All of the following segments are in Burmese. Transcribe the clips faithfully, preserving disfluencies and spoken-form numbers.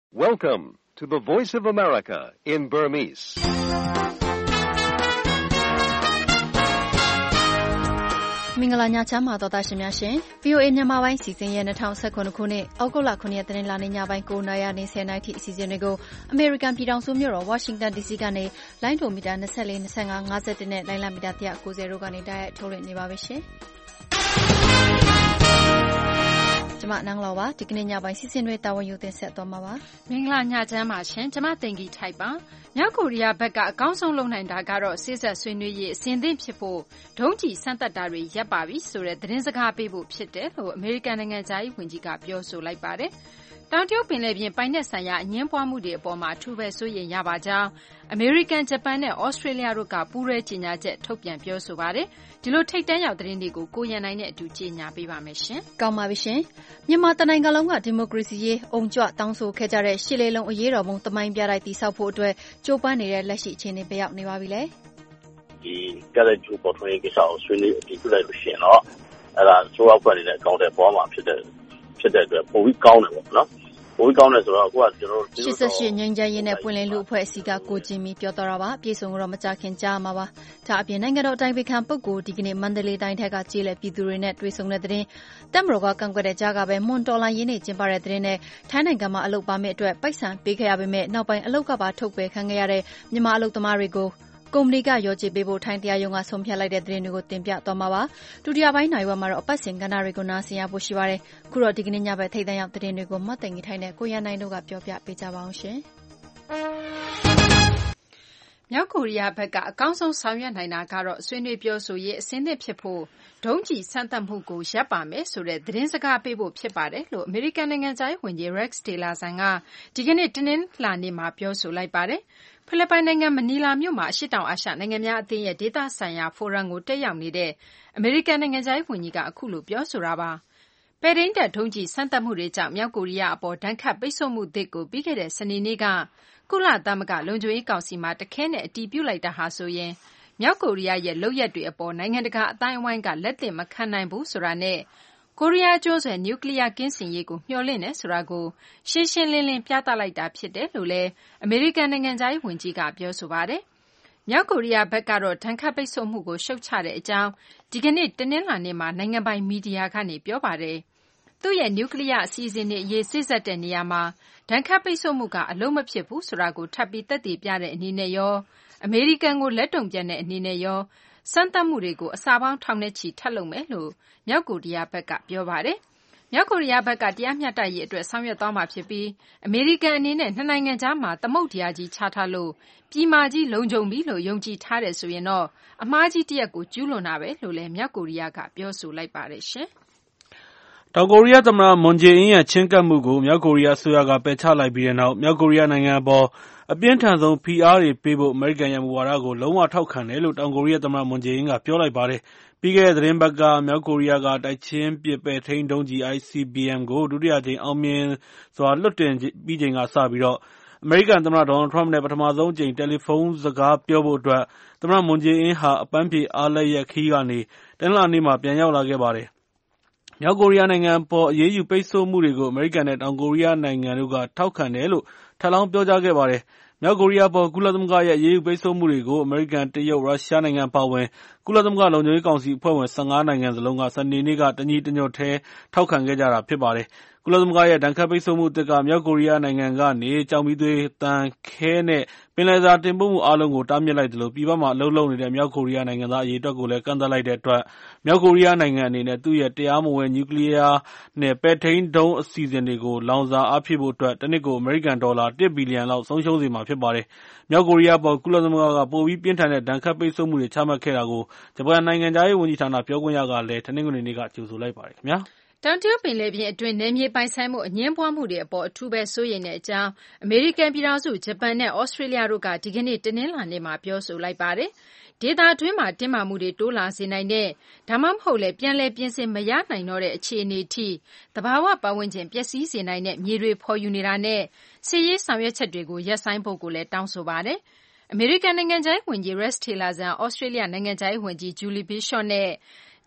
Welcome to the Voice of America in Burmese. ။မင်္ဂလာညချမ်းပါသောသားရှင်များရှင်။ V O A မြန်မာပိုင်းစီစဉ်ရဲ့၂၀၁၇ခုနှစ်အောက်တိုဘာလခုနှစ်ရက်တနင်္လာနေ့ညပိုင်း၉နာရီကနေ၁၀နာရီထိအစီအစဉ်တွေကိုအမေရိကန်ပြည်ထောင်စုမြို့တော်ဝါရှင်တန် D C ကနေလိုင်းဒိုမီတာ၂၄, ၂၅, ၅၁နဲ့လိုင်းလမီတာ၁၉၀တို့ကနေတိုက်ရိုက်ထုတ်လွှင့်နေပါပြီရှင်။ကျမနန်းလောပါဒီကနေ့ညပိုင်းစီစဉ်တွေတာဝန်ယူတင်ဆက်သွားမှာပါမင်္ဂလာညချမ်းပါရှင်ကျမတင်ကြီးထိုက်ပါမြောက်ကိုရီးယားဘက်ကအကောင်းဆုံးလုပ်နိုင်တာကတော့စစ်ဆက်ဆွေးနွေးရေးအစဉ်သင့်ဖြစ်ဖို့ဒုံးကျည်စမ်းသပ်တာတွေရပ်ပါပြီဆိုတဲ့သတင်းစကားပေးဖို့ဖြစ်တယ်လို့အမေရိကန်နိုင်ငံသားရေးဝန်ကြီးကပြောဆိုလိုက်ပါတယ်တောင်တရုတ်ပင်လယ်ပြင်ပိုင်နက်ဆိုင်ရာအငြင်းပွားမှုတွေအပေါ်မှာအထူးပဲစိုးရိမ်ရပါကြောင်းအမေရိကန်ဂျပန်နဲ့ဩစတြေးလျတို့ကပူးရဲကြေညာချက်ထုတ်ပြန်ပြောဆိုပါတယ်ဒီလိုထိတ်တန်းရောက်သတင်းတွေကိုကိုရန်နိုင်နဲ့အတူကြေညာပေးပါမယ်ရှင်ကောင်းပါပြီရှင်မြန်မာတနိုင်ငံလုံးကဒီမိုကရေစီရေးအုံကြွတောင်းဆိုခဲ့ကြတဲ့ရှစ်လေးလုံးအရေးတော်ပုံတမိုင်းပြတိုက်တည်ဆောက်ဖို့အတွက်ကြိုးပမ်းနေတဲ့လက်ရှိအခြေအနေပြရောက်နေပါပြီလေဒီကလည်းကျိုးပေါ်ထွန်းရေးကိစ္စကိုဆွေးနွေးအတည်ပြုလိုက်လို့ရှိရင်တော့အဲ့ဒါဆိုအောက်ဖွဲ့နေတဲ့အကောင့်တွေပေါ်မှာဖြစ်တဲ့ဖြစ်တဲ့အတွက်ပုံပြီးကောင်းတယ်ပေါ့နော်ဘိုးကောင်းတယ်ဆိုတော့အခုကကျွန်တော်တို့ရှစ်ဆယ့်ရှစ်ငြိမ်းချမ်းရေးနဲ့ပွင့်လင်းလူအဖွဲ့အစည်းကကိုကြည်မီပြောတော့တာပါပြည်စုံတော့မကြခင်ကြားမှာပါဒါအပြင်နိုင်ငံတော်အတိုင်ပင်ခံပုဂ္ဂိုလ်ဒီကနေ့မန္တလေးတိုင်းထက်ကကြေးလက်ပြည်သူတွေနဲ့တွေ့ဆုံတဲ့တဲ့တက်မတော်ကကန့်ကွက်တဲ့ကြားကပဲမွန်တော်လိုင်းရင်းနေကျင်းပတဲ့တဲ့နဲ့ထိုင်းနိုင်ငံမှာအလုပ်ပါမဲ့အတွက်ပိုက်ဆံပေးခဲ့ရပေမဲ့နောက်ပိုင်းအလုပ်ကပါထုတ်ပယ်ခံခဲ့ရတဲ့မြန်မာအလုပ်သမားတွေကိုကုမ္ပဏီကရော်ချပေးဖို့ထိုင်းတရားရုံးကဆုံးဖြတ်လိုက်တဲ့သတင်းတွေကိုတင်ပြသွားမှာပါဒုတိယပိုင်းနိုင်ဝက်မှာတော့အပတ်စဉ်ကဏ္ဍတွေကိုနားဆင်ရဖို့ရှိပါတယ်ခုတော့ဒီကနေ့ညဘက်ထိတ်တန့်ရောက်သတင်းတွေကိုမှတ်တင်ကြီးထိုင်းနဲ့ကိုရန်နိုင်တို့ကပြောပြပေးကြပါအောင်ရှင်မြောက်ကိုရီးယားဘက်ကအကောင်းဆုံးဆောင်ရွက်နိုင်တာကတော့ဆွေးနွေးပြောဆိုရေးအစင်းသင့်ဖြစ်ဖို့ဒုံးကျည်စမ်းသပ်မှုကိုရပ်ပါမယ်ဆိုတဲ့သတင်းစကားပေးဖို့ဖြစ်ပါတယ်လို့အမေရိကန်နိုင်ငံသားရေးဝန်ကြီး Rex Tillerson ကဒီကနေ့တနင်္လာနေ့မှာပြောဆိုလိုက်ပါတယ်ဖိလစ်ပိုင်နိုင်ငံမနီလာမြို့မှာအရှေ့တောင်အာရှနိုင်ငံများအသင်းရဲ့ဒေသဆိုင်ရာဖိုရမ်ကိုတက်ရောက်နေတဲ့အမေရိကန်နိုင်ငံသားရေးဝန်ကြီးကအခုလိုပြောဆိုတာပါပဲရင်းတပ်ဒုံးကျည်စမ်းသပ်မှုတွေကြောင့်မြောက်ကိုရီးယားအပေါ်ဒဏ်ခတ်ပိတ်ဆို့မှုသစ်ကိုပြီးခဲ့တဲ့စနေနေ့ကကုလသမဂ္ဂလုံခြုံရေးကောင်စီမှာတခဲနဲ့အတည်ပြုလိုက်တာဟာဆိုရင်မြောက်ကိုရီးယားရဲ့လုပ်ရပ်တွေအပေါ်နိုင်ငံတကာအတိုင်းအဝိုင်းကလက်သင့်မခံနိုင်ဘူးဆိုတာနဲ့ကိုရီးယားကျွန်းဆွယ်နျူကလ িয়ার ကင်းစင်ရေးကိုမျှော်လင့်နေဆိုတာကိုရှင်းရှင်းလင်းလင်းပြသလိုက်တာဖြစ်တယ်လို့လည်းအမေရိကန်နိုင်ငံသားရေးဝန်ကြီးကပြောဆိုပါတယ်။မြောက်ကိုရီးယားဘက်ကတော့ဒဏ်ခတ်ပိတ်ဆို့မှုကိုရှုတ်ချတဲ့အကြောင်းဒီကနေ့တနင်္လာနေ့မှာနိုင်ငံပိုင်မီဒီယာကနေပြောပါတယ်။သူ့ရဲ့နျူကလ িয়ার အစီအစဉ်တွေအရေးစိစက်တဲ့နေရာမှာဒဏ်ခတ်ပိတ်ဆို့မှုကအလုံးမဖြစ်ဘူးဆိုတာကိုထပ်ပြီးသက်သေပြတဲ့အနေနဲ့ရောအမေရိကန်ကိုလက်တုံ့ပြန်တဲ့အနေနဲ့ရောစမ်းသပ်မှုတွေကိုအစာပေါင်းထောင်နဲ့ချီထပ်လုပ်မယ်လို့မြောက်ကိုရီးယားဘက်ကပြောပါတယ်။မြောက်ကိုရီးယားဘက်ကတရားမျှတရေးအတွက်ဆောင်ရွက်သွားမှာဖြစ်ပြီးအမေရိကန်အနေနဲ့နှစ်နိုင်ငံကြားမှာသမုဒ္ဒရာကြီးချထားလို့ပြည်မာကြီးလုံခြုံပြီလို့ယုံကြည်ထားတယ်ဆိုရင်တော့အမှားကြီးတစ်ရပ်ကိုကျူးလွန်တာပဲလို့လည်းမြောက်ကိုရီးယားကပြောဆိုလိုက်ပါတယ်ရှင်။တောင်ကိုရီးယားသမ္မတမွန်ဂျေအင်းရဲ့ချဉ်းကပ်မှုကိုမြောက်ကိုရီးယားအစိုးရကပယ်ချလိုက်ပြီးတဲ့နောက်မြောက်ကိုရီးယားနိုင်ငံအပေါ်အပြင်းထန်ဆုံးဖိအားတွေပေးဖို့အမေရိကန်ရဲ့မူဝါဒကိုလုံးဝထောက်ခံတယ်လို့တောင်ကိုရီးယားသမ္မတမွန်ဂျေအင်းကပြောလိုက်ပါတယ်။ပြီးခဲ့တဲ့သတင်းပတ်ကမြောက်ကိုရီးယားကတိုက်ချင်းပစ်ပဲ့ထိန်းဒုံးကျည် I C B M ကိုဒုတိယကြိမ်အောင်မြင်စွာလွှတ်တင်ပြီးချိန်ကစပြီးတော့အမေရိကန်သမ္မတဒေါ်နယ်ထရမ့်နဲ့ပထမဆုံးအကြိမ်တယ်လီဖုန်းစကားပြောဖို့အတွက်သမ္မတမွန်ဂျေအင်းဟာအပန်းဖြေအားလက်ရက်ခီးကနေတနင်္လာနေ့မှာပြန်ရောက်လာခဲ့ပါတယ်။မြောက်ကိုရီးယားနိုင်ငံအပေါ်အရေးယူပိတ်ဆို့မှုတွေကိုအမေရိကန်နဲ့တောင်ကိုရီးယားနိုင်ငံတို့ကထောက်ခံတယ်လို့ထပ်လောင်းပြောကြားခဲ့ပါတယ်။မြောက်ကိုရီးယားပေါ်ကုလသမဂ္ဂရဲ့အရေးယူပိတ်ဆို့မှုတွေကိုအမေရိကန်၊တရုတ်၊ရုရှားနိုင်ငံပါဝင်ကုလသမဂ္ဂလုံခြုံရေးကောင်စီအဖွဲ့ဝင်၁၅နိုင်ငံစလုံးကစနေနေ့ကတညီတညွတ်တည်းထောက်ခံခဲ့ကြတာဖြစ်ပါတယ်။ကုလသမဂ္ဂရဲ့ဒဏ်ခတ်ပိတ်ဆို့မှုအသစ်ကမြောက်ကိုရီးယားနိုင်ငံကနေကျောက်မီးသွေး၊သံ၊ခဲနဲ့ပင်လယ်စာတင်ပို့မှုအားလုံးကိုတားမြစ်လိုက်သလိုပြည်ပမှာအလုပ်လုပ်နေတဲ့မြောက်ကိုရီးယားနိုင်ငံသားအရေအတွက်ကိုလည်းကန့်သတ်လိုက်တဲ့အတွက်မြောက်ကိုရီးယားနိုင်ငံအနေနဲ့သူ့ရဲ့တရားမဝင်နျူကလ িয়ার နဲ့ပဲ့ထိန်းဒုံးအစီအစဉ်တွေကိုလောင်စာအားဖြည့်ဖို့အတွက်တနှစ်ကိုအမေရိကန်ဒေါ်လာတစ်ဘီလီယံလောက်ဆုံးရှုံးစေမှာဖြစ်ပါတယ်။မြောက်ကိုရီးယားအပေါ်ကုလသမဂ္ဂကပိုပြီးပြင်းထန်တဲ့ဒဏ်ခတ်ပိတ်ဆို့မှုတွေချမှတ်ခဲ့တာကိုဂျပန်နိုင်ငံခြားရေးဝန်ကြီးဌာနပြောခွင့်ရကလည်းတနင်္ဂနွေနေ့ကကြိုဆိုလိုက်ပါတယ်ခင်ဗျာ။တောင်တရုတ်ပင်လယ်ပြင်အတွင်းနယ်မြေပိုင်ဆိုင်မှုအငြင်းပွားမှုတွေအပေါ်အထူးပဲစိုးရိမ်တဲ့အကြောင်းအမေရိကန်ပြည်ထောင်စုဂျပန်နဲ့ဩစတြေးလျတို့ကဒီကနေ့တနင်္လာနေ့မှာပြောဆိုလိုက်ပါတယ်။ဒေသတွင်းမှာတင်းမာမှုတွေတိုးလာစေနိုင်တဲ့ဒါမှမဟုတ်လည်းပြန်လည်ပြင်ဆင်မရနိုင်တော့တဲ့အခြေအနေအထိသဘာဝပတ်ဝန်းကျင်ပျက်စီးစေနိုင်တဲ့မြေတွေဖော်ယူနေတာနဲ့စစ်ရေးဆောင်ရွက်ချက်တွေကိုရပ်ဆိုင်းဖို့ကိုလည်းတောင်းဆိုပါတယ်။အမေရိကန်နိုင်ငံခြားရေးဝန်ကြီး Rex Tillerson ဩစတြေးလျနိုင်ငံခြားရေးဝန်ကြီး Julie Bishop နဲ့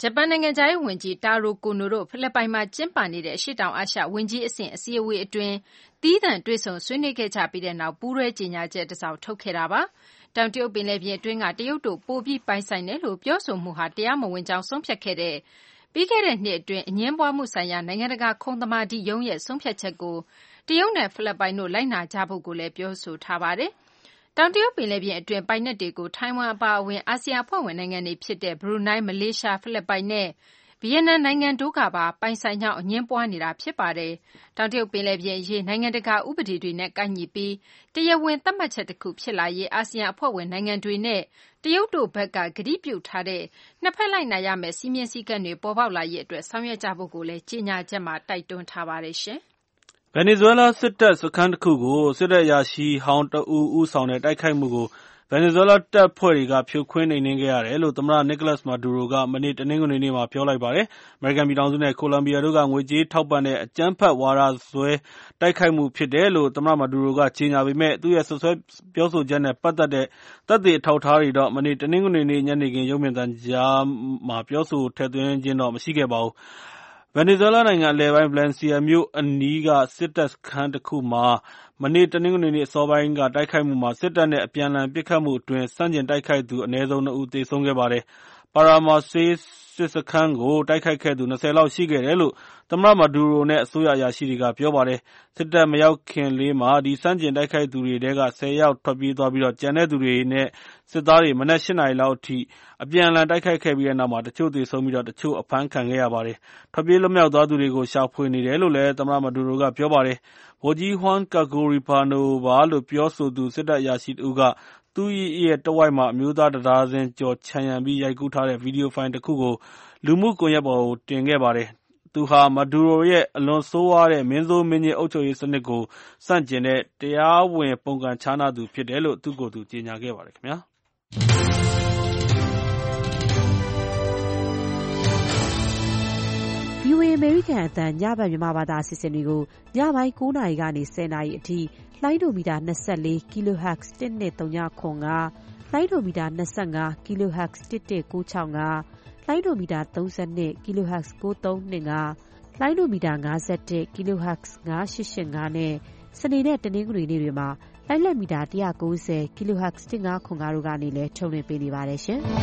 ဂျပန်နိုင်ငံခြားရေးဝန်ကြီးတာရိုကိုနိုတို့ဖိလစ်ပိုင်မှာကျင်းပနေတဲ့အရှေ့တောင်အာရှဝန်ကြီးအဆင့်အစည်းအဝေးအတွင်းသီးသန့်တွေ့ဆုံဆွေးနွေးခဲ့ကြပြီးတဲ့နောက်ပူးတွဲကြေညာချက်တစ်စောင်ထုတ်ခဲ့တာပါ။တောင်တရုတ်ပင်လယ်ပြင်အတွင်းကတရုတ်တို့ပိုပြီးပိုင်ဆိုင်တယ်လို့ပြောဆိုမှုဟာတရားမဝင်ကြောင်းဆုံးဖြတ်ခဲ့တဲ့ပြီးခဲ့တဲ့နှစ်အတွင်းအငြင်းပွားမှုဆိုင်ရာနိုင်ငံတကာခုံသမာဓိရုံးရဲ့ဆုံးဖြတ်ချက်ကိုတရုတ်နဲ့ဖိလစ်ပိုင်တို့လိုက်နာကြဖို့ကိုလည်းပြောဆိုထားပါတယ်။တောင်တရုတ်ပင်လယ်ပြင်အတွင်းပိုင်နက်တွေကိုထိုင်ဝမ်အပါအဝင်အာဆီယံအဖွဲ့ဝင်နိုင်ငံတွေဖြစ်တဲ့ဘရူနိုင်း၊မလေးရှား၊ဖိလစ်ပိုင်နဲ့ဗီယက်နမ်နိုင်ငံတို့ကပါပိုင်ဆိုင်ကြောင်းအငြင်းပွားနေတာဖြစ်ပါတယ်။တောင်တရုတ်ပင်လယ်ပြင်အရေးနိုင်ငံတကာဥပဒေတွေနဲ့ကိုက်ညီပြီးတရားဝင်သတ်မှတ်ချက်တစ်ခုဖြစ်လာရေးအာဆီယံအဖွဲ့ဝင်နိုင်ငံတွေနဲ့တရုတ်တို့ဘက်ကကတိပြုထားတဲ့နှစ်ဖက်လိုက်နာရမယ့်စည်းမျဉ်းစည်းကမ်းတွေပေါ်ပေါက်လာရေးအတွက်ဆောင်ရွက်ကြဖို့ကိုလည်းကြေညာချက်မှာတိုက်တွန်းထားပါတယ်ရှင်။ဗင်နီဇွဲလားစစ်တပ်စခန်းတစ်ခုကိုစစ်တပ်အရာရှိဟောင်းတဦးဦးဆောင်တဲ့တိုက်ခိုက်မှုကိုဗင်နီဇွဲလားတပ်ဖွဲ့တွေကဖြိုခွင်းနှိမ်နင်းခဲ့ရတယ်လို့သမ္မတနီကိုလပ်စ်မာဒူရိုကမနေ့တနင်္ဂနွေနေ့မှာပြောလိုက်ပါတယ်။အမေရိကန်ပြည်ထောင်စုနဲ့ကိုလံဘီယာတို့ကငွေကြေးထောက်ပံ့တဲ့အကြမ်းဖက်ဝါဒစွဲတိုက်ခိုက်မှုဖြစ်တယ်လို့သမ္မတမာဒူရိုကကြေညာပေမဲ့သူ့ရဲ့ဆွဆွဲပြောဆိုချက်နဲ့ပတ်သက်တဲ့သက်သေအထောက်အထားတွေတော့မနေ့တနင်္ဂနွေနေ့ညနေခင်းရုပ်မြင်သံကြားမှာပြောဆိုထည့်သွင်းခြင်းတော့မရှိခဲ့ပါဘူး။ဗင်နီဇွဲလားနိုင်ငံအလယ်ပိုင်းဗလန်စီယာမြို့အနီးကစစ်တပ်စခန်းတစ်ခုမှာမနေ့တနင်္ဂနွေနေ့အစောပိုင်းကတိုက်ခိုက်မှုမှာစစ်တပ်နဲ့အပြန်အလှန်ပစ်ခတ်မှုအတွင်းဆန့်ကျင်တိုက်ခိုက်သူအနည်းဆုံးနှစ်ဦးသေဆုံးခဲ့ပါတယ်။ပါရာမာဆေးစစ်စခန်းကိုတိုက်ခိုက်ခဲ့သူ၂၀လောက်ရှိခဲ့တယ်လို့သမ္မတမာဒူရိုနဲ့အစိုးရအရာရှိတွေကပြောပါတယ်။စစ်တပ်မရောက်ခင်လေးမှာဒီဆန့်ကျင်တိုက်ခိုက်သူတွေထဲက၁၀ယောက်ထွက်ပြေးသွားပြီးကျန်တဲ့သူတွေနဲ့စစ်သားတွေမနက်၈နာရီလောက်အထိအပြန်အလှန်တိုက်ခိုက်ခဲ့ပြီးတဲ့နောက်မှာတချို့သေဆုံးပြီးတချို့အဖမ်းခံခဲ့ရပါတယ်။ထွက်ပြေးလွတ်မြောက်သွားသူတွေကိုရှာဖွေနေတယ်လို့လည်းသမ္မတမာဒူရိုကပြောပါတယ်။ဗိုလ်ကြီးဟွမ်ကာဂိုရီဖာနိုပါလို့ပြောဆိုသူစစ်တပ်အရာရှိတဦးကသူ့ရဲ့တဝိုက်မှာအမျိုးသားတဒါဇင်ကျော်ခြံရံပြီးရိုက်ကူးထားတဲ့ဗီဒီယိုဖိုင်တစ်ခုကိုလူမှုကွန်ရက်ပေါ်ကိုတင်ခဲ့ပါတယ်။သူဟာမာဒူရိုရဲ့အလွန်ဆိုးဝါးတဲ့မင်းဆိုးမင်းညစ်အုပ်ချုပ်ရေးစနစ်ကိုဆန့်ကျင်တဲ့တရားဝင်ပုန်ကန်ခြားနားသူဖြစ်တယ်လို့သူ့ကိုယ်သူကြေညာခဲ့ပါတယ်ခင်ဗျာ။ဗီအိုအေ အမေရိကန်အသံညဘက်မြန်မာဘာသာအစီအစဉ်တွေကိုညပိုင်း၉နာရီကနေ၁၀နာရီအထိလိုင်းဒိုမီတာ၂၄ kilohertz တစ်နှစ်၃ညခွန်ကလိုင်းဒိုမီတာ၂၅ kilohertz တစ်တစ်၉၆ငါလိုင်းဒိုမီတာ၃၂ kilohertz ၉၃၂ငါလိုင်းဒိုမီတာ၅၁ kilohertz ၅၈၈၅နဲ့စနေနဲ့တနင်္ဂနွေနေ့တွေမှာလိုင်းလက်မီတာ၁၉၀ kilohertz တစ်၅ခွန်တို့ကနေလည်းထုတ်လွှင့်ပေးနေပါတယ်ရှင်။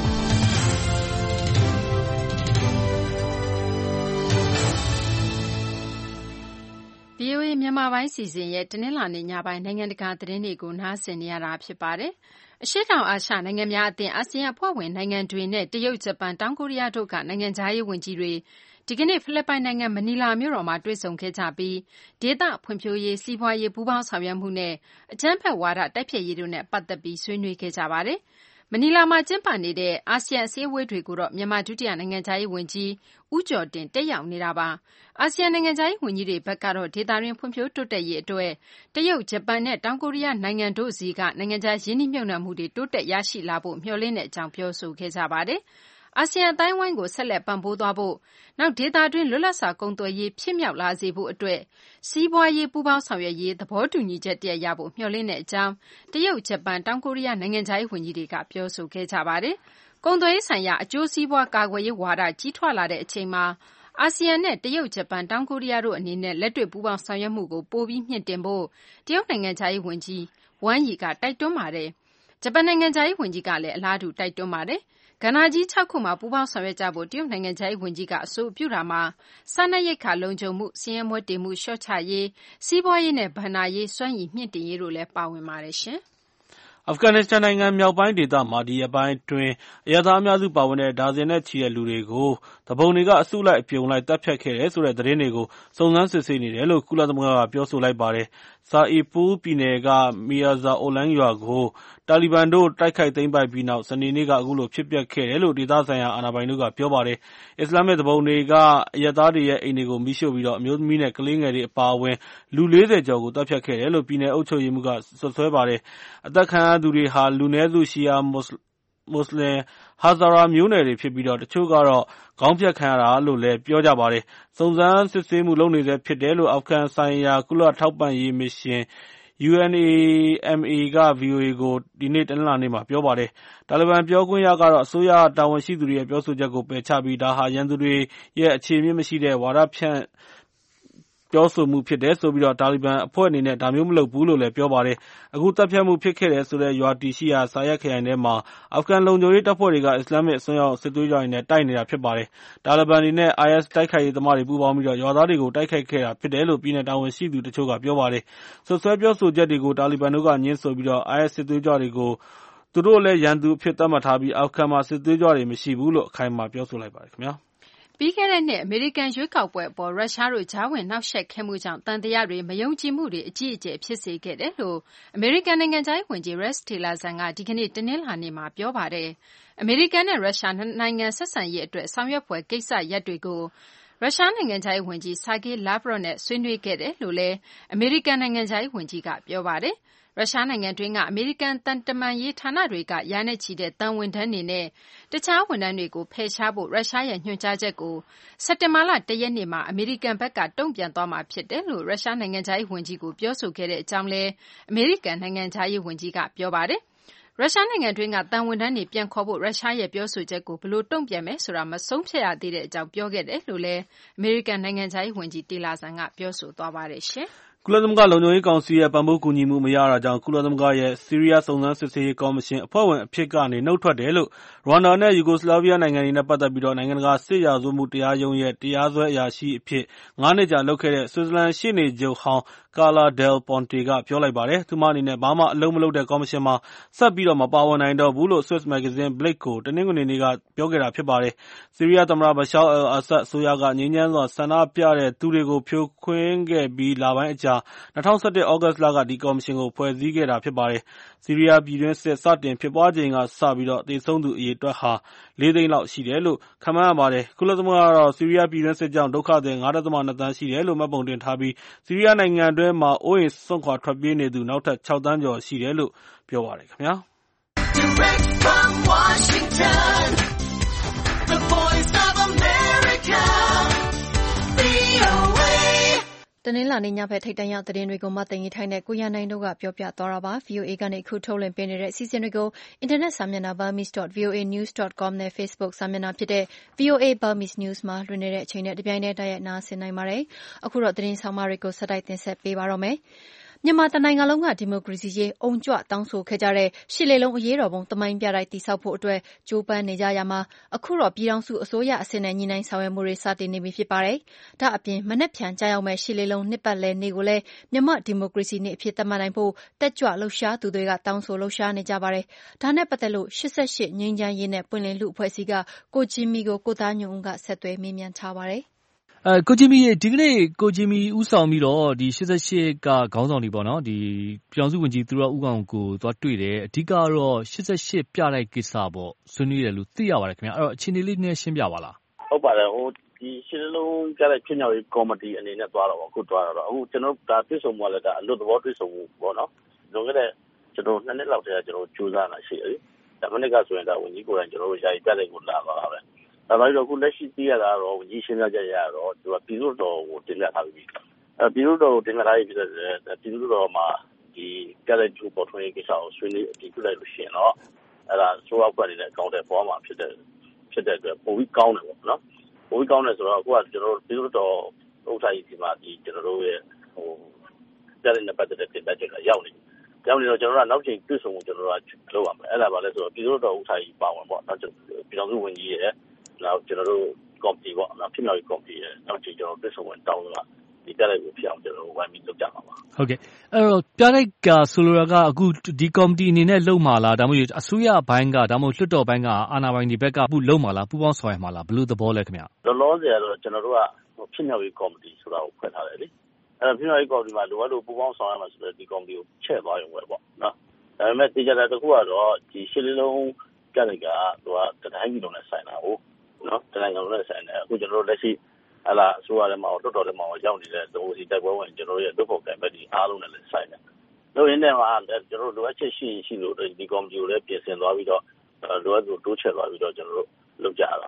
ဗီအိုအေမြန်မာပိုင်းစီစဉ်ရဲ့တနင်္လာနေ့ညပိုင်းနိုင်ငံတကာသတင်းတွေကိုနားဆင်နေရတာဖြစ်ပါတယ်။အရှေ့တောင်အာရှနိုင်ငံများအသင်းအာဆီယံအဖွဲ့ဝင်နိုင်ငံတွေနဲ့တရုတ်၊ဂျပန်၊တောင်ကိုရီးယားတို့ကနိုင်ငံခြားရေးဝန်ကြီးတွေဒီကနေ့ဖိလစ်ပိုင်နိုင်ငံမနီလာမြို့တော်မှာတွေ့ဆုံခဲ့ကြပြီးဒေသဖွံ့ဖြိုးရေး၊စီးပွားရေးပူးပေါင်းဆောင်ရွက်မှုနဲ့အကြမ်းဖက်ဝါဒတိုက်ဖျက်ရေးတို့နဲ့ပတ်သက်ပြီးဆွေးနွေးခဲ့ကြပါတယ်။မနီလာမှာကျင်းပနေတဲ့အာဆီယံအစည်းအဝေးတွေကိုတော့မြန်မာဒုတိယနိုင်ငံခြားရေးဝန်ကြီးဦးကျော်တင်တက်ရောက်နေတာပါ။အာဆီယံနိုင်ငံခြားရေးဝန်ကြီးတွေဘက်ကတော့ဒေသတွင်းဖွံ့ဖြိုးတိုးတက်ရေးအတွက်တရုတ်၊ဂျပန်နဲ့တောင်ကိုရီးယားနိုင်ငံတို့ဆီကနိုင်ငံခြားရင်းနှီးမြှုပ်နှံမှုတွေတိုးတက်ရရှိလာဖို့မျှော်လင့်တဲ့အကြောင်းပြောဆိုခဲ့ကြပါတယ်။အာဆီယံအသိုင်းအဝိုင်းကိုဆက်လက်ပံ့ပိုးသွားဖို့နောက်ဒေသတွင်းလွတ်လပ်စွာကုန်သွယ်ရေးဖြစ်မြောက်လာစေဖို့အတွက်စီးပွားရေးပူးပေါင်းဆောင်ရွက်ရေးသဘောတူညီချက်တရပ်ရဖို့မျှော်လင့်တဲ့အကြောင်းတရုတ်၊ဂျပန်၊တောင်ကိုရီးယားနိုင်ငံခြားရေးဝန်ကြီးတွေကပြောဆိုခဲ့ကြပါတယ်။ကုန်သွယ်ရေးဆိုင်ရာအကျိုးစီးပွားကာကွယ်ရေးဝါဒကြီးထွားလာတဲ့အချိန်မှာအာဆီယံနဲ့တရုတ်၊ဂျပန်၊တောင်ကိုရီးယားတို့အနေနဲ့လက်တွေ့ပူးပေါင်းဆောင်ရွက်မှုကိုပိုပြီးမြှင့်တင်ဖို့တရုတ်နိုင်ငံခြားရေးဝန်ကြီးဝမ်ယီကတိုက်တွန်းပါတယ်။ဂျပန်နိုင်ငံခြားရေးဝန်ကြီးကလည်းအလားတူတိုက်တွန်းပါတယ်။ကဏ္ဍကြီး၆ခုမှာပူးပေါင်းဆောင်ရွက်ကြဖို့တရုတ်နိုင်ငံခြားရေးဝန်ကြီးကအဆိုပြုတာမှာစားနပ်ရိက္ခာလုံခြုံမှု၊ဆင်းရဲမွဲတေမှုလျှော့ချရေး၊စီးပွားရေးနဲ့ဘဏ္ဍာရေးစွမ်းရည်မြှင့်တင်ရေးတို့လည်းပါဝင်ပါတယ်ရှင်။အာဖဂန်နစ္စတန်နိုင်ငံမြောက်ပိုင်းဒေသမှာဒီရက်ပိုင်းအတွင်းအရပ်သားအများစုပါဝင်တဲ့ဒါဇင်နဲ့ချီတဲ့လူတွေကိုသူပုန်တွေကအစုလိုက်အပြုံလိုက်တပ်ဖြတ်ခဲ့တယ်ဆိုတဲ့သတင်းတွေကိုစုံစမ်းစစ်ဆေးနေတယ်လို့ကုလသမဂ္ဂကပြောဆိုလိုက်ပါတယ်။ဆာအီပူးပြည်နယ်ကမီယာဇာအိုလန်းရွာကိုတာလီဘန်တို့တိုက်ခိုက်သိမ်းပိုက်ပြီးနောက်စနေနေ့ကအခုလိုဖြစ်ပျက်ခဲ့တယ်လို့ဒေသဆိုင်ရာအာဏာပိုင်တို့ကပြောပါတယ်။အစ္စလာမစ်သူပုန်တွေကအရပ်သားတွေရဲ့အိမ်တွေကိုမီးရှို့ပြီးတော့အမျိုးသမီးနဲ့ကလေးငယ်တွေအပါအဝင်လူလေးဆယ်ကျော်ကိုတပ်ဖြတ်ခဲ့တယ်လို့ပြည်နယ်အုပ်ချုပ်ရေးမှူးကစွပ်စွဲပါတယ်။အသက်ခံရသူတွေဟာလူနည်းစုရှီယာမွတ်စလင်ဟာဇာရာမျိုးနွယ်တွေဖြစ်ပြီးတော့တချို့ကတော့ခေါင်းဖြတ်ခံရတာလို့လည်းပြောကြပါတယ်။ စုံစမ်းစစ်ဆေးမှုလုပ်နေဆဲဖြစ်တယ်လို့အာဖဂန်ဆိုင်ရာကုလထောက်ပံ့ရေးမစ်ရှင် U N A M A က V O A ကိုဒီနေ့တနင်္လာနေ့မှာပြောပါတယ်။ တာလီဘန်ပြောခွင့်ရကတော့အစိုးရတာဝန်ရှိသူတွေရဲ့ပြောဆိုချက်ကိုပယ်ချပြီးဒါဟာရန်သူတွေရဲ့အခြေအမြစ်မရှိတဲ့ဝါဒဖြန့်ပြောဆိုမှုဖြစ်တယ်ဆိုပြီးတာလီဘန်အဖွဲ့အနေနဲ့ဒါမျိုးမလုပ်ဘူးလို့လည်းပြောပါတယ်။ အခုသတ်ဖြတ်မှုဖြစ်ခဲ့တယ်ဆိုတဲ့ရွာတည်ရှိရာစာယက်ခရိုင်ထဲမှာအာဖဂန်လုံခြုံရေးတပ်ဖွဲ့တွေကအစ္စလာမစ်အစွန်းရောက်စစ်သွေးကြွတွေနဲ့တိုက်နေတာဖြစ်ပါတယ်။ တာလီဘန်တွေနဲ့ အိုင်အက်စ်တိုက်ခိုက်ရေးသမားတွေပူးပေါင်းပြီးရွာသားတွေကိုတိုက်ခိုက်ခဲ့တာဖြစ်တယ်လို့ပြည်နယ်တာဝန်ရှိသူတချို့ကပြောပါတယ်။ စွပ်စွဲပြောဆိုချက်တွေကိုတာလီဘန်တို့ကငြင်းဆိုပြီးအိုင်အက်စ်စစ်သွေးကြွတွေကိုသူတို့လည်းရန်သူအဖြစ်သတ်မှတ်ထားပြီးအာဖဂန်မှာစစ်သွေးကြွတွေမရှိဘူးလို့အခိုင်အမာပြောဆိုလိုက်ပါတယ်ခင်ဗျာ။ပြီးခဲ့တဲ့နှစ်အမေရိကန်ရွေးကောက်ပွဲအပေါ်ရုရှားတို့ကြားဝင်နှောင့်ယှက်ခဲ့မှုကြောင့်သံသယတွေမယုံကြည်မှုတွေအကြီးအကျယ်ဖြစ်စေခဲ့တယ်လို့အမေရိကန်နိုင်ငံခြားရေးဝန်ကြီး Rex Tillerson ကဒီကနေ့တနင်္လာနေ့မှာပြောပါတယ်။အမေရိကန်နဲ့ရုရှားနှစ်နိုင်ငံဆက်ဆံရေးအတွက်ဆောင်ရွက်ဖွယ်ကိစ္စရပ်တွေကိုရုရှားနိုင်ငံခြားရေးဝန်ကြီး Sergei Lavrov နဲ့ဆွေးနွေးခဲ့တယ်လို့လည်းအမေရိကန်နိုင်ငံခြားရေးဝန်ကြီးကပြောပါတယ်။ရုရှားနိုင်ငံတွင်းကအမေရိကန်သံတမန်ရေးဌာနတွေကရာနဲ့ချီတဲ့သံဝန်ထမ်းတွေနဲ့တခြားဝန်ထမ်းတွေကိုဖယ်ရှားဖို့ရုရှားရဲ့ညွှန်ကြားချက်ကိုစက်တင်ဘာလတရက်နေ့မှာအမေရိကန်ဘက်ကတုံ့ပြန်သွားမှာဖြစ်တယ်လို့ရုရှားနိုင်ငံခြားရေးဝန်ကြီးကိုပြောဆိုခဲ့တဲ့အကြောင်းလည်းအမေရိကန်နိုင်ငံခြားရေးဝန်ကြီးကပြောပါတယ်။ရုရှားနိုင်ငံတွင်းကသံဝန်ထမ်းတွေပြန်ခေါ်ဖို့ရုရှားရဲ့ပြောဆိုချက်ကိုဘယ်လိုတုံ့ပြန်မယ်ဆိုတာမဆုံးဖြတ်ရသေးတဲ့အကြောင်းပြောခဲ့တယ်လို့လည်းအမေရိကန်နိုင်ငံခြားရေးဝန်ကြီး Tillerson ကပြောဆိုသွားပါတယ်ရှင်။ကုလသမဂ္ဂလုံခြုံရေးကောင်စီရဲ့ပံ့ပိုးကူညီမှုမရတာကြောင့်ကုလသမဂ္ဂရဲ့ဆီးရီးယားစုံစမ်းစစ်ဆေးရေးကော်မရှင်အဖွဲ့ဝင်အဖြစ်ကနေနုတ်ထွက်တယ်လို့ရဝမ်ဒါနဲ့ယူဂိုစလာဗီးယားနိုင်ငံတွေနဲ့ပတ်သက်ပြီးနိုင်ငံတကာစစ်ရာဇဝတ်မှုတရားရုံးရဲ့တရားစွဲအရာရှိအဖြစ်ငါးနှစ်ကြာလုပ်ခဲ့တဲ့ဆွစ်ဇာလန်ရှေ့နေချုပ်ဟောင်း Carla Del Ponte ကပြောလိုက်ပါတယ်။သူမအနေနဲ့ဘာမှအလုပ်မလုပ်တဲ့ကော်မရှင်မှာဆက်ပြီးမပါဝင်နိုင်တော့ဘူးလို့ Swiss မဂ္ဂဇင်း Blick ကိုတနင်္ဂနွေနေ့ကပြောခဲ့တာဖြစ်ပါတယ်။ဆီးရီးယားသမ္မတ Bashar al-Assad အစိုးရကငြိမ်းချမ်းစွာဆန္ဒပြတဲ့သူတွေကိုဖြိုခွင်းခဲ့ပြီးလပိုင်းအကြာ၂၀၁၁ သြဂုတ်လကဒီကော်မရှင်ကိုဖွဲ့စည်းခဲ့တာဖြစ်ပါတယ်။ဆီးရီးယားပြည်တွင်းစစ်စတင်ဖြစ်ပွားချိန်ကစပြီးသေဆုံးသူအရေအတွက်ဟာလေးသိန်းလောက်ရှိတယ်လို့ခန့်မှန်းရပါတယ်။ကုလသမဂ္ဂကတော့ဆီးရီးယားပြည်တွင်းစစ်ကြောင့်ဒုက္ခသည် ငါးဒသမနှစ်သန်းရှိတယ်လို့မှတ်ပုံတင်ထားပြီးဆီးရီးယားနိုင်ငံတွင်းမှာအိုးအိမ်စွန့်ခွာထွက်ပြေးနေသူနောက်ထပ်ခြောက်သန်းကျော်ရှိတယ်လို့ပြောပါတယ်ခင်ဗျာ။ Direct from Washington, the Voice of America, V O A တနင်္လာနေ့ညဘက်ထိပ်တန်းရောက်သတင်းတွေကိုမသိင်္ဂီထိုင်းနဲ့ကိုရနိုင်တို့ကပြောပြသွားတာပါ။ V O A ကနေအခုထုတ်လွှင့်ပေးနေတဲ့အစီအစဉ်တွေကိုအင်တာနက်စာမျက်နှာ burmese dot v o a news dot com နဲ့ Facebook စာမျက်နှာဖြစ်တဲ့ V O A Burmese News မှာလွှင့်နေတဲ့အချိန်နဲ့တပြိုင်တည်းတိုက်ရိုက်နားဆင်နိုင်ပါတယ်။အခုတော့သတင်းဆောင်မတွေကိုဆက်တိုက်တင်ဆက်ပေးပါတော့မယ်။မြန်မာတနိုင်ငံလုံးကဒီမိုကရေစီရေးအုံကြွတောင်းဆိုခဲ့ကြတဲ့ရှစ်လေးလုံးအရေးတော်ပုံသမိုင်းပြတိုက်တည်ဆောက်ဖို့အတွက်ကြိုးပမ်းနေကြရာမှာအခုတော့ပြည်ထောင်စုအစိုးရအဆင့်နဲ့ညှိနှိုင်းဆောင်ရွက်မှုတွေစတင်နေပြီဖြစ်ပါတယ်။ဒါ့အပြင်မနက်ဖြန်ကျရောက်မယ့်ရှစ်လေးလုံးနှစ်ပတ်လည်နေ့ကိုလည်းမြန်မာဒီမိုကရေစီနေ့အဖြစ်သတ်မှတ်နိုင်ဖို့တက်ကြွလှုပ်ရှားသူတွေကတောင်းဆိုလှုပ်ရှားနေကြပါတယ်။ဒါနဲ့ပတ်သက်လို့ရှစ်ဆယ့်ရှစ်ငြိမ်းချမ်းရေးနဲ့ပွင့်လင်းလူ့အဖွဲ့အစည်းကကိုဂျင်မီကိုကိုသားညွန့်ဦးကဆက်သွယ်မေးမြန်းထားပါတယ်။အဲကိုဂျင်မီရေဒီကနေ့ကိုဂျင်မီဦးဆောင်ပြီးတော့ဒီရှစ်ဆယ့်ရှစ်ကခေါင်းဆောင်တွေပေါ့နော်ဒီပြည်တော်စုဝန်ကြီးသူရဦးကောင်ကိုသွားတွေ့တယ်အဓိကတော့ရှစ်ဆယ့်ရှစ်ပြတိုက်ကိစ္စပေါ့ဆွေးနွေးတယ်လို့သိရပါတယ်ခင်ဗျအဲ့တော့အခြေအနေလေးနည်းရှင်းပြပါလားဟုတ်ပါတယ်ဟိုဒီရှစ်လုံးပြတိုက်ဖြစ်မြောက်ရေးကော်မတီအနေနဲ့သွားတော့အခုသွားတော့အခုကျွန်တော်ဒါတွေ့ဆုံမှုလည်းဒါအလွတ်သဘောတွေ့ဆုံမှုပေါ့နော်လွန်ခဲ့တဲ့ကျွန်တော်နှစ်နှစ်လောက်တည်းကကျွန်တော်ကြိုးစားလာရှိတယ်ဒါမနစ်ကဆိုရင်ဒါဝန်ကြီးကိုယ်တိုင်ကျွန်တော်တို့ယာယီပြတိုက်ကိုလာပါပဲဒါပေမဲ့အခုလက်ရှိသိရတာတော့ဝန်ကြီးရှင်းပြချက်ရတော့သူကပြည်သူ့တော်ကိုတင်ပြထားပြီးအဲပြည်သူ့တော်ကိုတင်ပြထားပြီးဖြစ်တဲ့ပြည်သူ့တော်မှာဒီပြတဲ့ကျူပေါ်ထွန်းရေးကိစ္စကိုဆွေးနွေးအတည်ပြုလိုက်လို့ရှိရင်တော့အဲ့ဒါစိုးအောက်ကနေတဲ့အကောင့်တွေပေါ်မှာဖြစ်တဲ့ဖြစ်တဲ့အတွက်ပုံပြီးကောင်းတယ်ပေါ့နော်ပုံပြီးကောင်းတယ်ဆိုတော့အခုကကျွန်တော်တို့ပြည်သူ့တော်ဥစ္စာကြီးဒီမှာဒီကျွန်တော်တို့ရဲ့ဟိုပြတဲ့နဲ့ပတ်သက်တဲ့တင်ပြချက်ကရောက်နေကြောင်းနေတော့ကျွန်တော်တို့ကနောက်ချိန်တွေ့ဆုံမှုကျွန်တော်တို့ကလုပ်ရမယ်အဲ့ဒါပါလဲဆိုတော့ပြည်သူ့တော်ဥစ္စာကြီးပါဝင်ပေါ့နောက်ပြည်တော်စုဝန်ကြီးရဲ့နောက်ကျွန်တော်တို့ကော်မတီပေါ့နောက်ဖြစ်မြောက်ရေးကော်မတီရဲ့နောက်ချိန်ကျွန်တော်တွေ့ဆုံဝင်တောင်းလာဒီပြလိုက်ကိုဖြစ်အောင်ကျွန်တော်တို့ဝိုင်းပြီးလုပ်ကြပါပါဟုတ်ကဲ့အဲ့တော့ပြလိုက်ကဆိုလိုတာကအခုဒီကော်မတီအနေနဲ့လုပ်မှာလားဒါမှမဟုတ်အစိုးရဘိုင်းကဒါမှမဟုတ်လွှတ်တော်ဘိုင်းကအာဏာပိုင်တွေဘက်ကပူလုပ်မှာလားပူပေါင်းဆောင်ရွက်မှာလားဘယ်လိုသဘောလဲခင်ဗျလောလောဆယ်ကတော့ကျွန်တော်တို့ကဖြစ်မြောက်ရေးကော်မတီဆိုတာကိုဖွဲ့ထားတယ်လေအဲ့ဖြစ်မြောက်ရေးကော်မတီမှာလိုအပ်လို့ပူပေါင်းဆောင်ရွက်မှာဆိုတော့ဒီကော်မတီကိုချဲ့သွားရုံပဲပေါ့နော်ဒါပေမဲ့တေချာတာတစ်ခုကတော့ဒီရှစ်လေးလုံးပြလိုက်ကသူကတတိုင်းကြီးလုံးနဲ့ဆိုင်တာဟုတ်နော်တနိုင်ငံလုံးနဲ့ဆိုင်တယ်အခုကျွန်တော်တို့လက်ရှိအလားအစိုးရထဲမှာတော်တော်လေးမှာရောက်နေတဲ့ဒိုစီတိုက်ပွဲဝင်ကျွန်တော်တို့ရဲ့ဒုက္ခကံပဲဒီအားလုံးနဲ့လည်းဆိုင်တယ်လို့ရင်းနဲ့မှာကျွန်တော်တို့လိုအပ်ချက်ရှိရှိလို့ဒီကော်မတီကိုလည်းပြင်ဆင်သွားပြီးတော့လိုအပ်လို့တိုးချဲ့သွားပြီးတော့ကျွန်တော်တို့လုပ်ကြရတာပေါ့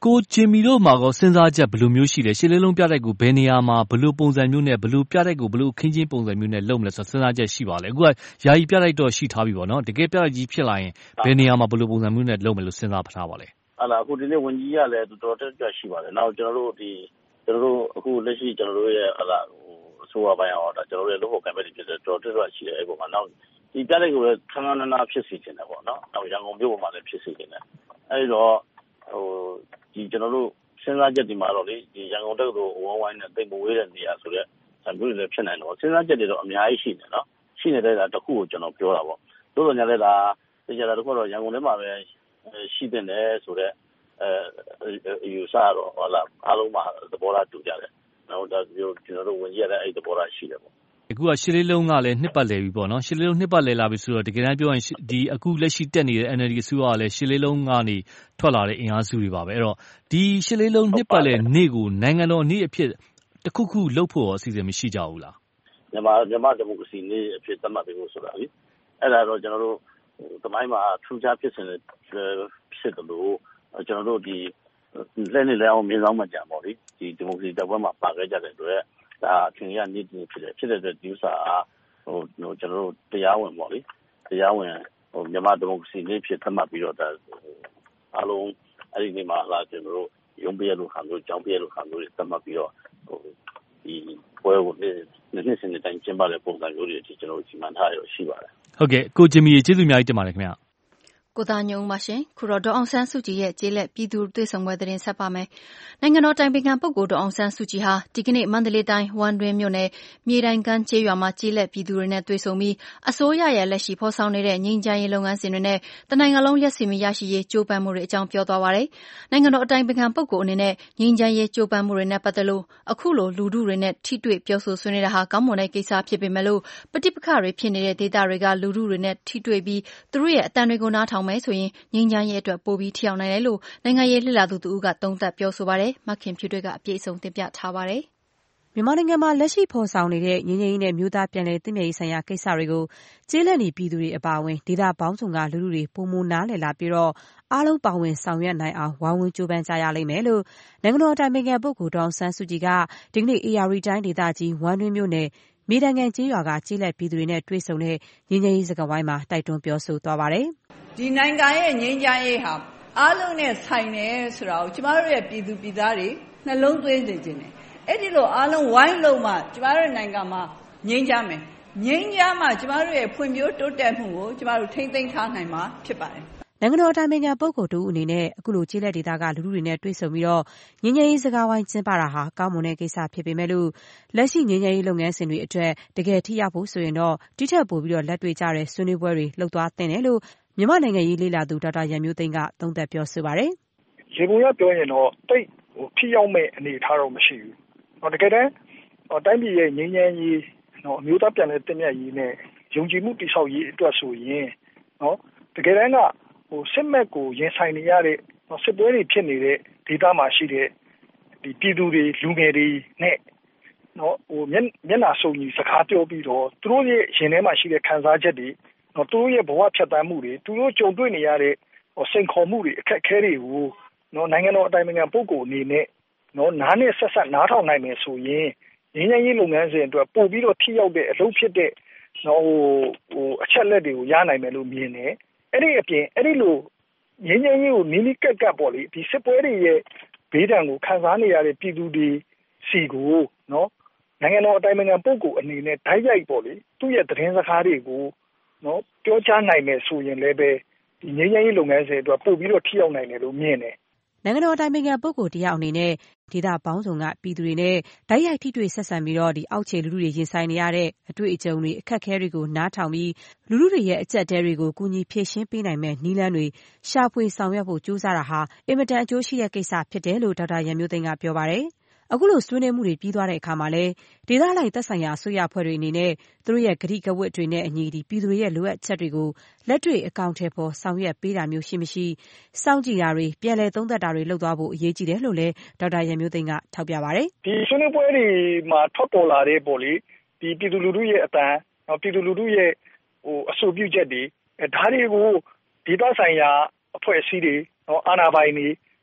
ကိုဂျင်မီတို့မှာကောစဉ်းစားချက်ဘယ်လိုမျိုးရှိလဲရှစ်လေးလုံးပြတိုက်ကိုဘယ်နေရာမှာဘယ်လိုပုံစံမျိုးနဲ့ဘယ်လိုပြတိုက်ကိုဘယ်လိုအခင်းချင်းပုံစံမျိုးနဲ့လုပ်မလဲဆိုတော့စဉ်းစားချက်ရှိပါလေအခုကယာယီပြတိုက်တော့ရှိထားပြီပေါ့နော်တကယ်ပြတိုက်ကြီးဖြစ်လာရင်ဘယ်နေရာမှာဘယ်လိုပုံစံမျိုးနဲ့လုပ်မယ်လို့စဉ်းစားထားပါလဲဟာလားအခုဒီနေ့ဝန်ကြီးကလည်းတော်တော်တက်ကြွရှိပါတယ်နောက်ကျွန်တော်တို့ဒီကျွန်တော်တို့အခုလက်ရှိကျွန်တော်တို့ရဲ့ဟာလားဟိုအစိုးရပိုင်းအောင်ဒါကျွန်တော်တို့ရဲ့လုပ်ဖို့ကံပဲဖြစ်တယ်တော်တော်တက်ကြွရှိတယ်အဲ့ပေါ်မှာနောက်ဒီပြတိုက်ကိုလည်းခဏခဏနာဖြစ်စီနေတယ်ပေါ့နော်နောက်ရန်ကုန်မြို့ပေါ်မှာလည်းဖြစ်စီနေတယ်အဲ့တော့ဟိုဒီကျွန်တော်တို့စဉ်းစားချက်ဒီမှာတော့လေဒီရန်ကုန်တက္ကသိုလ်ဝိုင်းဝိုင်းနဲ့တိတ်မဝေးတဲ့နေရာဆိုတော့ဆံပြူတွေလည်းဖြစ်နိုင်တော့စဉ်းစားချက်တွေတော့အများကြီးရှိနေနော်ရှိနေတဲ့ဒါတစ်ခုကိုကျွန်တော်ပြောတာပေါ့သို့တော်ညာလည်းဒါတရားတော်တစ်ခုတော့ရန်ကုန်ထဲမှာပဲရှိတဲ့နေဆိုတော့အဲယူဆတော့ဟောလာအားလုံးမှာသဘောထားတူကြတယ်နောက်ဒါကျွန်တော်တို့ဝင်ကြတဲ့အဲ့သဘောထားရှိတယ်ပေါ့အခုကရှစ်လေးလုံးကလည်းနှစ်ပတ်လည်ပြီပေါ့နော်ရှစ်လေးလုံးနှစ်ပတ်လည်လာပြီဆိုတော့တကယ်တမ်းပြောရင်ဒီအခုလက်ရှိတက်နေတဲ့ N L D အစိုးရကလည်းရှစ်လေးလုံးကနေထွက်လာတဲ့အင်အားစုတွေပါပဲအဲ့တော့ဒီရှစ်လေးလုံးနှစ်ပတ်လည်နေ့ကိုနိုင်ငံတော်နေ့အဖြစ်တစ်ခုခုလုပ်ဖို့ရောအစီအစဉ်မရှိကြဘူးလားမြန်မာမြန်မာဒီမိုကရေစီနေ့အဖြစ်သတ်မှတ်ပေးဖို့ဆိုတာလေအဲ့ဒါတော့ကျွန်တော်တို့သမိုင်းမှာထူးခြားဖြစ်စဉ်ဖြစ်တယ်လို့ကျွန်တော်တို့ဒီလက်နေလဲအောင်မြင်ဆောင်မှကြပါလိဒီဒီမိုကရေစီတပ်ဖွဲ့မှာပါခဲ့ကြတဲ့အတွက်ဒါအထင်ရနေ့တည်းဖြစ်တယ်ဖြစ်တဲ့အတွက်ဒီဥစ္စာဟိုကျွန်တော်တို့တရားဝင်ပေါ့လေတရားဝင်ဟိုမြန်မာဒီမိုကရေစီနေ့ဖြစ်သတ်မှတ်ပြီးတော့ဒါအားလုံးအဲ့ဒီနေ့မှာလာကျွန်တော်တို့ရုံးပြရလို့ခံလို့ကြောင်းပြရလို့ခံလို့သတ်မှတ်ပြီးတော့ဟိုဒီပွဲကိုနေ့နေ့စဉ်တိုင်းကျင်းပတဲ့ပုံစံမျိုးတွေအထိကျွန်တော်တို့စီမံထားရရှိပါတယ်ဟုတ်ကဲ့ကိုဂျင်မီကျေးဇူးအများကြီးတင်ပါတယ်ခင်ဗျာကိုသားညုံပါရှင်ခုတော့ဒေါအောင်ဆန်းစုကြည်ရဲ့ကျေးလက်ပြည်သူတွေ့ဆုံပွဲသတင်းဆက်ပါမယ်နိုင်ငံတော်တိုင်ပင်ခံပုဂ္ဂိုလ်ဒေါအောင်ဆန်းစုကြည်ဟာဒီကနေ့မန္တလေးတိုင်းဝမ်းတွင်းမြို့နယ်မြေတိုင်ကမ်းကျေးရွာမှာကျေးလက်ပြည်သူတွေနဲ့တွေ့ဆုံပြီးအစိုးရရဲ့လက်ရှိဖော်ဆောင်နေတဲ့ငြိမ်းချမ်းရေးလုပ်ငန်းစဉ်တွေနဲ့တနိုင်ငံလုံးလျှက်စီမီရရှိရေးကြိုးပမ်းမှုတွေအကြောင်းပြောသွားပါတယ်နိုင်ငံတော်တိုင်ပင်ခံပုဂ္ဂိုလ်အနေနဲ့ငြိမ်းချမ်းရေးကြိုးပမ်းမှုတွေနဲ့ပတ်သက်လို့အခုလိုလူထုတွေနဲ့ထိတွေ့ပြောဆိုဆွေးနွေးတာဟာကောင်းမွန်တဲ့ကိစ္စဖြစ်ပေမဲ့လို့ပဋိပက္ခတွေဖြစ်နေတဲ့ဒေသတွေကလူထုတွေနဲ့ထိတွေ့ပြီးသူတို့ရဲ့အတန်တွေကိုနားထောင်မယ်ဆိုရင်ငြိမ်းချမ်းရေးအတွက်ပိုပြီးထိရောက်နိုင်တယ်လို့နိုင်ငံရေးလှစ်လာသူတို့ကသုံးသပ်ပြောဆိုပါတယ်။မခင်ဖြူတွေကအပြည့်အစုံတင်ပြထားပါတယ်။မြန်မာနိုင်ငံမှာလက်ရှိဖော်ဆောင်နေတဲ့ငြိမ်းချမ်းရေးနဲ့မျိုးသားပြန်လည်သင့်မြတ်ရေးဆိုင်ရာကိစ္စတွေကိုကျေးလက်နေပြည်သူတွေအပါအဝင်ဒေသပေါင်းစုံကလူထုတွေပုံမနားလည်လာပြီးတော့အားလုံးပါဝင်ဆောင်ရွက်နိုင်အောင်ဝိုင်းဝန်းကြိုးပမ်းကြရလိမ့်မယ်လို့နိုင်ငံတော်တိုင်ပင်ခံပုဂ္ဂိုလ်ဒေါအောင်ဆန်းစုကြည်ကဒီကနေ့အေရရီတိုင်းဒေသကြီးဝမ်းတွင်းမြို့နယ်မြေတိုင်ကမ်းကျေးရွာကကျေးလက်ပြည်သူတွေနဲ့တွေ့ဆုံတဲ့ငြိမ်းချမ်းရေးစကားဝိုင်းမှာတိုက်တွန်းပြောဆိုသွားပါတယ်။ဒီနိုင်ငံရဲ့ငြိမ်းချမ်းရေးဟာအားလုံးနဲ့ဆိုင်တယ်ဆိုတာကိုကျမတို့ရဲ့ပြည်သူပြည်သားတွေနှလုံးသွင်းနေကြတယ်။အဲ့ဒီလိုအားလုံးဝိုင်းလုံးမှကျမတို့နိုင်ငံမှာငြိမ်းချမ်းမယ်။ငြိမ်းချမ်းမှကျမတို့ရဲ့ဖွံ့ဖြိုးတိုးတက်မှုကိုကျမတို့ထိန်းသိမ်းထားနိုင်မှာဖြစ်ပါတယ်။နိုင်ငံတော်တိုင်ပင်ခံပုဂ္ဂိုလ်တို့အနေနဲ့အခုလိုကျေးလက်ဒေသကလူထုတွေနဲ့တွေ့ဆုံပြီးတော့ငြိမ်းချမ်းရေးစကားဝိုင်းကျင်းပတာဟာကောင်းမွန်တဲ့ကိစ္စဖြစ်ပေမဲ့လို့လက်ရှိငြိမ်းချမ်းရေးလုပ်ငန်းစဉ်တွေအတွက်တကယ်ထိရောက်ဖို့ဆိုရင်တော့တိထက်ပိုပြီးတော့လက်တွေ့ကျတဲ့ဆွေးနွေးပွဲတွေလုပ်သွားသင့်တယ်လို့မြန်မာနိုင်ငံရေးလေ့လာသူဒေါက်တာရန်မျိုးသိန်းကသုံးသပ်ပြောဆိုပါတယ်။ရေပုံရပြောရင်တော့တိတ်ဟိုထိရောက်မဲ့အနေအထားတော့မရှိဘူး။ဟောတကယ်တမ်းဟောတိုင်းပြည်ရဲ့ငြိမ်းချမ်းရေးနော်အမျိုးသားပြန်လည်သင့်မြတ်ရေးနဲ့ယုံကြည်မှုတည်ဆောက်ရေးအတွက်ဆိုရင်နော်တကယ်တမ်းကဟိုစစ်မဲ့ကိုရင်ဆိုင်နေရတဲ့စစ်ပွဲတွေဖြစ်နေတဲ့ဒေသမှာရှိတဲ့ဒီပြည်သူတွေလူငယ်တွေနဲ့နော်ဟိုမျက်မျက်နှာစုံညီစကားပြောပြီးတော့သူတို့ရဲ့ရင်ထဲမှာရှိတဲ့ခံစားချက်တွေနော်သူတို့ရဲ့ဘဝဖြတ်သန်းမှုတွေသူတို့ကြုံတွေ့နေရတဲ့ဟိုစိန်ခေါ်မှုတွေအခက်အခဲတွေကိုနော်နိုင်ငံတော်အတိုင်ပင်ခံပုဂ္ဂိုလ်အနေနဲ့နော်နားနဲ့ဆက်ဆက်နားထောင်နိုင်မယ်ဆိုရင်ငြိမ်းချမ်းရေးလုပ်ငန်းစဉ်အတွက်ပို့ပြီးတော့ထိရောက်တဲ့အလုပ်ဖြစ်တဲ့နော်ဟိုဟိုအချက်လက်တွေကိုရနိုင်မယ်လို့မြင်တယ်အဲ့ဒီအပြင်အဲ့ဒီလိုငြိမ်းချမ်းရေးကိုနီးနီးကပ်ကပ်ပေါ့လေဒီစစ်ပွဲတွေရဲ့ဘေးဒဏ်ကိုခံစားနေရတဲ့ပြည်သူတွေစီကိုနော်နိုင်ငံတော်အတိုင်ပင်ခံပုဂ္ဂိုလ်အနေနဲ့ဓာတ်ရိုက်ပေါ့လေသူ့ရဲ့သတင်းစကားတွေကိုနော်ပြောကြားနိုင်မယ်ဆိုရင်လည်းပဲဒီငြိမ်းချမ်းရေးလုပ်ငန်းစဉ်အတွက်ပို့ပြီးတော့ထိရောက်နိုင်တယ်လို့မြင်တယ်နိုင်ငံတော်တိုင်ပင်ခံပုဂ္ဂိုလ်တယောက်အနေနဲ့ဒေသပေါင်းစုံကပြည်သူတွေနဲ့ဓာတ်ရိုက်ထိတွေ့ဆက်ဆံပြီးတော့ဒီအောက်ခြေလူထုတွေရင်ဆိုင်နေရတဲ့အတွေ့အကြုံတွေအခက်အခဲတွေကိုနားထောင်ပြီးလူထုတွေရဲ့အကျက်တဲတွေကိုကူညီဖြည့်ရှင်းပေးနိုင်မဲ့နည်းလမ်းတွေရှာဖွေဆောင်ရွက်ဖို့ကြိုးစားတာဟာအင်မတန်အကျိုးရှိတဲ့ကိစ္စဖြစ်တယ်လို့ဒေါက်တာရန်မျိုးသိန်းကပြောပါတယ်အခုလိုဆွေးနွေးမှုတွေပြီးသွားတဲ့အခါမှာလည်းဒေသလိုက်သက်ဆိုင်ရာအစိုးရအဖွဲ့တွေအနေနဲ့သူတို့ရဲ့ဂတိကဝတ်တွေနဲ့အညီဒီပြည်သူတွေရဲ့လိုအပ်ချက်တွေကိုလက်တွေ့အကောင့်ထဲပေါ်ဆောင်ရွက်ပေးတာမျိုးရှိမရှိစောင့်ကြည့်တာတွေပြန်လည်သုံးသပ်တာတွေလုပ်သွားဖို့အရေးကြီးတယ်လို့လည်းဒေါက်တာရန်မျိုးသိန်းကထောက်ပြပါတယ်ဒီဆွေးနွေးပွဲတွေမှာထွက်ပေါ်လာတဲ့ပေါ့လေဒီပြည်သူလူထုရဲ့အတန်ပြည်သူလူထုရဲ့ဟိုအဆိုပြုချက်တွေဒါတွေကိုဒေသဆိုင်ရာအဖွဲ့အစည်းတွေနော်အာဏာပိုင်တွေ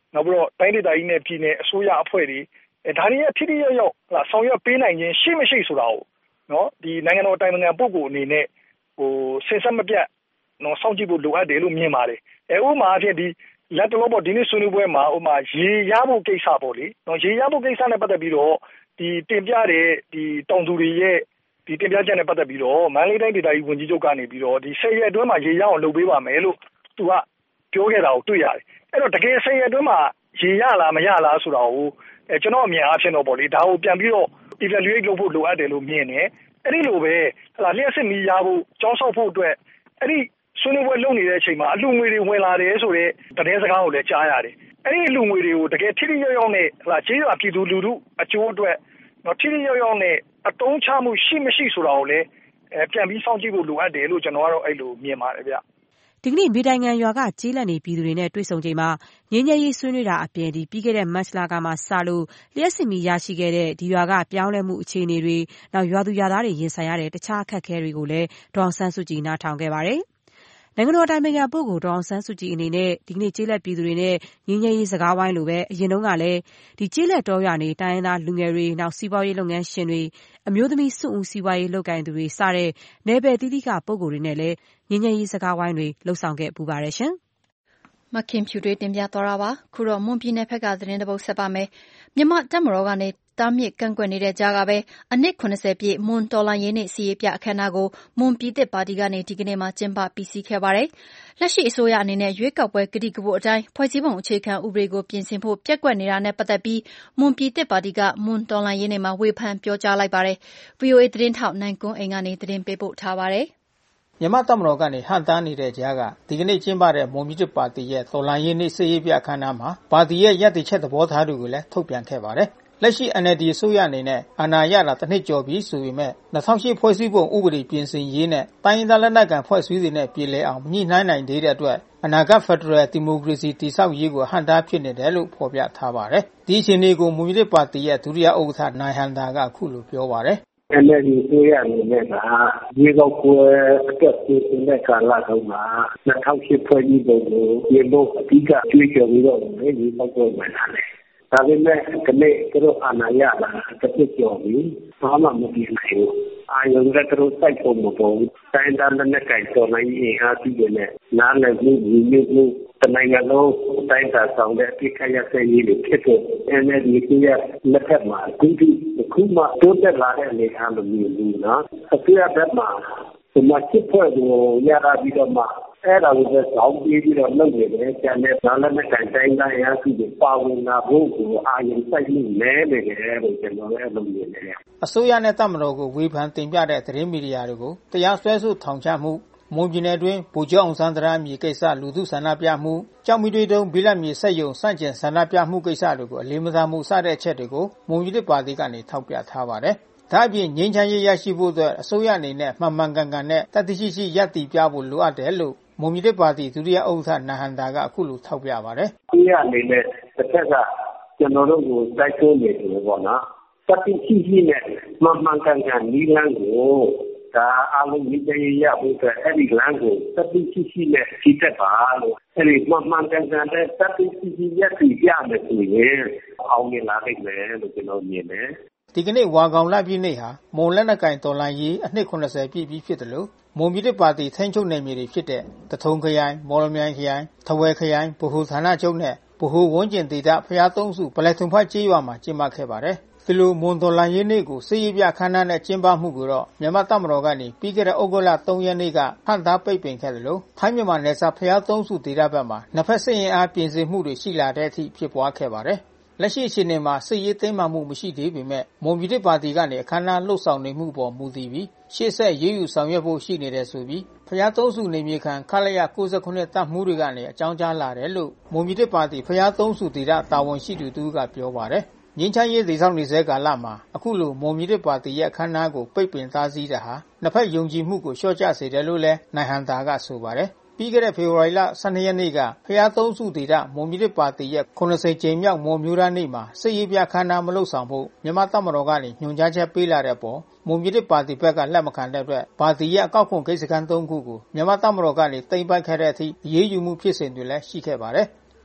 နောက်ပြီးတော့တိုင်းဒေသကြီးနဲ့ပြည်နယ်အစိုးရအဖွဲ့တွေအဲဒါတွေရဲ့ထိထိရောက်ရောက်လာဆောင်ရွက်ပေးနိုင်ခြင်းရှိမရှိဆိုတာကိုနော်ဒီနိုင်ငံတော်တိုင်ပင်ခံပုဂ္ဂိုလ်အနေနဲ့ဟိုဆင်ဆက်မပြတ်နော်စောင့်ကြည့်ဖို့လိုအပ်တယ်လို့မြင်ပါတယ်အဲဥပမာအဖြစ်ဒီလက်တော်ပေါ်ဒီနေ့ဆွေးနွေးပွဲမှာဥပမာရေရဖို့ကိစ္စပေါ့လေနော်ရေရဖို့ကိစ္စနဲ့ပတ်သက်ပြီးတော့ဒီတင်ပြတဲ့ဒီတောင်သူတွေရဲ့ဒီတင်ပြချက်နဲ့ပတ်သက်ပြီးတော့မန္တလေးတိုင်းဒေသကြီးဝန်ကြီးချုပ်ကနေပြီးတော့ဒီဆယ်ရက်အတွင်းမှာရေရအောင်လုပ်ပေးပါမယ်လို့သူကပြောခဲ့တာကိုတွေ့ရတယ်အဲ့တော့တကယ်ဆယ်ရက်အတွင်းမှာရေရလားမရလားဆိုတာကိုအဲကျွန်တော်အမြင်အားဖြင့်တော့ပေါ့လေဒါကိုပြန်ပြီးတော့ evaluate လုပ်ဖို့လိုအပ်တယ်လို့မြင်တယ်အဲ့ဒီလိုပဲဟလာလျှက်စစ်မီရဖို့ကြောင်းဆောက်ဖို့အတွက်အဲ့ဒီဆွေးနွေးပွဲလုပ်နေတဲ့အချိန်မှာအလှငွေတွေဝင်လာတယ်ဆိုတော့သတင်းစကားကိုလည်းကြားရတယ်အဲ့ဒီအလှငွေတွေကိုတကယ်ထိထိရောက်ရောက်နဲ့ဟလာကျေးရွာပြည်သူလူထုအကျိုးအတွက်တော့ထိထိရောက်ရောက်နဲ့အတုံးချမှုရှိမရှိဆိုတာကိုလည်းအဲပြန်ပြီးစောင့်ကြည့်ဖို့လိုအပ်တယ်လို့ကျွန်တော်ကတော့အဲ့လိုမြင်ပါတယ်ဗျဒီကနေ့မြေတိုင်ငံရွာကကျေးလက်နေပြည်သူတွေနဲ့တွေ့ဆုံချိန်မှာငြိမ်းချမ်းရေးဆွေးနွေးတာအပြင်ဒီပြီးခဲ့တဲ့မတ်လကမှစလို့လျှက်စစ်မီရရှိခဲ့တဲ့ဒီရွာကပြောင်းလဲမှုအခြေအနေတွေနောက်ရွာသူရွာသားတွေရင်ဆိုင်ရတဲ့တခြားအခက်အခဲတွေကိုလည်းဒေါ်အောင်ဆန်းစုကြည်နားထောင်ခဲ့ပါတယ်။နိုင်ငံတော်အတိုင်ပင်ခံပုဂ္ဂိုလ်ဒေါ်အောင်ဆန်းစုကြည်အနေနဲ့ဒီကနေ့ကျေးလက်ပြည်သူတွေနဲ့ငြိမ်းချမ်းရေးစကားဝိုင်းလိုပဲအရင်တုန်းကလည်းဒီကျေးလက်တောရွာနေတိုင်းရင်းသားလူငယ်တွေနောက်စီးပွားရေးလုပ်ငန်းရှင်တွေအမျိုးသမီးစွန့်ဦးစီးပွားရေးလုပ်ကိုင်သူတွေစတဲ့နယ်ပယ်သီးသီးကပုဂ္ဂိုလ်တွေနဲ့လည်းငြိမ်းချမ်းရေးစကားဝိုင်းတွေလှုပ်ဆောင်ခဲ့ပူပါတယ်ရှင်မခင်ဖြူတွေတင်ပြသွားတာပါခုတော့မွန်ပြည်နယ်ဘက်ကသတင်းတပုတ်ဆက်ပါမယ်မြန်မာတပ်မတော်ကနေတားမြစ်ကန့်ကွက်နေတဲ့ကြားကပဲအနှစ်၇၀ပြည့်မွန်တော်လှန်ရေးနေ့စီရေးပြအခမ်းအနားကိုမွန်ပြည်သစ်ပါတီကနေဒီကနေ့မှကျင်းပပြီးစီးခဲ့ပါတယ်။လက်ရှိအစိုးရအနေနဲ့ရွေးကောက်ပွဲကတိကဝတ်အတိုင်းဖွဲ့စည်းပုံအခြေခံဥပဒေကိုပြင်ဆင်ဖို့ပျက်ကွက်နေတာနဲ့ပတ်သက်ပြီးမွန်ပြည်သစ်ပါတီကမွန်တော်လှန်ရေးနေ့မှာဝေဖန်ပြောကြားလိုက်ပါတယ်။ ဗွီအိုအေသတင်းထောက်နိုင်ကွန်းအိမ်ကနေသတင်းပေးပို့ထားပါတယ်။မြန်မာတပ်မတော်ကနေဟန်တားနေတဲ့ကြားကဒီကနေ့ကျင်းပတဲ့မွန်ပြည်သစ်ပါတီရဲ့တော်လှန်ရေးနေ့စီရေးပြအခမ်းအနားမှာပါတီရဲ့ရည်တည်ချက်သဘောထားတွေကိုလည်းထုတ်ပြန်ခဲ့ပါတယ်။လက်ရှိ N L D အစိုးရအနေနဲ့အာဏာရတာတစ်နှစ်ကျော်ပြီဆိုပေမဲ့၂၀၀၈ဖွဲ့စည်းပုံဥပဒေပြင်ဆင်ရေးနဲ့တိုင်းရင်းသားလက်နက်ကိုင်ဖွဲ့စည်းတွေနဲ့ပြည်လဲအောင်ညှိနှိုင်းနိုင်သေးတဲ့အတွက်အနာဂတ်ဖက်ဒရယ်ဒီမိုကရေစီတည်ဆောက်ရေးကိုဟန်တားဖြစ်နေတယ်လို့ဖော်ပြထားပါတယ်။ဒီအခြေအနေကိုမွန်ပြည်သစ်ပါတီရဲ့ဒုတိယဥက္ကဋ္ဌနိုင်ဟန်တာကအခုလိုပြောပါတယ်။ N L D အစိုးရအနေနဲ့ကရေကောက်ပွဲအတွက်ပြင်ဆင်တဲ့ကာလတုန်းက၂၀၀၈ဖွဲ့စည်းပုံကိုပြင်ဖို့အဓိကကြွေးကြော်ပြီးတော့ရေကောက်ပွဲဝင်လာတယ်။ဒါပေမဲ့ဒီနေ့သူတို့အာဏာရလာတစ်နှစ်ကျော်ပြီဘာမှမပြင်နိုင်ဘူးအာရုံကသူတို့စိုက်ဖို့မပေါ်ဘူးတိုင်းဒေသနဲ့ကြိုင်တော်နိုင်ရင်အားကြီးတယ်နဲ့နားလည်မှုညီညွတ်မှုတနိုင်ငံလုံးတိုင်းဒေသဆောင်တဲ့အပြစ်ခရတဲ့ရေးတွေဖြစ်ဖို့ N L D ကလက်ထက်မှာအခုဒီအခုမှတိုးတက်လာတဲ့အနေအထားလိုမျိုးဘူးနော်အစိုးရဘက်မှာဒီမှာစစ်ဖွဲ့ကိုရတာပြီးတော့မှအဲ့ဒါကိုပဲစောင့်ပြီးပြီးတော့လုပ်နေတယ်ကျန်တဲ့နားလည်တဲ့တိုင်းတိုင်းအားကြီးတွေပါဝင်လာဖို့ကိုအာရုံစိုက်မှုနဲနေတယ်လို့ကျွန်တော်လည်းလုပ်နေတယ်အစိုးရနဲ့တပ်မတော်ကိုဝေဖန်တင်ပြတဲ့သတင်းမီဒီယာတွေကိုတရားစွဲဆိုထောင်ချမှုမွန်ပြည်နယ်အတွင်းဗိုလ်ချုပ်အောင်ဆန်းတရမြေကိစ္စလူထုဆန္ဒပြမှုကြောက်မီတွေတုံးဘီလက်မြေဆက်ယုံစန့်ကျင်ဆန္ဒပြမှုကိစ္စတွေကိုအလေးမထားမှုစတဲ့အချက်တွေကိုမွန်ပြည်သစ်ပါတီကနေထောက်ပြထားပါတယ်။ဒါ့အပြင်ငြိမ်းချမ်းရေးရရှိဖို့အတွက်အစိုးရအနေနဲ့မှန်မှန်ကန်ကန်နဲ့တတ်သိရှိရှိရပ်တည်ပြဖို့လိုအပ်တယ်လို့မွန်ပြည်သစ်ပါတီဒုတိယဥက္ကဋ္ဌနဟန္တာကအခုလိုထောက်ပြပါတယ်။အစိုးရအနေနဲ့တစ်ခါကကျွန်တော်တို့ကိုတိုက်တွန်းနေတယ်ပေါ့နော်။တတ်သိရှိရှိနဲ့မှန်မှန်ကန်ကန်နီးလန်းကိုဒါအားလုံးဒီကြေးရဖို့အတွက်အဲ့ဒီလမ်းကိုတတ်သိရှိရှိနဲ့ကြီးတက်ပါလို့အဲ့ဒီမှန်မှန်ကန်ကန်နဲ့တတ်သိရှိရှိရပ်တည်ပြမယ်ဆိုရင်အောင်မြင်လာနိုင်မယ်လို့ကျွန်တော်မြင်တယ်ဒီကနေ့ဝါကောင်လပြည့်နေ့ဟာမွန်လက်နက်ကင်တော်လှန်ရေးအနှစ်၇၀ပြည့်ပြီးဖြစ်တယ်လို့မွန်ပြည်သစ်ပါတီထိန်းချုပ်နယ်မြေတွေဖြစ်တဲ့တထုံခရိုင်မော်လမြိုင်ခရိုင်ထဝယ်ခရိုင်ဗဟိုဌာနချုပ်နဲ့ဗဟိုဝန်းကျင်ဒေသဖျားသုံးစုပလဲထုံဖတ်ကျေးရွာမှာကျင်းပခဲ့ပါတယ်ဒီလိုမွန်တော်လှန်ရေးနေ့ကိုစစ်ရေးပြခမ်းနားနဲ့ကျင်းပမှုကိုတော့မြန်မာတပ်မတော်ကနေပြီးခဲ့တဲ့ဩဂုတ်လ၃ရက်နေ့ကဟန်တာပိတ်ပင်ခဲ့တယ်လို့ထိုင်းမြန်မာနယ်စပ်ဖျားသုံးစုဒေသဘက်မှာနှစ်ဖက်စစ်ရင်အားပြင်ဆင်မှုတွေရှိလာတဲ့အထိဖြစ်ပွားခဲ့ပါတယ်လက်ရှိအခြေအနေမှာစစ်ရေးသိမ်းမှမှုမရှိသေးပေမဲ့မွန်ပြည်သစ်ပါတီကနေအခမ်းအနားလှုပ်ဆောင်နေမှုပေါ်မူတည်ပြီးရှေ့ဆက်ရေးယူဆောင်ရွက်ဖို့ရှိနေတယ်ဆိုပြီးဖျားသုံးစုနေမြေခံခလရ၉၉တပ်မှုတွေကနေအကြောင်းကြားလာတယ်လို့မွန်ပြည်သစ်ပါတီဖျားသုံးစုဒေသတာဝန်ရှိသူတူကပြောပါတယ်ငင်းချမ်းရေးဒေဆောင်နေစေကာလမှာအခုလိုမွန်ပြည်သစ်ပါတီရဲ့အခမ်းအနားကိုပိတ်ပင်သားစည်းတာဟာနှစ်ဖက်ယုံကြည်မှုကိုလျှော့ချစေတယ်လို့လည်းနိုင်ဟန်တာကဆိုပါတယ်ပြီးခဲ့တဲ့ဖေဖော်ဝါရီလ၁၂ရက်နေ့ကဖျားသုံးစုဒေသမွန်ပြည်သစ်ပါတီရဲ့၇၀ကြိမ်မြောက်မွန်မျိုးသားနေ့မှာစစ်ရေးပြခမ်းနားမလုပ်ဆောင်ဖို့မြန်မာတပ်မတော်ကနေညွှန်ကြားချက်ပေးလာတဲ့ပေါ်မွန်ပြည်သစ်ပါတီဘက်ကလက်မခံတဲ့အတွက်ပါတီရဲ့အကောက်ခွန်ဂိတ်စခန်း၃ခုကိုမြန်မာတပ်မတော်ကနေသိမ်းပိုက်ခဲ့တဲ့အထိအရေးယူမှုဖြစ်စဉ်တွေလည်းရှိခဲ့ပါတယ်။တ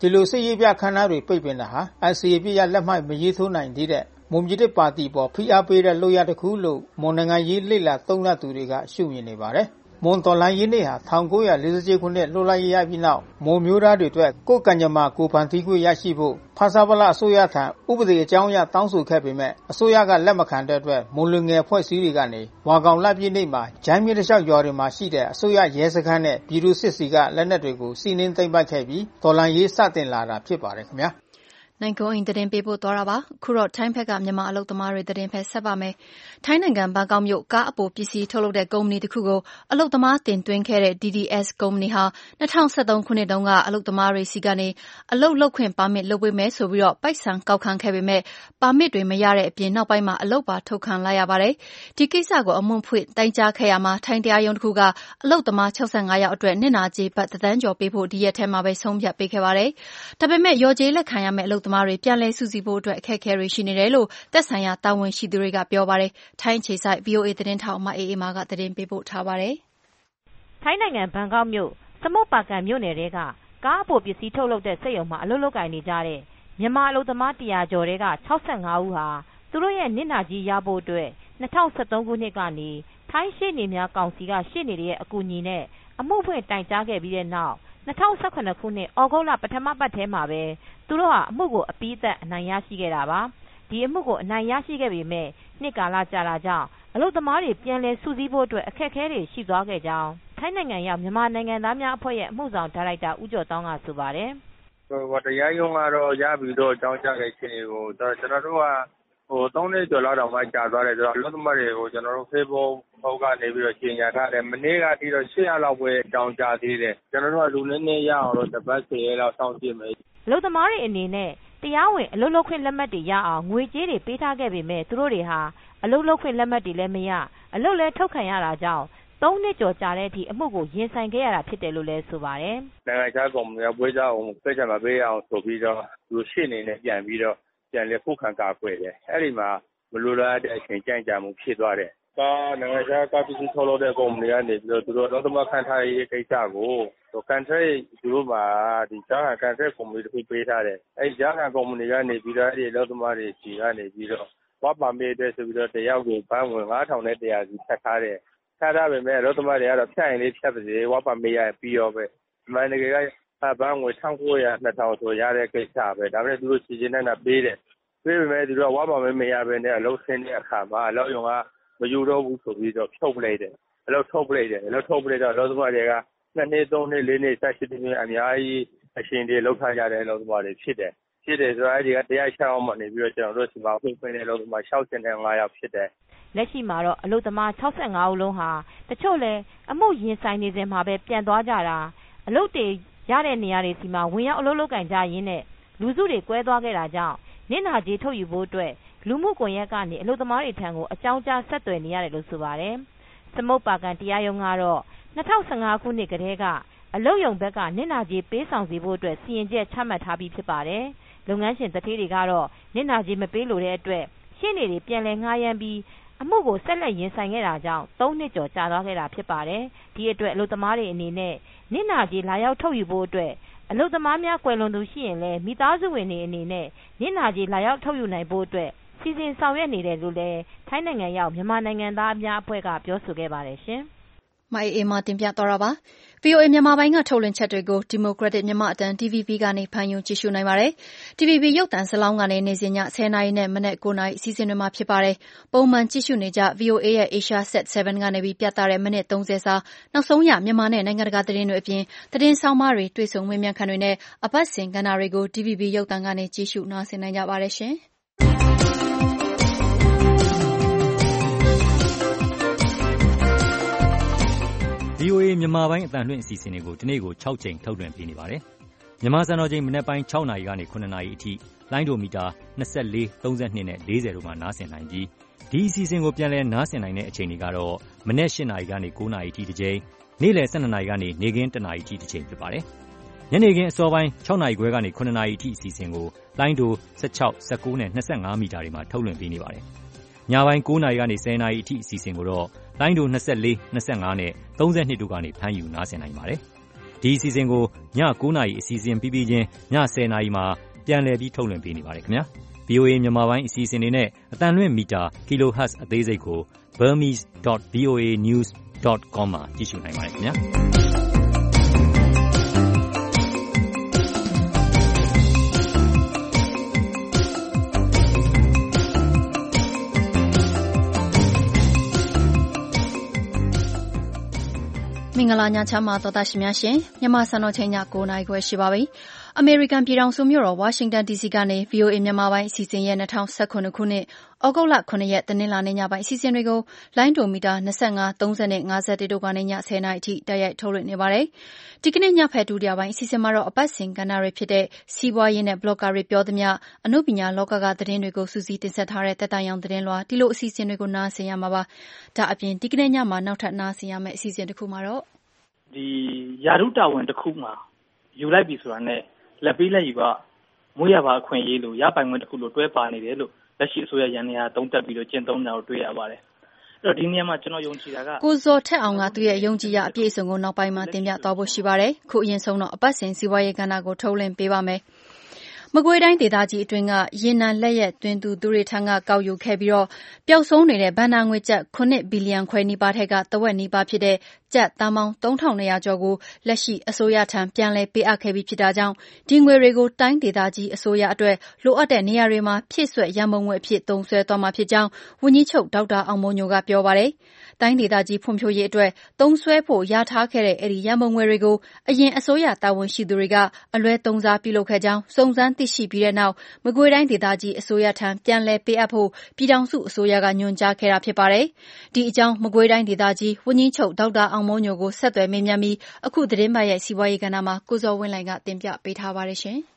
ဒီလိုစစ်ရေးပြခန်းနာတွေပိတ်ပင်တာဟာ အန် စီ အေ ပြည့်ရလက်မှတ်မရေးထိုးနိုင်သေးတဲ့မွန်ပြည်သစ်ပါတီပေါ်ဖိအားပေးတဲ့လုပ်ရတစ်ခုလို့မွန်နိုင်ငံရေးလေ့လာသုံးသပ်သူတွေကရှုမြင်နေပါတယ်မွန်တော်လိုင်းရေးနေ့ဟာ၁၉၄၈ခုနှစ်လွတ်လပ်ရေးရပြီးနောက်မွန်မျိုးသားတွေအတွက်ကိုယ်ကံကြမ္မာကိုဖန်တီးခွင့်ရရှိဖို့ဖဆပလအစိုးရထံဥပဒေအကြောင်းအရတောင်းဆိုခဲ့ပေမဲ့အစိုးရကလက်မခံတဲ့အတွက်မွန်လူငယ်အဖွဲ့အစည်းတွေကနေဝါကောင်လပြည့်နေ့မှာဂျိုင်းမြစ်တစ်လျှောက်ရွာတွေမှာရှိတဲ့အစိုးရရဲစခန်းနဲ့ပြည်သူစစ်စီကလက်နက်တွေကိုစီးနင်းသိမ်းပိုက်ခဲ့ပြီးတော်လိုင်းရေးစတင်လာတာဖြစ်ပါတယ်ခင်ဗျာနိုင်ကုန်းအင်သတင်းပေးပို့သွားတာပါခုတော့ထိုင်းဘက်ကမြန်မာအလုပ်သမားတွေသတင်းဖက်ဆက်ပါမယ်ထိုင်းနိုင်ငံဘန်ကောက်မြို့ကားအပိုပစ္စည်းထုတ်လုပ်တဲ့ကုမ္ပဏီတစ်ခုကိုအလုပ်သမားတင်သွင်းခဲ့တဲ့ ဒီ ဒီ အက်စ် ကုမ္ပဏီဟာ၂၀၁၃ခုနှစ်တုန်းကအလုပ်သမားတွေစီကနေအလုပ်လုပ်ခွင့်ပါမစ်လုပ်ပေးမယ်ဆိုပြီးတော့ပိုက်ဆံကောက်ခံခဲ့ပေမဲ့ပါမစ်တွေမရတဲ့အပြင်နောက်ပိုင်းမှာအလုပ်ပါထုတ်ခံလိုက်ရပါတယ်ဒီကိစ္စကိုအမွန့်ဖွင့်တိုင်ကြားခဲ့ရမှာထိုင်းတရားရုံးတစ်ခုကအလုပ်သမား၆၅ယောက်အတွက်နစ်နာကြေးဘတ်တစ်သန်းကျော်ပေးဖို့ဒီရက်ထဲမှာပဲဆုံးဖြတ်ပေးခဲ့ပါတယ်ဒါပေမဲ့ရော်ကြေးလက်ခံရမယ့်အလုပ်သမားတွေပြန်လည်စုစည်းဖို့အတွက်အခက်အခဲတွေရှိနေတယ်လို့သက်ဆိုင်ရာတာဝန်ရှိသူတွေကပြောပါတယ်။ထိုင်းအခြေစိုက် ဗွီအိုအေ သတင်းထောက်မအေးအေးမာကသတင်းပေးပို့ထားပါတယ်။ထိုင်းနိုင်ငံဘန်ကောက်မြို့စမုတ်ပါကန်မြို့နယ်တွေကကားအပိုပစ္စည်းထုတ်လုပ်တဲ့စက်ရုံမှာအလုပ်လုပ်ကိုင်နေကြတဲ့မြန်မာအလုပ်သမားတရာကျော်တွေက၆၅ဦးဟာသူတို့ရဲ့နစ်နာကြီးရဖို့အတွက်၂၀၁၃ခုနှစ်ကနေထိုင်းရှေ့နေများကောင်စီကရှေ့နေတွေရဲ့အကူအညီနဲ့အမှုဖွင့်တိုင်ကြားခဲ့ပြီးတဲ့နောက်၂၀၁၇ခုနှစ်ဩဂုတ်လပထမပတ်ထဲမှာပဲသူတို့ဟာအမှုကိုအပြီးသတ်အနိုင်ရရှိခဲ့တာပါဒီအမှုကိုအနိုင်ရရှိခဲ့ပေမဲ့နှစ်ကာလကြာတာကြောင့်အလုပ်သမားတွေပြန်လည်စုစည်းဖို့အတွက်အခက်အခဲတွေရှိသွားခဲ့ကြောင်းထိုင်းနိုင်ငံရောက်မြန်မာနိုင်ငံသားများအဖွဲ့ရဲ့အမှုဆောင်ဒါရိုက်တာဦးကျော်တောင်းကဆိုပါတယ်ဟိုတရားရုံးကတော့ရပြီးတော့အကြောင်းကြားခဲ့ခြင်းကိုကျွန်တော်တို့ကဟိုသုံးနှစ်ကျော်လောက်တောင်မှကြာသွားတယ်ဆိုတော့အလုပ်သမားတွေကိုကျွန်တော်တို့ Facebook ဟုတ်ကနေပြီးတော့ကြီးညာထားတယ်မနေ့ကတည်းကရှစ်ရက်လောက်ပဲအကြောင်းကြားသေးတယ်ကျွန်တော်တို့ကလူနည်းနည်းရအောင်လို့တပတ်ဆယ်ရက်လောက်စောင့်ကြည့်မယ်အလုပ်သမားတွေအနေနဲ့တရားဝင်အလုပ်လုပ်ခွင့်လက်မှတ်တွေရအောင်ငွေကြေးတွေပေးထားခဲ့ပေမဲ့သူတို့တွေဟာအလုပ်လုပ်ခွင့်လက်မှတ်တွေလည်းမရအလုပ်လည်းထုတ်ခံရတာကြောင့်သုံးနှစ်ကျော်ကြာတဲ့အထိအမှုကိုရင်ဆိုင်ခဲ့ရတာဖြစ်တယ်လို့လည်းဆိုပါတယ်နိုင်ငံခြားကုမ္ပဏီကပွဲစားအောင်ပြည့်ချင်မှာပေးအောင်ဆိုပြီးတော့သူရှင်းနေနဲ့ပြန်ပြီးတော့ပြန်လေခုခံကာကွယ်တယ်အဲ့ဒီမှာမလိုလားတဲ့အချိန်ကြန့်ကြာမှုဖြစ်သွားတယ်ကားနိုင်ငံခြားကားပစ္စည်းထုတ်လုပ်တဲ့ကုမ္ပဏီကနေပြီးတော့သူတို့တော့တမခန့်ထားရေးကိစ္စကိုဟိုကန်ထရိတ်သူတို့မှာဒီဂျားကန်ထရိတ်ကုမ္ပဏီတစ်ခုပေးထားတယ်အဲ့ဒီဂျားကန်ကုမ္ပဏီကနေပြီးတော့အဲ့ဒီလောက်သမားတွေကြီးကနေပြီးတော့ဝါပါမေးတဲ့ဆိုပြီးတော့တယောက်ကိုဘန်းဝင်ငါးထောင်နဲ့တရာစီထပ်ထားတယ်ထပ်ထားပေမဲ့လောက်သမားတွေကတော့ဖြတ်ရင်လေးဖြတ်ပါစေဝါပါမေးရပြီးရောပဲဒီမှာနေကဘန်းငွေ၁၉၀၀ ၂ထောင်ဆိုရတဲ့ကိစ္စပဲဒါပေမဲ့သူတို့စီစဉ်နေတာပေးတယ်ပေးပေမဲ့သူတို့ဝါပါမေးမရဘဲနဲ့အလုပ်ဆင်းတဲ့အခါမှာအလုပ်ရုံကမယူတော့ဘူးဆိုပြီးတော့ဖြုတ်ပလိုက်တယ်အလုပ်ထုတ်ပလိုက်တယ်အလုပ်ထုတ်ပလိုက်တော့အလုပ်သမားတွေကနှစ်နှစ်သုံးနှစ်လေးနှစ်ဆက်ရှိတဲ့ပြင်အများကြီးအရှင်တွေလောက်ထားကြတဲ့အလုပ်သမားတွေဖြစ်တယ်ဖြစ်တယ်ဆိုတော့အဲ့ဒီကတရားချအောင်မှနေပြီးတော့ကျွန်တော်တို့စီမံဖွင့်ဖွင့်တဲ့အလုပ်သမား၆၅ယောက်ဖြစ်တယ်လက်ရှိမှာတော့အလုပ်သမား၆၅ဦးလုံးဟာတချို့လဲအမှုရင်ဆိုင်နေစဉ်မှာပဲပြန်သွားကြတာအလုပ်တွေရတဲ့နေရာတွေစီမှာဝင်ရောက်အလုပ်လုပ်ကင်ကြရင်းနဲ့လူစုတွေကွဲသွားခဲ့တာကြောင့်နစ်နာကြေးထုတ်ယူဖို့အတွက်လူမှုကွန်ရက်ကနေအလုပ်သမားတွေထံကိုအကြောင်းကြားဆက်သွယ်နေရတယ်လို့ဆိုပါတယ်စမုတ်ပါကန်တရားရုံးကတော့၂၀၁၅ခုနှစ်ကတည်းကအလုပ်ရုံဘက်ကနစ်နာကြေးပေးဆောင်စေဖို့အတွက်စီရင်ချက်ချမှတ်ထားပြီးဖြစ်ပါတယ်လုပ်ငန်းရှင်တတိတွေကတော့နစ်နာကြေးမပေးလိုတဲ့အတွက်ရှင်းနေတွေပြန်လည်ငှားရမ်းပြီးအမှုကိုဆက်လက်ရင်ဆိုင်ခဲ့တာကြောင့်သုံးနှစ်ကျော်ကြာသွားခဲ့တာဖြစ်ပါတယ်ဒီအတွက်အလုပ်သမားတွေအနေနဲ့နစ်နာကြေးလာရောက်ထုတ်ယူဖို့အတွက်အလုပ်သမားများကွယ်လွန်သူရှိရင်လည်းမိသားစုဝင်တွေအနေနဲ့နစ်နာကြေးလာရောက်ထုတ်ယူနိုင်ဖို့အတွက်စီစဉ်ဆောင်ရွက်နေတယ်လို့လည်းထိုင်းနိုင်ငံရောက်မြန်မာနိုင်ငံသားများအဖွဲ့ကပြောဆိုခဲ့ပါတယ်ရှင်။မအေးအေးမာတင်ပြသွားတာပါ။ ဗွီအိုအေမြန်မာပိုင်းကထုတ်လွှင့်ချက်တွေကို Democratic မြန်မာအတန် ဒီ ဗီ ဘီ ကနေဖန်ယုံကြည့်ရှုနိုင်ပါတယ်။ ဒီ ဗီ ဘီ ရုပ်သံဇာတ်လမ်းကနေနေ့စဉ်ညဆယ်နာရီနဲ့မနက်ကိုးနာရီအစီအစဉ်တွေမှာဖြစ်ပါတယ်။ပုံမှန်ကြည့်ရှုနေကြ ဗွီအိုအေရဲ့ Asia Sat ဆယ်ကနေပြီးပြသတဲ့မိနစ်သုံးဆယ်စာနောက်ဆုံးရမြန်မာနဲ့နိုင်ငံတကာသတင်းတွေအပြင်သတင်းဆောင်းပါးတွေတွေ့ဆုံမေးမြန်းခန်းတွေနဲ့အပတ်စဉ်ကဏ္ဍတွေကို ဒီ ဗီ ဘီ ရုပ်သံကနေကြည့်ရှုနားဆင်နိုင်ကြပါတယ်ရှင်။ဗွီအိုအေမြန်မာပိုင်းအသံလွှင့်အစီအစဉ်တွေကိုဒီနေ့ကို၆ကြိမ်ထုတ်လွှင့်ပေးနေပါတယ်။မြန်မာစံတော်ချိန်မနက်ပိုင်း၆နာရီကနေ၇နာရီအထိလိုင်းဒိုမီတာ၂၄၊၃၂နဲ့၄၀တို့မှာနားဆင်နိုင်ပြီးဒီအစီအစဉ်ကိုပြန်လည်နားဆင်နိုင်တဲ့အချိန်တွေကတော့မနက်၈နာရီကနေ၉နာရီအထိတစ်ကြိမ်နေ့လယ်၁၂နာရီကနေနေ့ခင်းတစ်နာရီအထိတစ်ကြိမ်ဖြစ်ပါတယ်။ညနေခင်းအစောပိုင်း၆နာရီခွဲကနေ၇နာရီအထိအစီအစဉ်ကိုလိုင်းဒို၁၆၊၁၉နဲ့၂၅မီတာတွေမှာထုတ်လွှင့်ပေးနေပါတယ်။ညပိုင်း၉နာရီကနေ၁၀နာရီအထိအစီအစဉ်ကိုတော့လိုင်းဒို၂၄၊၂၅နဲ့၃၂တို့ကနေဖမ်းယူနားဆင်နိုင်ပါတယ်။ဒီအစီအစဉ်ကိုည၉နာရီအစီအစဉ်ပြီးပြီးချင်းည၁၀နာရီမှာပြန်လည်ပြီးထုတ်လွှင့်ပေးနေပါတယ်ခင်ဗျာ။ ဗွီအိုအေ မြန်မာပိုင်းအစီအစဉ်တွေနဲ့အသံလွှင့်မီတာ kilohertz အသေးစိတ်ကို burmese dot v o a news dot com မှာကြည့်ရှုနိုင်ပါတယ်ခင်ဗျာ။မင်္ဂလာညချမ်းပါသောတာရှင်များရှင်မြန်မာစံတော်ချိန်ည၉နာရီခွဲရှိပါပြီ။အမေရိကန်ပြည်ထောင်စုမြို့တော်ဝါရှင်တန် ဒီစီ ကနေ ဗွီအိုအေ မြန်မာပိုင်းအစီအစဉ်ရဲ့၂၀၁၇ခုနှစ်ဩဂုတ်လ၇ရက်တနင်္လာနေ့ညပိုင်းအစီအစဉ်တွေကိုလိုင်းဒိုမီတာ၂၅၊၃၀နဲ့၅၁တို့ကနေည၁၀နာရီအထိတိုက်ရိုက်ထုတ်လွှင့်နေပါတယ်။ဒီကနေ့ညဖက်ဒုတိယပိုင်းအစီအစဉ်မှာတော့အပတ်စဉ်ကဏ္ဍတွေဖြစ်တဲ့စီးပွားရေးနဲ့ဘလော့ဂါတွေပြောသမျှအနုပညာလောကကသတင်းတွေကိုစူးစီးတင်ဆက်ထားတဲ့သက်တမ်းရောင်သတင်းလွှာဒီလိုအစီအစဉ်တွေကိုနားဆင်ရမှာပါ။ဒါအပြင်ဒီကနေ့ညမှာနောက်ထပ်နားဆင်ရမယ့်အစီအစဉ်တစ်ခုမှာတော့ဒီယာရုတာဝန်တစ်ခုမှာယူလိုက်ပြီဆိုတာနဲ့လက်ပေးလက်ယူကမွေးရပါအခွင့်အရေးလို့ရပိုင်ခွင့်တစ်ခုလို့တွဲပါနေတယ်လို့လက်ရှိအစိုးရရန်နေရာသုံးသပ်ပြီးတော့ကျင့်သုံးတာကိုတွေ့ရပါတယ်။အဲ့တော့ဒီနေရာမှာကျွန်တော်ယုံကြည်တာကကိုဇော်ထက်အောင်ကသူ့ရဲ့ယုံကြည်ရအပြည့်အစုံကိုနောက်ပိုင်းမှာတင်ပြသွားဖို့ရှိပါတယ်။ခုအရင်ဆုံးတော့အပတ်စဉ်စီးပွားရေးကဏ္ဍကိုထုတ်လွှင့်ပေးပါမယ်။မကွေးတိုင်းဒေသကြီးအတွင်းကရေနံလက်ရက်တွင်သူသူတွေထံကကောက်ယူခဲ့ပြီးတော့ပျောက်ဆုံးနေတဲ့ဘဏ္ဍာငွေကျပ်ခုနှစ်ဘီလီယံခွဲနီးပါးထက်ကတဝက်နီးပါးဖြစ်တဲ့ကျပ်သန်းပေါင်းသုံးထောင်၂ရာကျော်ကိုလက်ရှိအစိုးရထံပြန်လည်ပေးအပ်ခဲ့ပြီးဖြစ်တာကြောင့်ဒီငွေတွေကိုတိုင်းဒေသကြီးအစိုးရအတွက်လိုအပ်တဲ့နေရာတွေမှာဖြည့်ဆွက်ရန်ပုံငွေအဖြစ်သုံးစွဲသွားမှာဖြစ်ကြောင်းဝန်ကြီးချုပ်ဒေါက်တာအောင်မိုးညိုကပြောပါတယ်။တိုင်းဒေသကြီးဖွံ့ဖြိုးရေးအတွက်သုံးစွဲဖို့ရထားခဲ့တဲ့အဲဒီရန်ပုံငွေတွေကိုအရင်အစိုးရတာဝန်ရှိသူတွေကအလွဲသုံးစားပြုလုပ်ခဲ့ကြောင်းစုံစမ်းသိရှိပြီးတဲ့နောက်မကွေးတိုင်းဒေသကြီးအစိုးရထံပြန်လည်ပေးအပ်ဖို့ပြည်ထောင်စုအစိုးရကညွှန်ကြားခဲ့တာဖြစ်ပါတယ်။ဒီအကြောင်းမကွေးတိုင်းဒေသကြီးဝန်ကြီးချုပ်ဒေါက်တာအောင်မိုးညိုကိုဆက်သွယ်မေးမြန်းပြီးအခုသတင်းပတ်ရဲ့စီးပွားရေးကဏ္ဍမှာကိုဇော်ဝင်းလှိုင်ကတင်ပြပေးထားပါတယ်ရှင်။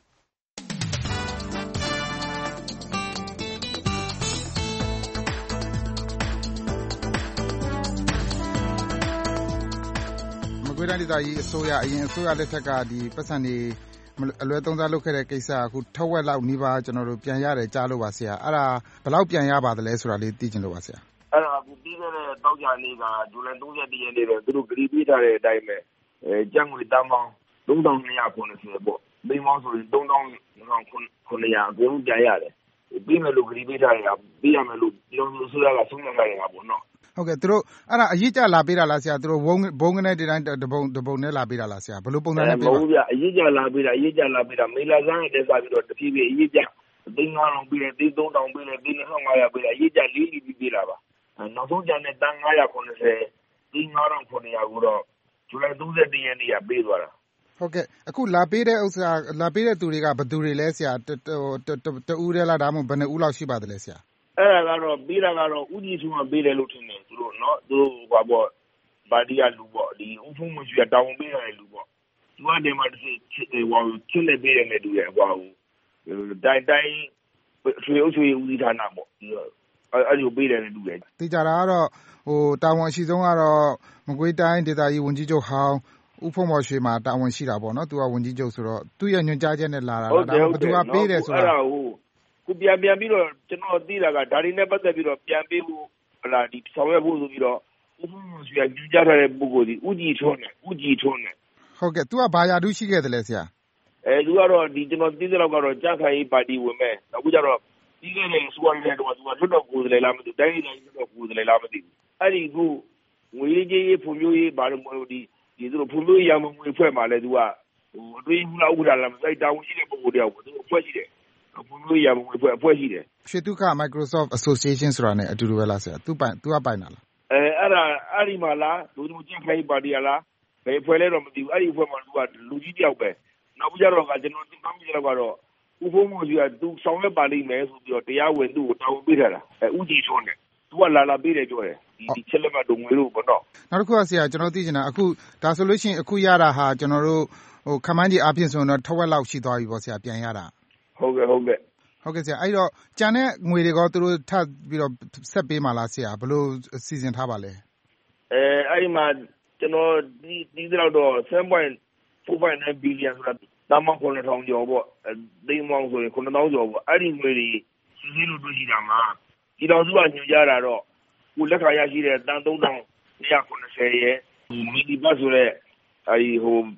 မကွေးတိုင်းဒေသကြီးအစိုးရအရင်အစိုးရလက်ထက်ကဒီပတ်စံတွေအလွဲသုံးစားလုပ်ခဲ့တဲ့ကိစ္စအခုထက်ဝက်လောက်နီးပါးကျွန်တော်တို့ပြန်ရတယ်ကြားလို့ပါဆရာအဲ့ဒါဘယ်လောက်ပြန်ရပါသလဲဆိုတာလေးသိချင်လို့ပါဆရာအဲ့ဒါအခုပြီးခဲ့တဲ့တောက်ကြနေ့ကဇူလိုင်၃၁ရက်နေ့တော့သူတို့ဂရီပေးထားတဲ့အတိုင်းပဲအဲကျပ်ငွေတန်းပေါင်းသုံးထောင်၂ရာခုနှစ်ဆယ်ပေါ့သိန်းပေါင်းဆိုရင်သုံးထောင်ခုနှစ်ရာအကုန်လုံးပြန်ရတယ်ပြီးမယ်လို့ဂရီပေးထားတယ်ပြီးရမယ်လို့ပြည်တော်စုအစိုးရကဆုံးဖြတ်လိုက်တာပေါ့နော်ဟုတ်ကဲ့သူတို့အဲ့ဒါအရေးကြလာပေးတာလားဆရာသူတို့ဘုံဘုံကနေတိုင်းတပုံတပုံနဲ့လာပေးတာလားဆရာဘယ်လိုပုံစံနဲ့ပေးပါဟုတ်ဗျအရေးကြလာပေးတာအရေးကြလာပေးတာမေလာဆန်းရဲ့တက်စားပြီးတော့တဖြည်းဖြည်းအရေးကြသိန်း၅ထောင်ပေးတယ်သိန်း၃ထောင်ပေးတယ်သိန်း၂၅ရာပေးတယ်အရေးကြလေးလီပြီးပေးတာပါနောက်ဆုံးကျန်တဲ့တန်း၅ရာခုနှစ်ဆယ်သိန်း၅ထောင်ခုနှစ်ရာကိုတော့ဇူလိုင်၃၁ရက်နေ့ကပေးသွားတာဟုတ်ကဲ့အခုလာပေးတဲ့ဥစ္စာလာပေးတဲ့သူတွေကဘယ်သူတွေလဲဆရာတဦးတည်းလားဒါမှမဟုတ်ဘယ်နှစ်ဦးလောက်ရှိပါသလဲဆရာအဲ့ဒါကတော့ပေးတာကတော့ဥကြီးစုကပေးတယ်လို့ထင်တယ်သူတို့နော်သူတို့ဟောပေါ့ပါတီကလူပေါ့ဒီဥဖုံးမရှိတောင်းပေးတဲ့လူပေါ့သူကတည်းကတစ်စိချစ်တယ်ဟောချစ်လက်ပေးတယ်နဲ့တူတယ်ဟောတိုင်းတိုင်းဆွေအုပ်ဆွေဦးစီးဌာနပေါ့ဒီအဲ့လိုပေးတယ်နဲ့တူတယ်သိကြတာကတော့ဟိုတာဝန်ရှိဆုံးကတော့မကွေးတိုင်းဒေသကြီးဝန်ကြီးချုပ်ဟောင်းဥဖုံးမော်ရွှေမှာတာဝန်ရှိတာပေါ့နော်သူကဝန်ကြီးချုပ်ဆိုတော့သူ့ရဲ့ညွှန်ကြားချက်နဲ့လာတာဒါမှမဟုတ်သူကပေးတယ်ဆိုတာအဲ့ဒါဟိုခုပြန်ပြန်ပြီးတော့ကျွန်တော်သိတာကဒါတွေနဲ့ပတ်သက်ပြီးတော့ပြန်ပေးဖို့ဟလာဒီဆောင်ရွက်ဖို့ဆိုပြီးတော့ဥပမာဆိုရညွှန်ကြားထားတဲ့ပုဂ္ဂိုလ်ဒီဥကြည်ထွန်းနဲ့ဥကြည်ထွန်းနဲ့ဟုတ်ကဲ့ तू ကဘာယာတုရှိခဲ့တယ်လဲဆရာအဲ तू ကတော့ဒီကျွန်တော်သိတဲ့လောက်ကတော့ကြားခိုင်ရေးပါတီဝင်မဲ့အခုကျတော့ပြီးခဲ့တဲ့စူဝါရီတော့ तू ကလွတ်တော်ကိုယ်စားလှယ်လားမသိဘူးတိုင်းဒေသကြီးလွတ်တော်ကိုယ်စားလှယ်လားမသိဘူးအဲ့ဒီခုငွေကြေးရေးဖွံ့ဖြိုးရေးဘာလို့မလို့ဒီဒီသူတို့ဖွံ့ဖြိုးရေးရမငွေဖွဲ့မှာလဲ तू ကဟိုအတွင်းမှုလားဥပဒေလားမသိတာဝန်ရှိတဲ့ပုဂ္ဂိုလ်တယောက်ကို तू ဖွဲ့ရှိတယ်ဖွံ့ဖြိုးရေးရမငွေဖွဲ့အဖွဲ့ရှိတယ်ရွှေတုခ Microsoft Association ဆိုတာနဲ့အတူတူပဲလားဆရာ तू ပိုင် तू ကပိုင်တာလားအဲအဲ့ဒါအဲ့ဒီမှာလားလူတို့ကြက်ခိုင်းပါတီလားဘယ်ဖွဲ့လဲတော့မသိဘူးအဲ့ဒီဖွဲ့မှာ तू ကလူကြီးတယောက်ပဲနောက်ကြတော့ကကျွန်တော်သိမှမသိတော့ကတော့ဥဖုံးမို့ကြီးက तू ဆောင်ရွက်ပါလိမ့်မယ်ဆိုပြီးတော့တရားဝင်သူ့ကိုတာဝန်ပေးထားတာအဲဥကြည်ထွန်းတယ် तू ကလာလာပေးတယ်ပြောတယ်ဒီဒီချက်လက်မှတ်တို့ငွေတို့ပေါ့နော်နောက်တစ်ခုကဆရာကျွန်တော်သိချင်တာအခုဒါဆိုလို့ရှိရင်အခုရတာဟာကျွန်တော်တို့ဟိုခမန်းကြီးအပြင်ဆိုတော့ထက်ဝက်လောက်ရှိသွားပြီပေါ့ဆရာပြန်ရတာဟုတ်ကဲ့ဟုတ်ကဲ့ဟုတ်ကဲ့ဆရာအဲ့တော့ကြံတဲ့ငွေတွေကသူတို့ထပ်ပြီးတော့ဆက်ပေးမှာလားဆရာဘယ်လိုစီစဉ်ထားပါလဲအဲအဲ့ဒီမှာကျွန်တော်ဒီဒီတော့တော့ seven point four five nine billion ဆိုတာတမန်ခုနှစ်ထောင်ကျော်ပေါ့သိန်းပေါင်းဆိုရင်ခုနှစ်သောင်းကျော်ပေါ့အဲ့ဒီငွေတွေစီစဉ်လို့တွေ့ရှိတာမှာဒီတော်စုကညွှန်ကြားတာတော့ကိုလက်ခါရရှိတဲ့တန်သုံးထောင်၂ခုနှစ်ဆယ်ရဲ့မီဒီဘတ်ဆိုတဲ့အဲဒီဟို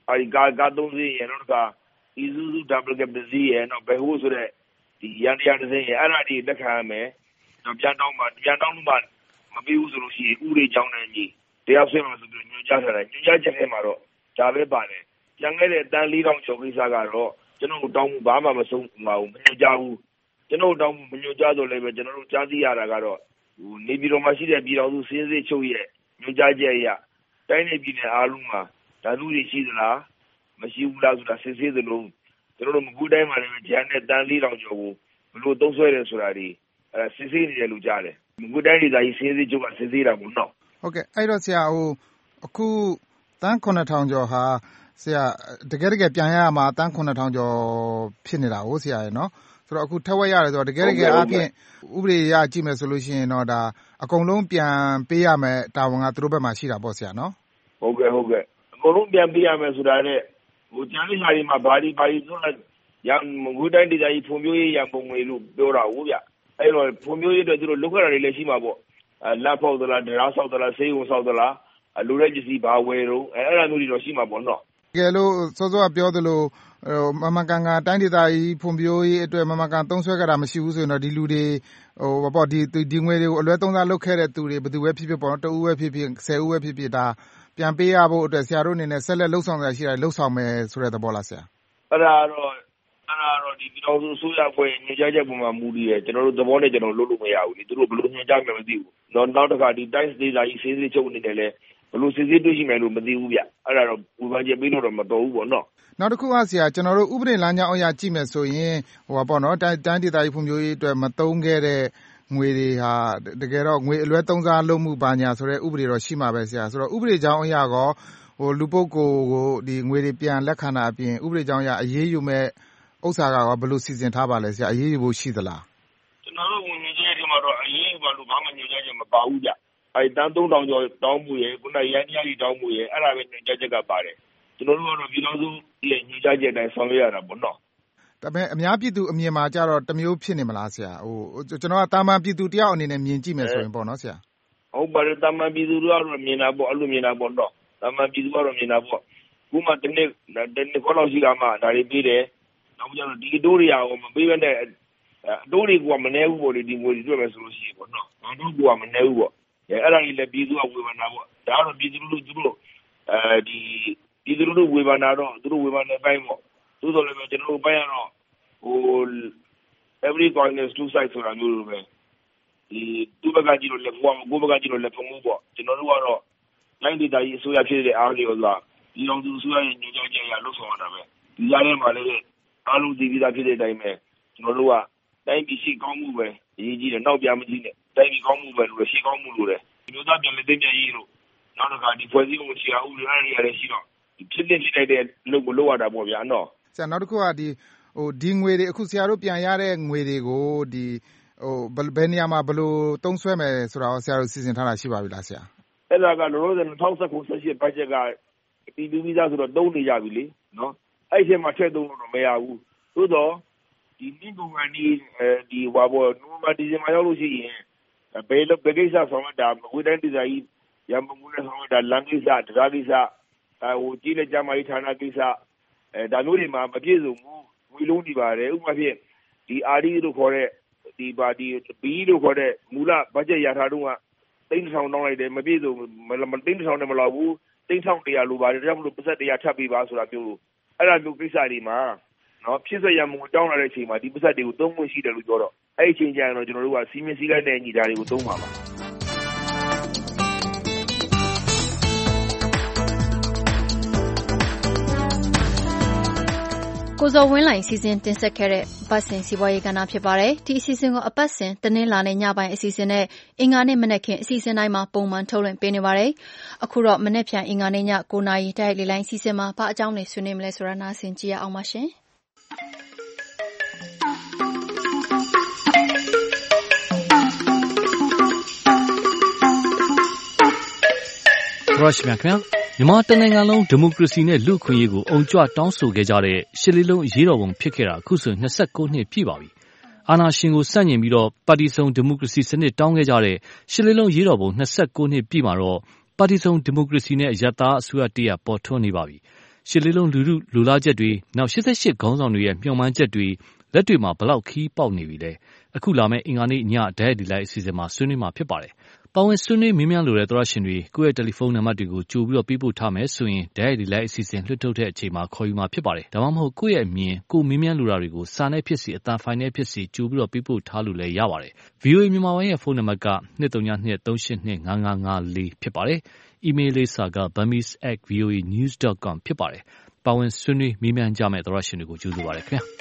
အဲဒီကားကားသုံးစီးရနောက်တစ်ခါ Isuzu double cab တစ်စီးရနောက်ဘယ်ဟိုဆိုတဲ့ဒီရန်တရားတစ်စီးရအဲ့ဒါတွေလက်ခံရမယ်တော့ပြန်တောင်းမှပြန်တောင်းလို့မှမပြီးဘူးဆိုလို့ရှိရင်ဥတွေကြောင်းနေကြီးတရားဆွေးမှာဆိုပြီးညွှန်ကြားထားတယ်ညွှန်ကြားချက်ထဲမှာတော့ဒါပဲပါတယ်ပြန်ခဲ့တဲ့အတန်းလေးတောင်ကျော်ကိစ္စကတော့ကျွန်တော်တို့တောင်းမှုဘာမှမဆုံးမအောင်မညွှန်ကြားဘူးကျွန်တော်တို့တောင်းမှုမညွှန်ကြားတော့လည်းပဲကျွန်တော်တို့ကြားသိရတာကတော့ဟိုနေပြည်တော်မှာရှိတဲ့ပြည်တော်စုစည်းစိမ်ချုပ်ရဲ့ညွှန်ကြားချက်အရတိုင်းနေပြည်နယ်အားလုံးမှာဓာတ်တွေရှိသလားမရှိဘူးလားဆိုတာစစ်ဆေးသလိုကျွန်တော်တို့မကူတိုင်းမှာလည်းဂျန်နဲ့တန်းလေးတောင်ကျော်ကိုဘလို့သုံးဆွဲတယ်ဆိုတာဒီအဲစစ်ဆေးနေတယ်လို့ကြားတယ်မကူတိုင်းဒေသကြီးစည်းစိမ်ချုပ်ကစစ်ဆေးတာပေါ့နော်ဟုတ်ကဲ့အဲ့တော့ဆရာဟိုအခုတန်းခုနှစ်ထောင်ကျော်ဟာဆရာတကယ်တကယ်ပြန်ရမှာတန်းခုနှစ်ထောင်ကျော်ဖြစ်နေတာကိုဆရာရဲ့နော်ဆိုတော့အခုထက်ဝက်ရတယ်ဆိုတော့တကယ်တကယ်အားဖြင့်ဥပဒေရကြည့်မယ်ဆိုလို့ရှိရင်တော့ဒါအကုန်လုံးပြန်ပေးရမယ်တာဝန်ကသူတို့ဘက်မှာရှိတာပေါ့ဆရာနော်ဟုတ်ကဲ့ဟုတ်ကဲ့အကုန်လုံးပြန်ပေးရမယ်ဆိုတာနဲ့ဟိုကျန်တဲ့ဟာတွေမှာဘာဒီဘာဒီဆိုတော့ရမကူတိုင်းဒေသကြီးဖွံ့ဖြိုးရေးရပုံငွေလို့ပြောတာဟုတ်ဗျအဲ့တော့ဖွံ့ဖြိုးရေးအတွက်သူတို့လုပ်ခဲ့တာတွေလည်းရှိမှာပေါ့အဲလက်ဖောက်သလားတရားဆောက်သလားဆေးရုံဆောက်သလားလူရဲပစ္စည်းဘာဝယ်တော့အဲအဲ့ဒါမျိုးတွေတော့ရှိမှာပေါ့နော်တကယ်လို့စောစောကပြောသလိုမမကန်ကန်တိုင်းဒေသကြီးဖွံ့ဖြိုးရေးအတွက်မမကန်သုံးဆွဲကြတာမရှိဘူးဆိုရင်တော့ဒီလူတွေဟိုဘာပေါ့ဒီဒီငွေတွေကိုအလွဲသုံးစားလုပ်ခဲ့တဲ့သူတွေဘယ်သူပဲဖြစ်ဖြစ်ပေါ့နော်တဦးပဲဖြစ်ဖြစ်ဆယ်ဦးပဲဖြစ်ဖြစ်ဒါပြန်ပေးရဖို့အတွက်ဆရာတို့အနေနဲ့ဆက်လက်လှုပ်ဆောင်ရရှိတာလှုပ်ဆောင်မယ်ဆိုတဲ့သဘောလားဆရာအဲ့ဒါတော့အဲ့ဒါတော့ဒီပြည်တော်စုဆိုရပွဲညွှန်ကြားချက်ပုံမှာမူတည်တယ်ကျွန်တော်တို့သဘောနဲ့ကျွန်တော်လုပ်လို့မရဘူးလေသူတို့ဘယ်လိုညွှန်ကြားမယ်မသိဘူးတော့နောက်တစ်ခါဒီတိုင်းဒေသကြီးစေးစေးချုပ်အနေနဲ့လည်းဘယ်လိုစစ်ဆေးတွေ့ရှိမယ်လို့မသိဘူးဗျအဲ့ဒါတော့ဝေဖန်ချက်ပေးလို့တော့မတော်ဘူးပေါ့နော်နောက်တစ်ခုကဆရာကျွန်တော်တို့ဥပဒေလမ်းကြောင်းအရကြည့်မယ်ဆိုရင်ဟိုပါပေါ့နော်တိုင်းတိုင်းဒေသကြီးဖွံ့ဖြိုးရေးအတွက်မသုံးခဲ့တဲ့ငွေတွေဟာတကယ်တော့ငွေအလွဲသုံးစားလုပ်မှုပါညာဆိုတဲ့ဥပဒေတော့ရှိမှာပဲဆရာဆိုတော့ဥပဒေကြောင်းအရကောဟိုလူပုဂ္ဂိုလ်ကိုဒီငွေတွေပြန်လက်ခံတာအပြင်ဥပဒေကြောင်းအရအရေးယူမဲ့ဥစ္စာကရောဘယ်လိုစီစဉ်ထားပါလဲဆရာအရေးယူဖို့ရှိသလားကျွန်တော်တို့ဝန်ကြီးရဲ့ဒီမှာတော့အရေးယူပါလို့ဘာမှညွှန်ကြားချက်မပါဘူးဗျအဲတန်းသုံးထောင်ကျော်တောင်းမှုရဲ့ခုနရန်တရားကြီးတောင်းမှုရဲ့အဲ့ဒါပဲညွှန်ကြားချက်ကပါတယ်ကျွန်တော်တို့ကတော့ပြည်တော်စုရဲ့ညွှန်ကြားချက်တိုင်းဆောင်ရွက်ရတာပေါ့နော်ဒါပေမဲ့အများပြည်သူအမြင်မှာကြတော့တမျိုးဖြစ်နေမလားဆရာဟိုကျွန်တော်ကတာမန်ပြည်သူတယောက်အနေနဲ့မြင်ကြည့်မယ်ဆိုရင်ပေါ့နော်ဆရာဟုတ်ပါတယ်တာမန်ပြည်သူတို့ကတော့မြင်တာပေါ့အဲ့လိုမြင်တာပေါ့တော့တာမန်ပြည်သူကတော့မြင်တာပေါ့ခုမှတနေ့တနေ့ခေါ်လို့ရှိတာမှဒါတွေပြီးတယ်နောက်ကျတော့ဒီအတိုးတွေရောမပေးဘဲနဲ့အတိုးတွေကမနှဲဘူးပေါ့လေဒီငွေတွေတွေ့မယ်ဆိုလို့ရှိရင်ပေါ့နော်အတိုးကမနှဲဘူးပေါ့အဲအဲ့ဒါကြီးလည်းပြည်သူကဝေဖန်တာပေါ့ဒါကတော့ပြည်သူတို့သူတို့အဲဒီပြည်သူတို့ဝေဖန်တာတော့သူတို့ဝေဖန်တဲ့ပိုင်းပေါ့သို့တော်လည်းကျွန်တော်တို့ပိုင်းရတော့ဟို every coin has two sides ဆိုတာမျိုးလိုပဲဒီသူ့ဘက်ကကြည့်လို့လက်ပေါ်ကိုဘက်ကကြည့်လို့လက်ဖုံမှုပေါ့ကျွန်တော်တို့ကတော့တိုင်းဒေသကြီးအစိုးရဖြစ်တဲ့အားလျော်စွာဒီအောင်သူအစိုးရရဲ့ညွှန်ကြားချက်အရလုပ်ဆောင်ရတာပဲဒီကြားထဲမှာလည်းအားလုံးဒီပြည်သားဖြစ်တဲ့အတိုင်းပဲကျွန်တော်တို့ကတိုင်းပြည်ရှိကောင်းမှုပဲအရေးကြီးတယ်နောက်ပြမကြည့်နဲ့တိုင်းပြည်ကောင်းမှုပဲလို့ရှိကောင်းမှုလို့တယ်ဒီလိုသားပြန်လက်သိပြန်ရေးလို့နောက်တစ်ခါဒီဖွဲ့စည်းပုံချီအောင်ဥပဒေအရလည်းရှိတော့ဖြစ်တဲ့ဖြစ်တဲ့လုပ်ကိုလုပ်ရတာပေါ့ဗျာနော်ဆရာနောက်တစ်ခုကဒီဟိုဒီငွေတွေအခုဆရာတို့ပြန်ရတဲ့ငွေတွေကိုဒီဟိုဘယ်နေရာမှာဘယ်လိုသုံးစွဲမယ်ဆိုတာကိုဆရာတို့စီစဉ်ထားတာရှိပါပြီလားဆရာအဲ့ဒါကလောလောဆယ်၂၀၁၉ ၁၈ဘတ်ဂျက်ကပြည်သူပြည်သားဆိုတော့သုံးနေကြပြီလေနော်အဲ့ဒီမှာထည့်သုံးလို့တော့မရဘူးသို့တော့ဒီမိဘကဒီဒီဘာဘောနိုမဒီဇင်မာရောက်လို့ရှိရင်ဘယ်လိုဘယ်ကိစ္စဆောင်တာဝိတိုင်းဒေသကြီးရမမှုနဲ့ဆောင်တာလမ်းကိစ္စတရားကိစ္စအဲဟိုကြီးလက်ကြမ်းမာရေးဌာနကိစ္စအဲဒါမျိုးတွေမှာမပြည့်စုံဘူးဝီလုံးနေပါတယ်ဥပမာဖြင့်ဒီအာဒီတို့ခေါ်တဲ့ဒီပါဒီဘီတို့ခေါ်တဲ့မူလဘတ်ဂျက်ရထားတော့ကတိန်းထောင်တောင်းလိုက်တယ်မပြည့်စုံမတိန်းထောင်နဲ့မလောက်ဘူးတိန်းထောင်တရားလိုပါတယ်ဒါကြောင့်မလို့ပတ်သက်တရားထပ်ပေးပါဆိုတာပြောလို့အဲ့ဒါမျိုးကိစ္စတွေမှာနော်ဖြစ်စေရမှုတောင်းလာတဲ့အချိန်မှာဒီပတ်သက်တွေကိုသုံးဖို့ရှိတယ်လို့ပြောတော့အဲ့ဒီအချိန်ကျရင်တော့ကျွန်တော်တို့ကစီမင်းစည်းကမ်းတဲ့ညီဓာတွေကိုသုံးပါပါကိုဇော်ဝင်းလှိုင်စီစဉ်တင်ဆက်ခဲ့တဲ့ပတ်စဉ်စီးပွားရေးကဏ္ဍဖြစ်ပါတယ်။ဒီအစီအစဉ်ကိုအပတ်စဉ်တနင်္လာနေ့ညပိုင်းအစီအစဉ်နဲ့အင်္ဂါနေ့မနက်ခင်းအစီအစဉ်တိုင်းမှာပုံမှန်ထုတ်လွှင့်ပေးနေပါတယ်။အခုတော့မနက်ဖြန်အင်္ဂါနေ့ည၉နာရီတိုက်လေလိုင်းစီစဉ်မှာဘာအကြောင်းတွေဆွေးနွေးမလဲဆိုတာနားဆင်ကြည့်ရအောင်ပါရှင်။ရုရှားခင်ဗျာမြန်မာတနိုင်ငံလုံးဒီမိုကရေစီနဲ့လူ့အခွင့်အရေးကိုအုံကြွတောင်းဆိုခဲ့ကြတဲ့ရှစ်လေးလုံးအရေးတော်ပုံဖြစ်ခဲ့တာအခုဆို၂၉နှစ်ပြည့်ပါပြီ။အာဏာရှင်ကိုဆန့်ကျင်ပြီးတော့ပါတီစုံဒီမိုကရေစီစနစ်တောင်းခဲ့ကြတဲ့ရှစ်လေးလုံးအရေးတော်ပုံ၂၉နှစ်ပြည့်မှာတော့ပါတီစုံဒီမိုကရေစီနဲ့အရပ်သားအစိုးရတရပ်ပေါ်ထွန်းနေပါပြီ။ရှစ်လေးလုံးလူထုလူလားချက်တွေနောက်၈၈ခေါင်းဆောင်တွေရဲ့မျှော်မှန်းချက်တွေလက်တွေမှာဘလောက်ခီးပေါက်နေပြီလဲအခုလာမယ့်အင်္ဂါနေ့ညဒဲဒီလိုက်အစီအစဉ်မှာဆွေးနွေးမှာဖြစ်ပါတယ်ပါဝင်ဆွေးနွေးမင်းများလိုတဲ့သောရရှင်တွေကိုယ့်ရဲ့တယ်လီဖုန်းနံပါတ်တွေကိုကြိုပြီးတော့ပေးပို့ထားမယ်ဆိုရင်ဒဲဒီလိုက်အစီအစဉ်လွှတ်ထုတ်တဲ့အချိန်မှာခေါ်ယူမှာဖြစ်ပါတယ်ဒါမှမဟုတ်ကိုယ့်ရဲ့အမြင်ကိုမင်းများလိုတာတွေကိုစာနဲ့ဖြစ်စီအတန်ဖိုင်နဲ့ဖြစ်စီကြိုပြီးတော့ပေးပို့ထားလို့လည်းရပါတယ် ဗွီအိုအေ မြန်မာပိုင်းရဲ့ဖုန်းနံပါတ်က၂၃၂ ၃၈၂ ၅၅၅၄ဖြစ်ပါတယ်အီးမေးလ်လေးစာက burmese at v o a news dot com ဖြစ်ပါတယ်ပါဝင်ဆွေးနွေးမေးမြန်းကြမယ့်သောရရှင်တွေကိုကြိုဆိုပါရစေခင်ဗျာ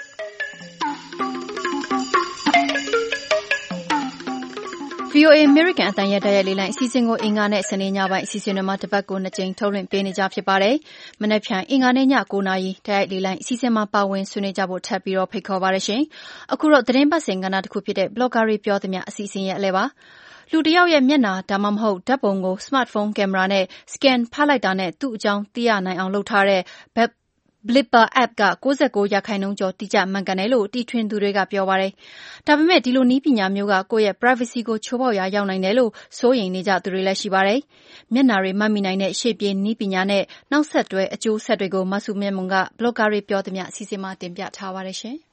ဗွီအိုအေ American အသံရဲ့တိုက်ရိုက်လေးလိုင်းအစီအစဉ်ကိုအင်္ဂါနဲ့စနေညပိုင်းအစီအစဉ်တွေမှာတစ်ပတ်ကိုနှစ်ကြိမ်ထုတ်လွှင့်ပေးနေကြဖြစ်ပါတယ်။မနက်ဖြန်အင်္ဂါနေ့ည၉နာရီတိုက်ရိုက်လေးလိုင်းအစီအစဉ်မှာပါဝင်ဆွေးနွေးကြဖို့ထပ်ပြီးတော့ဖိတ်ခေါ်ပါရရှင်။အခုတော့သတင်းပတ်စဉ်ကဏ္ဍတစ်ခုဖြစ်တဲ့ blogger တွေပြောသမျှအစီအစဉ်ရဲ့အလဲပါ။လူတစ်ယောက်ရဲ့မျက်နှာဒါမှမဟုတ်ဓာတ်ပုံကို smartphone camera နဲ့ scan ဖတ်လိုက်တာနဲ့သူ့အကြောင်းသိရနိုင်အောင်လုပ်ထားတဲ့ Blipper app က၉၉ရာခိုင်နှုန်းကျော်တိကျမှန်ကန်တယ်လို့တီထွင်သူတွေကပြောပါတယ်။ဒါပေမဲ့ဒီလိုနည်းပညာမျိုးကကိုယ့်ရဲ့ privacy ကိုချိုးဖောက်ရာရောက်နိုင်တယ်လို့စိုးရိမ်နေကြသူတွေလည်းရှိပါတယ်။မျက်နှာတွေမှတ်မိနိုင်တဲ့ရှေ့ပြေးနည်းပညာနဲ့နောက်ဆက်တွဲအကျိုးဆက်တွေကိုမဆုမြတ်မွန်က blogger တွေပြောသမျှအစီအစဉ်မှာတင်ပြထားပါတယ်ရှင်။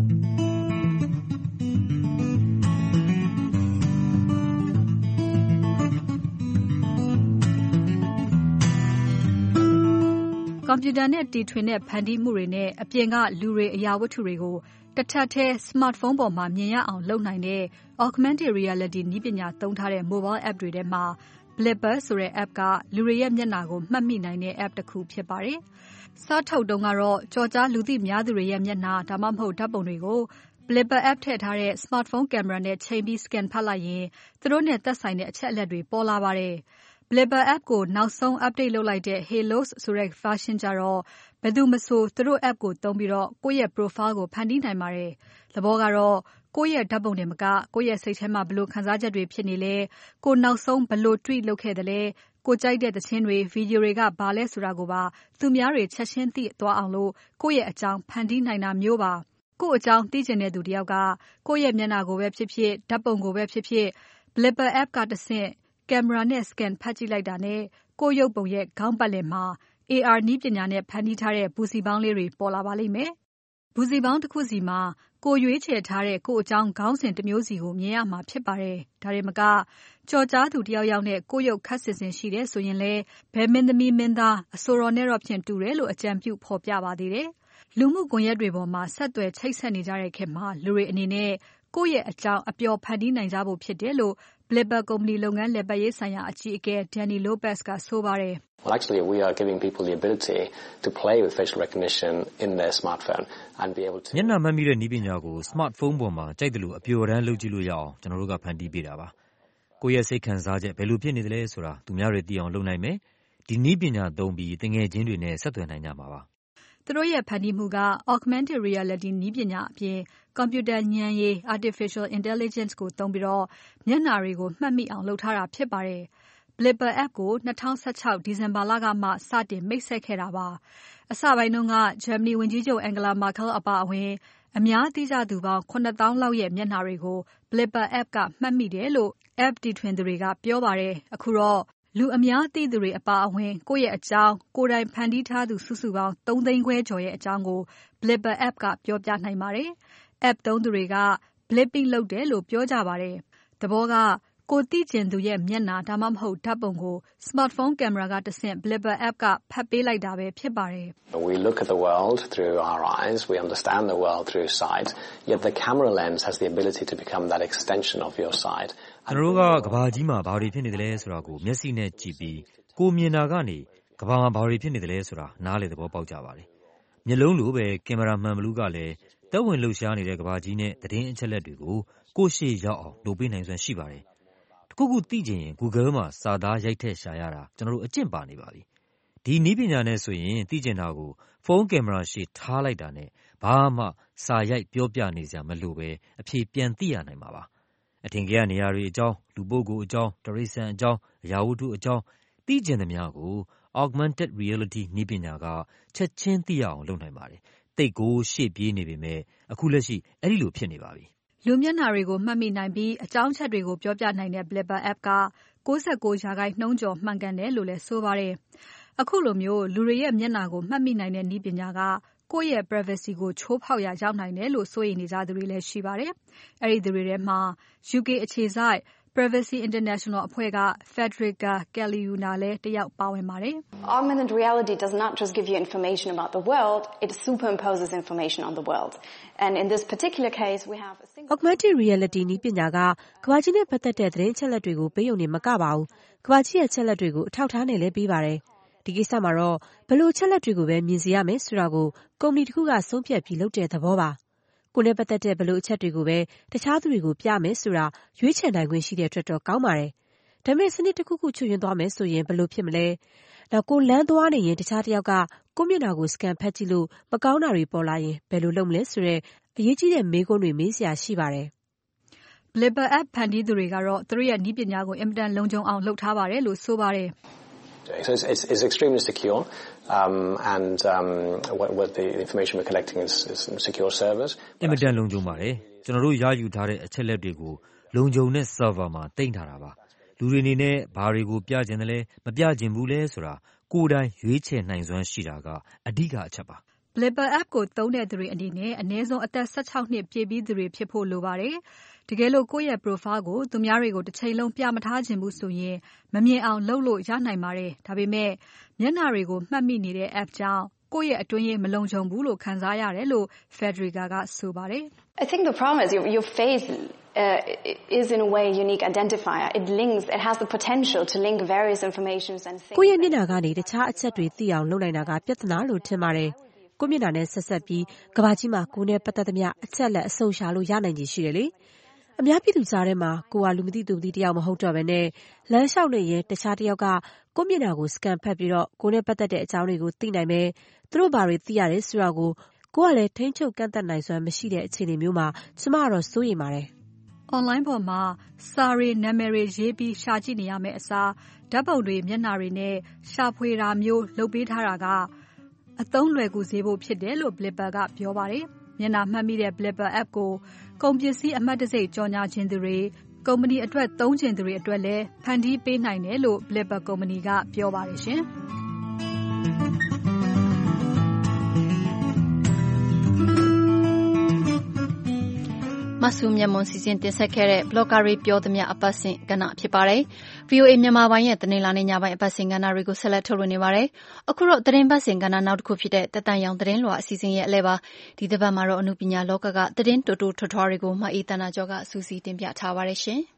ကွန်ပျူတာနဲ့တီထွင်တဲ့ဖန်တီးမှုတွေနဲ့အပြင်ကလူတွေအရာဝတ္ထုတွေကိုတစ်ထပ်ထဲ smartphone ပေါ်မှာမြင်ရအောင်လုပ်နိုင်တဲ့ augmented reality နည်းပညာသုံးထားတဲ့ mobile app တွေထဲမှာ Blipper ဆိုတဲ့ app ကလူတွေရဲ့မျက်နှာကိုမှတ်မိနိုင်တဲ့ app တစ်ခုဖြစ်ပါတယ်။စထုတ်တုန်းကတော့ကြော်ကြားလူသိများသူတွေရဲ့မျက်နှာဒါမှမဟုတ်ဓာတ်ပုံတွေကို Blipper app ထည့်ထားတဲ့ smartphone camera နဲ့ချိန်ပြီး scan ဖတ်လိုက်ရင်သူတို့နဲ့သက်ဆိုင်တဲ့အချက်အလက်တွေပေါ်လာပါတယ်။ Blipper app ကိုနောက်ဆုံး update လုပ်လိုက်တဲ့ Halos ဆိုတဲ့ version ကြတော့ဘယ်သူမဆိုသူတို့ app ကိုသုံးပြီးတော့ကိုယ့်ရဲ့ profile ကိုဖန်တီးနိုင်ပါတယ်။သဘောကတော့ကိုယ့်ရဲ့ဓာတ်ပုံတွေမကကိုယ့်ရဲ့စိတ်ထဲမှာဘယ်လိုခံစားချက်တွေဖြစ်နေလဲကိုနောက်ဆုံးဘယ်လို tweet လုပ်ခဲ့သလဲကိုကြိုက်တဲ့သချင်းတွေဗီဒီယိုတွေကဘာလဲဆိုတာကိုပါသူများတွေချက်ချင်းသိသွားအောင်လို့ကိုယ့်ရဲ့အကြောင်းဖန်တီးနိုင်တာမျိုးပါ။ကိုယ့်အကြောင်းသိချင်တဲ့သူတယောက်ကကိုယ့်ရဲ့မျက်နှာကိုပဲဖြစ်ဖြစ်ဓာတ်ပုံကိုပဲဖြစ်ဖြစ် Blipper app ကတဆင့်ကင်မရာနဲ့ scan ဖတ်ကြည့်လိုက်တာနဲ့ကိုယ့်ရုပ်ပုံရဲ့ခေါင်းပတ်လည်မှာ A R နည်းပညာနဲ့ဖန်တီးထားတဲ့ဘူစီပေါင်းလေးတွေပေါ်လာပါလိမ့်မယ်။ဘူစီပေါင်းတစ်ခုစီမှာကိုရွေးချယ်ထားတဲ့ကိုယ့်အကြောင်းခေါင်းစဉ်တစ်မျိုးစီကိုမြင်ရမှာဖြစ်ပါတယ်။ဒါတွေမကကြော်ကြားသူတယောက်ယောက်နဲ့ကိုယ့်ရုပ်ခတ်ဆင်ဆင်ရှိတယ်ဆိုရင်လည်းဘယ်မင်းသမီးမင်းသားအဆိုတော်နဲ့တော့ဖြင့်တူတယ်လို့အကြံပြုဖော်ပြပါသေးတယ်။လူမှုကွန်ရက်တွေပေါ်မှာဆက်သွယ်ချိတ်ဆက်နေကြတဲ့ခေတ်မှာလူတွေအနေနဲ့ကိုယ့်ရဲ့အကြောင်းအပျော်ဖန်တီးနိုင်ကြဖို့ဖြစ်တယ်လို့ Blipper ကုမ္ပဏီလုပ်ငန်းလည်ပတ်ရေးဆိုင်ရာအကြီးအကဲ Danny Lopez ကဆိုပါတယ်။ Well, actually, we are giving people the ability to play with facial recognition in their smartphone and be able to မျက်နှာမှတ်မိတဲ့နည်းပညာကို smartphone ပေါ်မှာကြိုက်တယ်လို့အပျော်တမ်းလုပ်ကြည့်လို့ရအောင်ကျွန်တော်တို့ကဖန်တီးပေးတာပါ။ကိုယ့်ရဲ့စိတ်ခံစားချက်ဘယ်လိုဖြစ်နေသလဲဆိုတာသူများတွေသိအောင်လုပ်နိုင်မယ်။ဒီနည်းပညာသုံးပြီးတငယ်ချင်းတွေနဲ့ဆက်သွယ်နိုင်ကြမှာပါ။သူတို့ရဲ့ဖန်တီးမှုက augmented reality နည်းပညာအပြင်ကွန်ပျူတာဉာဏ်ရည် artificial intelligence ကိုသုံးပြီးတော့မျက်နှာတွေကိုမှတ်မိအောင်လုပ်ထားတာဖြစ်ပါတယ်။ Blipper app ကို၂၀၁၆ဒီဇင်ဘာလကမှစတင်မိတ်ဆက်ခဲ့တာပါ။အစပိုင်းတုန်းကဂျာမနီဝန်ကြီးချုပ် Angela Merkel အပါအဝင်အများသိကြသူပေါင်းခုနှစ်သောင်းလောက်ရဲ့မျက်နှာတွေကို Blipper app ကမှတ်မိတယ်လို့ app တီထွင်သူတွေကပြောပါတယ်။အခုတော့လူအများသိသူတွေအပါအဝင်ကိုယ့်ရဲ့အကြောင်းကိုယ်တိုင်ဖန်တီးထားသူစုစုပေါင်းသုံးသိန်းခွဲကျော်ရဲ့အကြောင်းကို Blipper app ကပြောပြနိုင်ပါတယ်။ app သုံးသူတွေက blipping လုပ်တယ်လို့ပြောကြပါတယ်။သဘောကကိုသိကျင်သူရဲ့မျက်နှာဒါမှမဟုတ်ဓာတ်ပုံကို smartphone camera ကတဆင့် Blipper app ကဖတ်ပေးလိုက်တာပဲဖြစ်ပါတယ်။ We look at the world through our eyes, we understand the world through sight, yet the camera lens has the ability to become that extension of your sight. ကျွန်တော်တို့ကကဘာကြီးမှာဘာတွေဖြစ်နေသလဲဆိုတာကိုမျက်စိနဲ့ကြည့်ပြီးကိုမြင်တာကနေကဘာမှာဘာတွေဖြစ်နေသလဲဆိုတာနားလည်သဘောပေါက်ကြပါတယ်။မျက်လုံးလိုပဲကင်မရာမှန်ဘလူးကလည်းသက်ဝင်လှုပ်ရှားနေတဲ့ကဘာကြီးနဲ့သတင်းအချက်လက်တွေကိုကိုရှေ့ရောက်အောင်လုပ်ပေးနိုင်စွမ်းရှိပါတယ်။တခုခုသိချင်ရင် Google မှာစာသားရိုက်ထည့်ရှာရတာကျွန်တော်တို့အကျင့်ပါနေပါပြီ။ဒီနည်းပညာနဲ့ဆိုရင်သိချင်တာကိုဖုန်းကင်မရာရှေ့ထားလိုက်တာနဲ့ဘာမှစာရိုက်ပြောပြနေစရာမလိုပဲအဖြေပြန်သိရနိုင်မှာပါ။အထင်ကြီးနေရာတွေအကြောင်းလူပုဂ္ဂိုလ်အကြောင်းတရိษံအကြောင်းအရာဝတ္ထုအကြောင်းသိကျင်သမျှကို augmented reality နည်းပညာကချက်ချင်းသိရအောင်လုပ်နိုင်ပါတယ်။တိတ်ကိုရှေ့ပြေးနေပေမဲ့အခုလက်ရှိအဲ့ဒီလိုဖြစ်နေပါပြီ။လူမျက်နှာတွေကိုမှတ်မိနိုင်ပြီးအကြောင်းချက်တွေကိုပြောပြနိုင်တဲ့ Blipper app က၉၉ရာခိုင်နှုန်းကျော်မှန်ကန်တယ်လို့လည်းဆိုပါတယ်။အခုလိုမျိုးလူတွေရဲ့မျက်နှာကိုမှတ်မိနိုင်တဲ့နည်းပညာကကိုယ့်ရဲ့ privacy ကိုချိုးဖောက်ရာရောက်နိုင်တယ်လို့စိုးရိမ်နေကြသူတွေလည်းရှိပါတယ်။အဲဒီသူတွေထဲမှာ U K အခြေစိုက် Privacy International အဖွဲ့က Federica Caliuna လည်းတယောက်ပါဝင်ပါတယ်။ Augmented reality does not just give you information about the world, it superimposes information on the world. And in this particular case, we have a single Augmented reality နည်းပညာကကမ္ဘာကြီးနဲ့ပတ်သက်တဲ့သတင်းချက်လက်တွေကိုပေးုံနဲ့မကပါဘူး။ကမ္ဘာကြီးရဲ့ချက်လက်တွေကိုအထောက်အထားနဲ့လည်းပေးပါတယ်။ဒီကိစ္စမှာတော့ဘယ်လိုချက်လက်တွေကိုပဲမြင်စေရမယ်ဆိုတာကိုကုမ္ပဏီတစ်ခုကဆုံးဖြတ်ပြီးလုပ်တဲ့သဘောပါ။ကိုယ်နဲ့ပတ်သက်တဲ့ဘယ်လိုအချက်တွေကိုပဲတခြားသူတွေကိုပြမယ်ဆိုတာရွေးချယ်နိုင်ခွင့်ရှိတဲ့အတွက်တော့ကောင်းပါတယ်။ဒါပေမဲ့စနစ်တစ်ခုခုချွတ်ယွင်းသွားမယ်ဆိုရင်ဘယ်လိုဖြစ်မလဲ။နောက်ကိုလမ်းသွားနေရင်တခြားတစ်ယောက်ကကိုမျက်နှာကိုစကန်ဖတ်ကြည့်လို့မကောင်းတာတွေပေါ်လာရင်ဘယ်လိုလုပ်မလဲဆိုတဲ့အရေးကြီးတဲ့မေးခွန်းတွေမေးစရာရှိပါတယ်။ Blipper app ဖန်တီးသူတွေကတော့သူတို့ရဲ့နည်းပညာကိုအင်မတန်လုံခြုံအောင်လုပ်ထားပါတယ်လို့ဆိုပါတယ်။ So it's, it's, it's extremely secure, um, and um, what, what the information we're collecting is, is secure servers. အင်မတန်လုံခြုံပါတယ်။ကျွန်တော်တို့ရယူထားတဲ့အချက်လက်တွေကိုလုံခြုံတဲ့ server မှာတင်ထားတာပါ။လူတွေအနေနဲ့ဘာတွေကိုပြချင်တယ်လဲမပြချင်ဘူးလဲဆိုတာကိုယ်တိုင်ရွေးချယ်နိုင်စွမ်းရှိတာကအဓိကအချက်ပါ။ Blipper app ကိုသုံးတဲ့သူတွေအနေနဲ့အနည်းဆုံးအသက်၁၆နှစ်ပြည့်ပြီးသူတွေဖြစ်ဖို့လိုပါတယ်။တကယ်လို့ကိုယ့်ရဲ့ profile ကိုသူများတွေကိုတစ်ချိန်လုံးပြမထားခြင်းဘူးဆိုရင်မမြင်အောင်လုပ်လို့ရနိုင်ပါတယ်။ဒါပေမဲ့မျက်နှာတွေကိုမှတ်မိနေတဲ့ app ကြောင့်ကိုယ့်ရဲ့အတွင်းရေးမလုံခြုံဘူးလို့ခံစားရတယ်လို့ Federica ကဆိုပါတယ်။ I think the problem is your, your face uh, is in a way a unique identifier. It links, it has the potential to link various informations and things. ကိုယ့်ရဲ့မျက်နှာကနေတခြားအချက်တွေသိအောင်လုပ်နိုင်တာကပြဿနာလို့ထင်ပါတယ်။ကိုမျက်နှာနဲ့ဆက်ဆက်ပြီးကဘာကြီးမှာကိုနဲ့ပတ်သက်သမျှအချက်လက်အဆုံရှာလို့ရနိုင်ကြီးရှိတယ်လေ။အများပြည်သူကြားထဲမှာကိုကလူမသိသူမသိတယောက်မဟုတ်တော့ဘဲနဲ့လမ်းလျှောက်နေရင်တခြားတယောက်ကကိုမျက်နှာကိုစကန်ဖတ်ပြီးတော့ကိုနဲ့ပတ်သက်တဲ့အကြောင်းတွေကိုသိနိုင်မယ်။သူတို့ဘာတွေသိရတယ်ဆိုတာကိုကိုကလည်းထိန်းချုပ်ကန့်သက်နိုင်စွမ်းမရှိတဲ့အခြေအနေမျိုးမှာကျမကတော့စိုးရိမ်ပါတယ်။ online ပေါ်မှာစာရီနာမည်တွေရေးပြီးရှာကြည့်နေရမယ့်အစားဓာတ်ပုံတွေမျက်နှာတွေနဲ့ရှာဖွေတာမျိုးလုပ်ပေးထားတာကအသုံးလွယ်ကူစေဖို့ဖြစ်တယ်လို့ Blipper ကပြောပါတယ်။မျက်နှာမှတ်မိတဲ့ Blipper app ကိုကုန်ပစ္စည်းအမှတ်တံဆိပ်ကြော်ညာခြင်းသူတွေကုမ္ပဏီအတွက်သုံးခြင်းသူတွေအတွက်လည်းဖန်တီးပေးနိုင်တယ်လို့ Blipper ကုမ္ပဏီကပြောပါတယ်ရှင်။မဆုမြတ်မွန်စီစဉ်တင်ဆက်ခဲ့တဲ့ blogger တွေပြောသမျှအပတ်စဉ်ကဏ္ဍဖြစ်ပါတယ်။ V O A မြန်မာပိုင်းရဲ့တင်လာနေညပိုင်းအပတ်စဉ်ကဏ္ဍတွေကိုဆက်လက်ထုတ်လွှင့်နေပါတယ်။အခုတော့သတင်းပတ်စဉ်ကဏ္ဍနောက်တစ်ခုဖြစ်တဲ့တတန်ရောင်သတင်းလွှာအစီအစဉ်ရဲ့အလဲပါဒီတစ်ပတ်မှာတော့အမှုပညာလောကကသတင်းတိုတိုထွထွားတွေကိုမအေးတနာကျော်ကစူးစီးတင်ပြထားပါတယ်ရှင်။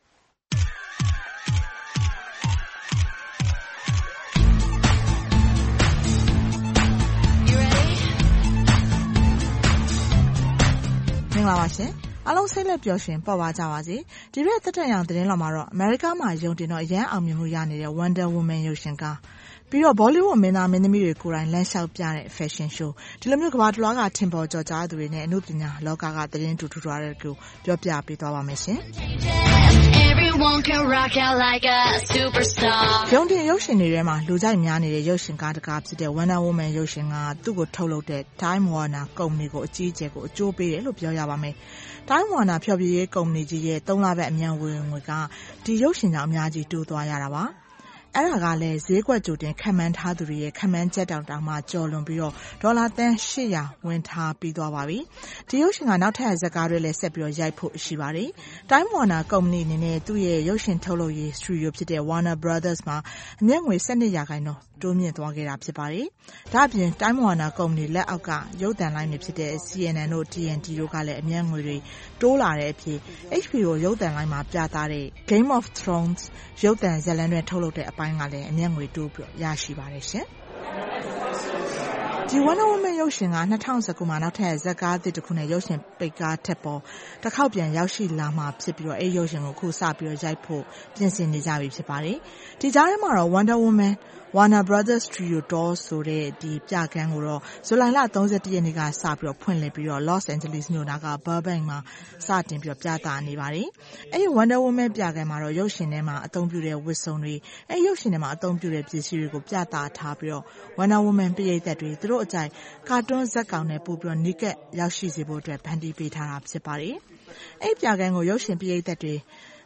မင်္ဂလာပါရှင်အားလုံးစိတ်လက်ပျော်ရွှင်ပေါ်ပါကြပါစေဒီရက်သက်သက်ရောင်သတင်းလွှာမှာတော့အမေရိကမှာယုံတင်တော့အရန်အောင်မြင်မှုရနေတဲ့ Wonder Woman ရုပ်ရှင်ကားပြီးတော့ Bollywood မင်းသားမင်းသမီးတွေကိုယ်တိုင်လမ်းလျှောက်ပြတဲ့ fashion show ဒီလိုမျိုးကမ္ဘာတစ်လွှားကထင်ပေါ်ကျော်ကြားသူတွေနဲ့အမှုပညာလောကကသတင်းတူထူထွားတွေကိုပြောပြပေးသွားပါမယ်ရှင်ယုံတင်ရုပ်ရှင်တွေထဲမှာလူကြိုက်များနေတဲ့ရုပ်ရှင်ကားတစ်ကားဖြစ်တဲ့ Wonder Woman ရုပ်ရှင်ကသူ့ကိုထုတ်လုပ်တဲ့ Time Warner ကုမ္ပဏီကိုအကြီးအကျယ်ကိုအကျိုးပေးတယ်လို့ပြောရပါမယ်Time Warner ဖျော်ဖြေရေးကုမ္ပဏီကြီးရဲ့သုံးလပတ်အမြန်ဝင်ငွေကဒီရုပ်ရှင်ကြောင့်အများကြီးတိုးသွားရတာပါအဲ့ဒါကလည်းဈေးကွက်ကြိုတင်ခံမှန်းထားသူတွေရဲ့ခံမှန်းချက်တောင်တောင်မှကျော်လွန်ပြီးတော့ဒေါ်လာသန်း၈ရာဝင်ထားပြီးသွားပါပြီဒီရုပ်ရှင်ကနောက်ထပ်ဇာတ်ကားတွေလည်းဆက်ပြီးတော့ရိုက်ဖို့ရှိပါတယ် Time Warner ကုမ္ပဏီအနေနဲ့သူ့ရဲ့ရုပ်ရှင်ထုတ်လုပ်ရေးစတူဒီယိုဖြစ်တဲ့ Warner Brothers မှာအမြတ်ငွေ၁၂ရာခိုင်နှုန်းတိုးမြင့်သွားခဲ့တာဖြစ်ပါတယ်ဒါ့အပြင် Time Warner ကုမ္ပဏီလက်အောက်ကရုပ်သံလိုင်းတွေဖြစ်တဲ့ C N N တို့ T N T တို့ကလည်းအမြတ်ငွေတွေတိုးလာတဲ့အဖြစ် H B O ရုပ်သံလိုင်းမှာပြသတဲ့ Game of Thrones ရုပ်သံဇာတ်လမ်းတွေထုတ်လုပ်တဲ့အပိုင်းကလည်းအမြတ်ငွေတိုးပြီးရရှိပါတယ်ရှင်ဒီ Wonder Woman ရုပ်ရှင်က၂၀၁၉မှာနောက်ထပ်ဇာတ်ကားသစ်တစ်ခုနဲ့ရုပ်ရှင်ပိတ်ကားထက်ပေါ်တစ်ခေါက်ပြန်ရောက်ရှိလာမှာဖြစ်ပြီးတော့အဲ့ရုပ်ရှင်ကိုခုစပြီးတော့ရိုက်ဖို့ပြင်ဆင်နေကြပြီဖြစ်ပါတယ်ဒီကြားထဲမှာတော့ Wonder Woman Warner Brothers Studio Tour ဆိုတဲ့ဒီပြခန်းကိုတော့ဇူလိုင်လ၃၁ရက်နေ့ကစပြီးတော့ဖွင့်လှစ်ပြီးတော့ Los Angeles မြို့နာက Burbank မှာစတင်ပြီးတော့ပြသနေပါတယ်အဲ့ဒီ Wonder Woman ပြခန်းမှာတော့ရုပ်ရှင်ထဲမှာအသုံးပြုတဲ့ဝတ်စုံတွေအဲ့ရုပ်ရှင်ထဲမှာအသုံးပြုတဲ့ပစ္စည်းတွေကိုပြသထားပြီးတော့ Wonder Woman ပရိသတ်တွေသူတို့အကြိုက်ကာတွန်းဇာတ်ကောင်နဲ့ပို့ပြီးတော့နီးကပ်ရောက်ရှိစေဖို့အတွက်ဖန်တီးပေးထားတာဖြစ်ပါတယ်အဲ့ပြခန်းကိုရုပ်ရှင်ပရိသတ်တွေမ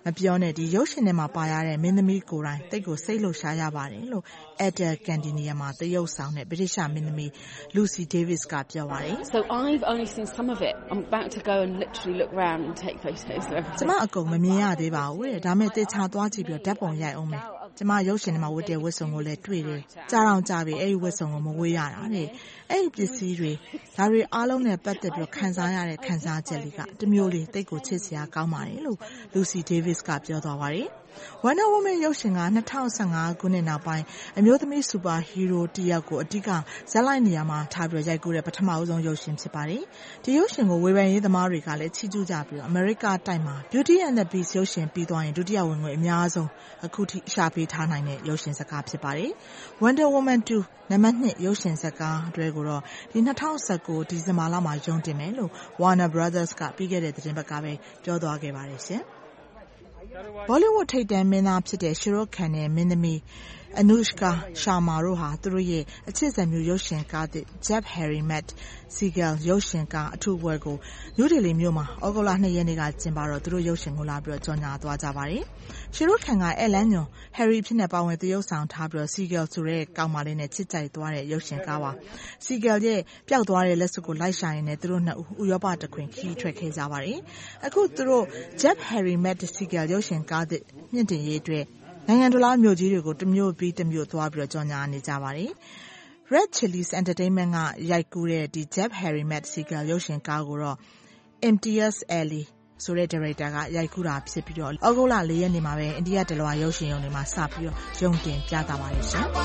ပြောနဲ့ဒီရုပ်ရှင်ထဲမှာပါရတဲ့မင်းသမီးကိုယ်တိုင်တိတ်ကိုစိတ်လှုပ်ရှားရပါတယ်လို့ Etta Candinia မှာသရုပ်ဆောင်တဲ့ဗြိတိရှမင်းသမီး Lucy Davis ကပြောပါတယ် So I've only seen some of it. I'm about to go and literally look around and take photos of everything. ကျမအကုန်မမြင်ရသေးပါဘူးတဲ့ဒါမဲ့တေချာသွားကြည့်ပြီးဓာတ်ပုံရိုက်အောင်မယ်ကျမရုပ်ရှင်ထဲမှာဝတ်တဲ့ဝတ်စုံကိုလည်းတွေ့တယ်ကြားအောင်ကြားပြီးအဲ့ဒီဝတ်စုံကိုမဝေးရတာတဲ့အဲ့ဒီပစ္စည်းတွေဒါတွေအားလုံးနဲ့ပတ်သက်ပြီးခံစားရတဲ့ခံစားချက်လေးကတမျိုးလေးတိတ်ကိုချစ်စရာကောင်းပါတယ်လို့ Lucy Davis ကပြောသွားပါတယ် Wonder Woman ရုပ်ရှင်က၂၀၁၅ခုနှစ်နောက်ပိုင်းအမျိုးသမီးစူပါဟီးရိုးတယောက်ကိုအဓိကဇာတ်လိုက်နေရာမှာထားပြီးရိုက်ကူးတဲ့ပထမအဆုံးရုပ်ရှင်ဖြစ်ပါတယ်ဒီရုပ်ရှင်ကိုဝေဖန်ရေးသမားတွေကလည်းချီးကျူးကြပြီးအမေရိကတိုက်မှာ Beauty and the Beast ရုပ်ရှင်ပြီးသွားရင်ဒုတိယဝင်ငွေအများဆုံးအခုထိရှာပေးထားနိုင်တဲ့ရုပ်ရှင်ဇာတ်ကားဖြစ်ပါတယ် Wonder Woman twoနံပါတ်twoရုပ်ရှင်ဇာတ်ကားတွေကိုတော့ဒီ၂၀၁၉ဒီဇင်ဘာလမှာရုံတင်မယ်လို့ Warner Brothers ကပြီးခဲ့တဲ့သတင်းပတ်ကပဲပြောသွားခဲ့ပါတယ်ရှင်Bollywood ထိပ်တန်းမင်းသားဖြစ်တဲ့ Shah Rukh Khan နဲ့မင်းသမီး Anushka Sharma တို့ဟာသူတို့ရဲ့အချစ်ဇာတ်မျိုးရုပ်ရှင်ကားသစ် Jab Harry Met Seagull ရုပ်ရှင်ကားအထူးပွဲကို New Delhi မြို့မှာဩဂုတ်လtwoရက်နေ့ကကျင်းပတော့သူတို့ရုပ်ရှင်ကိုလာပြီးကြော်ညာသွားကြပါတယ်။ Shah Rukh Khan ကဧည့်လမ်းညွန် Harry ဖြစ်နေပါဝင်သရုပ်ဆောင်ထားပြီး Seagull ဆိုတဲ့ကောင်မလေးနဲ့ချစ်ကြိုက်သွားတဲ့ရုပ်ရှင်ကားပါ Seagull ရဲ့ပျောက်သွားတဲ့လက်စွပ်ကိုလိုက်ရှာရင်းနဲ့သူတို့နှစ်ဦးဥရောပတခွင်ခီးထွက်ခဲ့ကြပါတယ်။အခုသူတို့ Jab Harry Met Seagull ရုပ်ရှင်ကားသစ်မြင့်တင်ရေးအတွက်နိုင်ငံတကာမြို့ကြီးတွေကိုတမျိုးပြီးတမျိုးသွားပြီးကြော်ညာနေကြပါတယ်။ Red Chillies Entertainment ကရိုက်ကူးတဲ့ဒီ Jab Harry Met Seagull ရုပ်ရှင်ကားကိုတော့ Imtiaz Ali ဆိုတဲ့ဒါရိုက်တာကရိုက်ကူးတာဖြစ်ပြီးတော့ဩဂုတ်လfourရက်နေ့မှာပဲအိန္ဒိယတလွှာရုပ်ရှင်ရုံတွေမှာစပြီးတော့ရုံတင်ပြသပါတယ်ရှင်။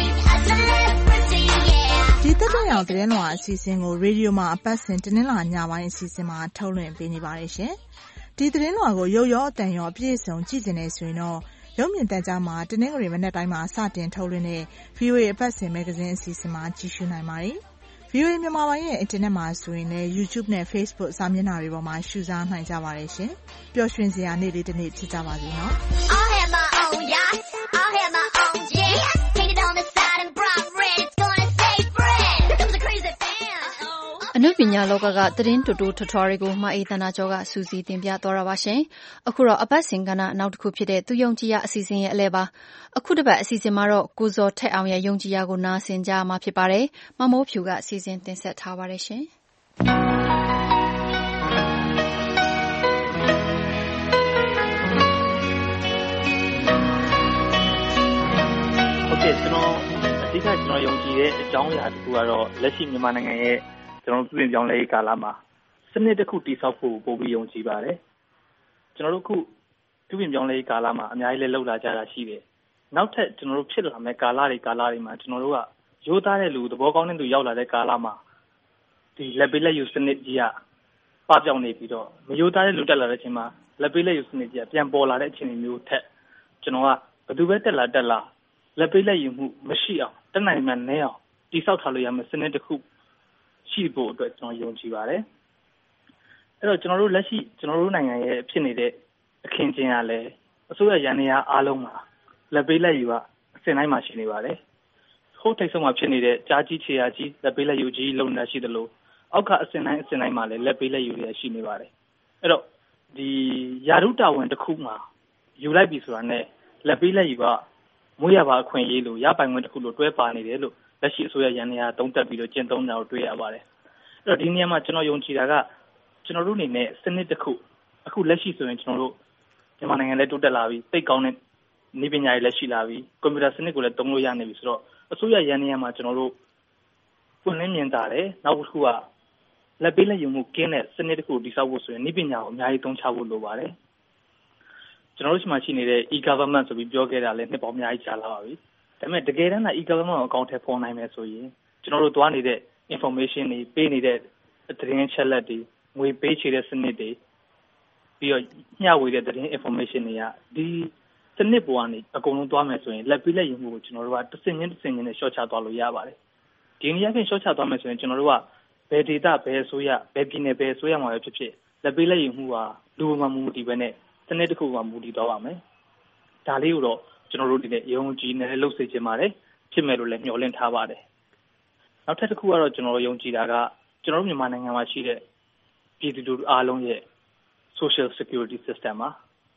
ဒီတက်တဲ့အောင်သတင်းလွှာအစီအစဉ်ကိုရေဒီယိုမှာအပတ်စဉ်တင်းလာညပိုင်းအစီအစဉ်မှာထုတ်လွှင့်ပေးနေပါတယ်ရှင်။ဒီသတင်းလွှာကိုရုပ်ရောအတန်ရောအပြည့်အစုံကြည့်နေဆိုရင်တော့ရုပ်မြင်သံကြားမှာတနင်္ဂနွေမနက်တိုင်းမှာစတင်ထုတ်လွှင့်တဲ့ V O A အပတ်စဉ်မဂ္ဂဇင်းအစီအစဉ်မှာကြည့်ရှုနိုင်ပါတယ်။ V O A မြန်မာပိုင်းရဲ့အင်တာနက်မှာဆိုရင်လည်း YouTube နဲ့ Facebook စာမျက်နှာတွေပေါ်မှာရှုစားနိုင်ကြပါတယ်ရှင်။ပျော်ရွှင်စရာနေ့လေးတစ်နေ့ဖြစ်ကြပါစေနော်။ I'll have my own yacht. I'll have my own jet. Painted on the side and bright red. It's gonna stay fresh. Here comes the crazy fan. အနုပညာလောကကသတင်းတူတူထွထွားတွေကိုမအေးသနာကျော်ကစူးစီးတင်ပြသွားတာပါရှင်။အခုတော့အပတ်စဉ်ကဏ္ဍနောက်တစ်ခုဖြစ်တဲ့သူယုံကြည်ရအစီအစဉ်ရဲ့အလဲပါ။အခုတစ်ပတ်အစီအစဉ်မှာတော့ကိုဇော်ထက်အောင်ရဲ့ယုံကြည်ရကိုနားဆင်ကြမှာဖြစ်ပါတယ်။မမိုးဖြူကအစီအစဉ်တင်ဆက်ထားပါတယ်ရှင်။ဟုတ်ကဲ့ကျွန်တော်အဓိကကျွန်တော်ယုံကြည်တဲ့အကြောင်းအရာတစ်ခုကတော့လက်ရှိမြန်မာနိုင်ငံရဲ့ကျွန်တော်ပြည်ပြောင်းလဲရေးကာလမှာစနစ်တစ်ခုတည်ဆောက်ဖို့ပို့ပြီးယုံကြည်ပါတယ်ကျွန်တော်တို့ခုပြည်ပြောင်းလဲရေးကာလမှာအများကြီးလဲလှုပ်လာကြတာရှိတယ်နောက်ထပ်ကျွန်တော်တို့ဖြစ်လာမဲ့ကာလတွေကာလတွေမှာကျွန်တော်တို့ကရိုးသားတဲ့လူသဘောကောင်းတဲ့လူရောက်လာတဲ့ကာလမှာဒီလက်ပေးလက်ယူစနစ်ကြီးကပပြောင်းနေပြီးတော့မရိုးသားတဲ့လူတက်လာတဲ့အချိန်မှာလက်ပေးလက်ယူစနစ်ကြီးကပြန်ပေါ်လာတဲ့အချိန်မျိုးထက်ကျွန်တော်ကဘယ်သူပဲတက်လာတက်လာလက်ပေးလက်ယူမှုမရှိအောင်တက်နိုင်မှနည်းအောင်တည်ဆောက်ထားလို့ရမယ့်စနစ်တစ်ခုရှိဖို့အတွက်ကျွန်တော်ယုံကြည်ပါတယ်အဲ့တော့ကျွန်တော်တို့လက်ရှိကျွန်တော်တို့နိုင်ငံရဲ့ဖြစ်နေတဲ့အခင်းကျင်းရလဲအစိုးရရန်နေရအားလုံးမှာလက်ပေးလက်ယူကအစဉ်တိုင်းမှာရှိနေပါတယ်ဟိုးထိတ်ဆုံးမှာဖြစ်နေတဲ့ကြားကြီးခြေရာကြီးလက်ပေးလက်ယူကြီးလုံနေရှိသလိုအောက်ကအစဉ်တိုင်းအစဉ်တိုင်းမှာလည်းလက်ပေးလက်ယူတွေရှိနေပါတယ်အဲ့တော့ဒီယာရုတာဝန်တစ်ခုမှာယူလိုက်ပြီဆိုတာနဲ့လက်ပေးလက်ယူကမွေးရပါအခွင့်အရေးလို့ရပိုင်ခွင့်တစ်ခုလို့တွဲပါနေတယ်လို့လက်ရှိအစိုးရရန်နေရသုံးသက်ပြီးတော့ကျင့်သုံးတာကိုတွေ့ရပါတယ်အဲ့တော့ဒီနေရာမှာကျွန်တော်ယုံကြည်တာကကျွန်တော်တို့အနေနဲ့စနစ်တစ်ခုအခုလက်ရှိဆိုရင်ကျွန်တော်တို့မြန်မာနိုင်ငံလည်းတိုးတက်လာပြီသိကောင်းတဲ့နည်းပညာတွေလည်းရှိလာပြီကွန်ပျူတာစနစ်ကိုလည်းသုံးလို့ရနေပြီဆိုတော့အစိုးရရန်နေရမှာကျွန်တော်တို့ပွင့်လင်းမြင်သာတယ်နောက်တစ်ခုကလက်ပေးလက်ယူမှုကင်းတဲ့စနစ်တစ်ခုတည်ဆောက်ဖို့ဆိုရင်နည်းပညာကိုအများကြီးသုံးချဖို့လိုပါတယ်ကျွန်တော်တို့ရှိမှရှိနေတဲ့ e-government ဆိုပြီးပြောခဲ့တာလည်းနှစ်ပေါင်းအများကြီးကြာလာပါပြီဒါပေမဲ့တကယ်တမ်းက e-government ကိုအကောင့်ထဲပေါ်နိုင်မယ်ဆိုရင်ကျွန်တော်တို့သွားနေတဲ့ information တွေပေးနေတဲ့သတင်းချက်လက်တွေငွေပေးချေတဲ့စနစ်တွေပြီးတော့မျှဝေတဲ့သတင်း information တွေကဒီစနစ်ပေါ်ကနေအကုန်လုံးသွားမယ်ဆိုရင်လက်ပေးလက်ယူမှုကိုကျွန်တော်တို့ကတစ်စင်ချင်းတစ်စင်ချင်းနဲ့ရှော့ချသွားလို့ရပါတယ်ဒီနေရာကရှော့ချသွားမယ်ဆိုရင်ကျွန်တော်တို့ကဘယ်ဒေတာဘယ်အစိုးရဘယ်ပြည်နယ်ဘယ်အစိုးရမှာပဲဖြစ်ဖြစ်လက်ပေးလက်ယူမှုကလူမှမူတည်ပဲနဲ့စနစ်တစ်ခုမှမူတည်သွားပါမယ်ဒါလေးကိုတော့ကျွန်တော်တို့ဒီနေ့ရုံးကြီးနဲ့လှုပ်စေချင်ပါတယ်ဖြစ်မယ်လို့လည်းမျှော်လင့်ထားပါတယ်နောက်ထပ်တစ်ခုကတော့ကျွန်တော်ယုံကြည်တာကကျွန်တော်တို့မြန်မာနိုင်ငံမှာရှိတဲ့ပြည်သူလူထုအားလုံးရဲ့ social security system မှာတ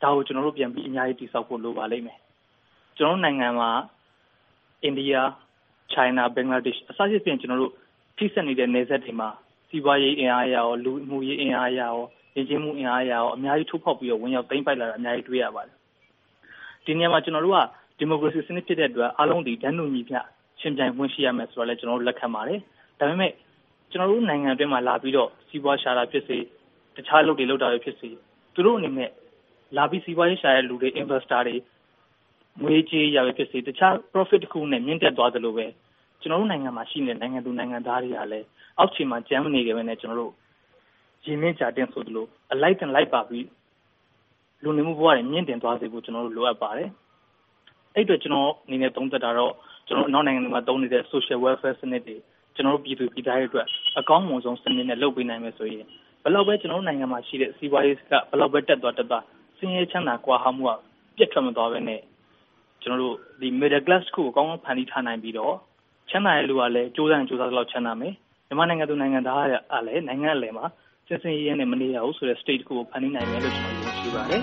ဒါကိုကျွန်တော်တို့ပြန်ပြီးအများကြီးတည်ဆောက်ဖို့လိုပါလိမ့်မယ်ကျွန်တော်နိုင်ငံမှာအိန္ဒိယ China Bangladesh အစရှိဖြင့်ကျွန်တော်တို့ထိစပ်နေတဲ့နယ်စပ်တွေမှာစီးပွားရေးအင်အားအရာရောလူမှုရေးအင်အားအရာရောရင်းချင်းမှုအင်အားအရာရောအများကြီးထိုးဖောက်ပြီးတော့ဝင်ရောက်သိမ်းပိုက်လာတာအများကြီးတွေ့ရပါတယ်ဒီနေရာမှာကျွန်တော်တို့ကဒီမိုကရေစီစနစ်ဖြစ်တဲ့အတွက်အားလုံးဒီတန်းတူညီမျှရှင်ပြိုင်ဝင်ရှိရမယ်ဆိုတော့လည်းကျွန်တော်တို့လက်ခံပါတယ်ဒါပေမဲ့ကျွန်တော်တို့နိုင်ငံအတွင်းမှာလာပြီးတော့စီးပွားရှာတာဖြစ်စေတခြားလုပ်တွေလုပ်တာတွေဖြစ်စေသူတို့အနေနဲ့လာပြီးစီးပွားရေးရှာတဲ့လူတွေ investor တွေငွေကြေးရပဲဖြစ်စေတခြား profit တစ်ခုနဲ့မြင့်တက်သွားသလိုပဲကျွန်တော်တို့နိုင်ငံမှာရှိနေတဲ့နိုင်ငံသူနိုင်ငံသားတွေကလည်းအောက်ခြေမှာကြမ်းမနေကြဘဲနဲ့ကျွန်တော်တို့ရင်းနှီးကြတင်ဆိုသလိုအလိုက်တင်လိုက်ပါပြီးလူနေမှုဘဝတွေမြင့်တင်သွားစေဖို့ကျွန်တော်တို့လိုအပ်ပါတယ်အဲ့အတွက်ကျွန်တော်အနေနဲ့သုံးသပ်တာတော့ကျွန်တော်နောက်နိုင်ငံတွေမှာသုံးနေတဲ့ social welfare စနစ်တွေကျွန်တော်တို့ပြည်သူပြည်သားတွေအတွက်အကောင်းမွန်ဆုံးစနစ်နဲ့လုပ်ပေးနိုင်မယ်ဆိုရင်ဘယ်လောက်ပဲကျွန်တော်တို့နိုင်ငံမှာရှိတဲ့စီးပွားရေးကဘယ်လောက်ပဲတက်သွားတက်သွားစင်ရဲချမ်းသာကွာဟမှုကပြတ်ထွက်မသွားပဲနဲ့ကျွန်တော်တို့ဒီ middle class ကိုအကောင်းဆုံးဖန်တီးထားနိုင်ပြီးတော့ချမ်းသာတဲ့လူကလည်းကြိုးစားရင်ကြိုးစားသလောက်ချမ်းသာမယ်မြန်မာနိုင်ငံသူနိုင်ငံသားကလည်းနိုင်ငံအလယ်မှာစင်စင်ရဲရဲနဲ့မနေရဘူးဆိုတဲ့ state ကိုဖန်တီးနိုင်မယ်လို့ကျွန်တော်ယုံကြည်ပါတယ်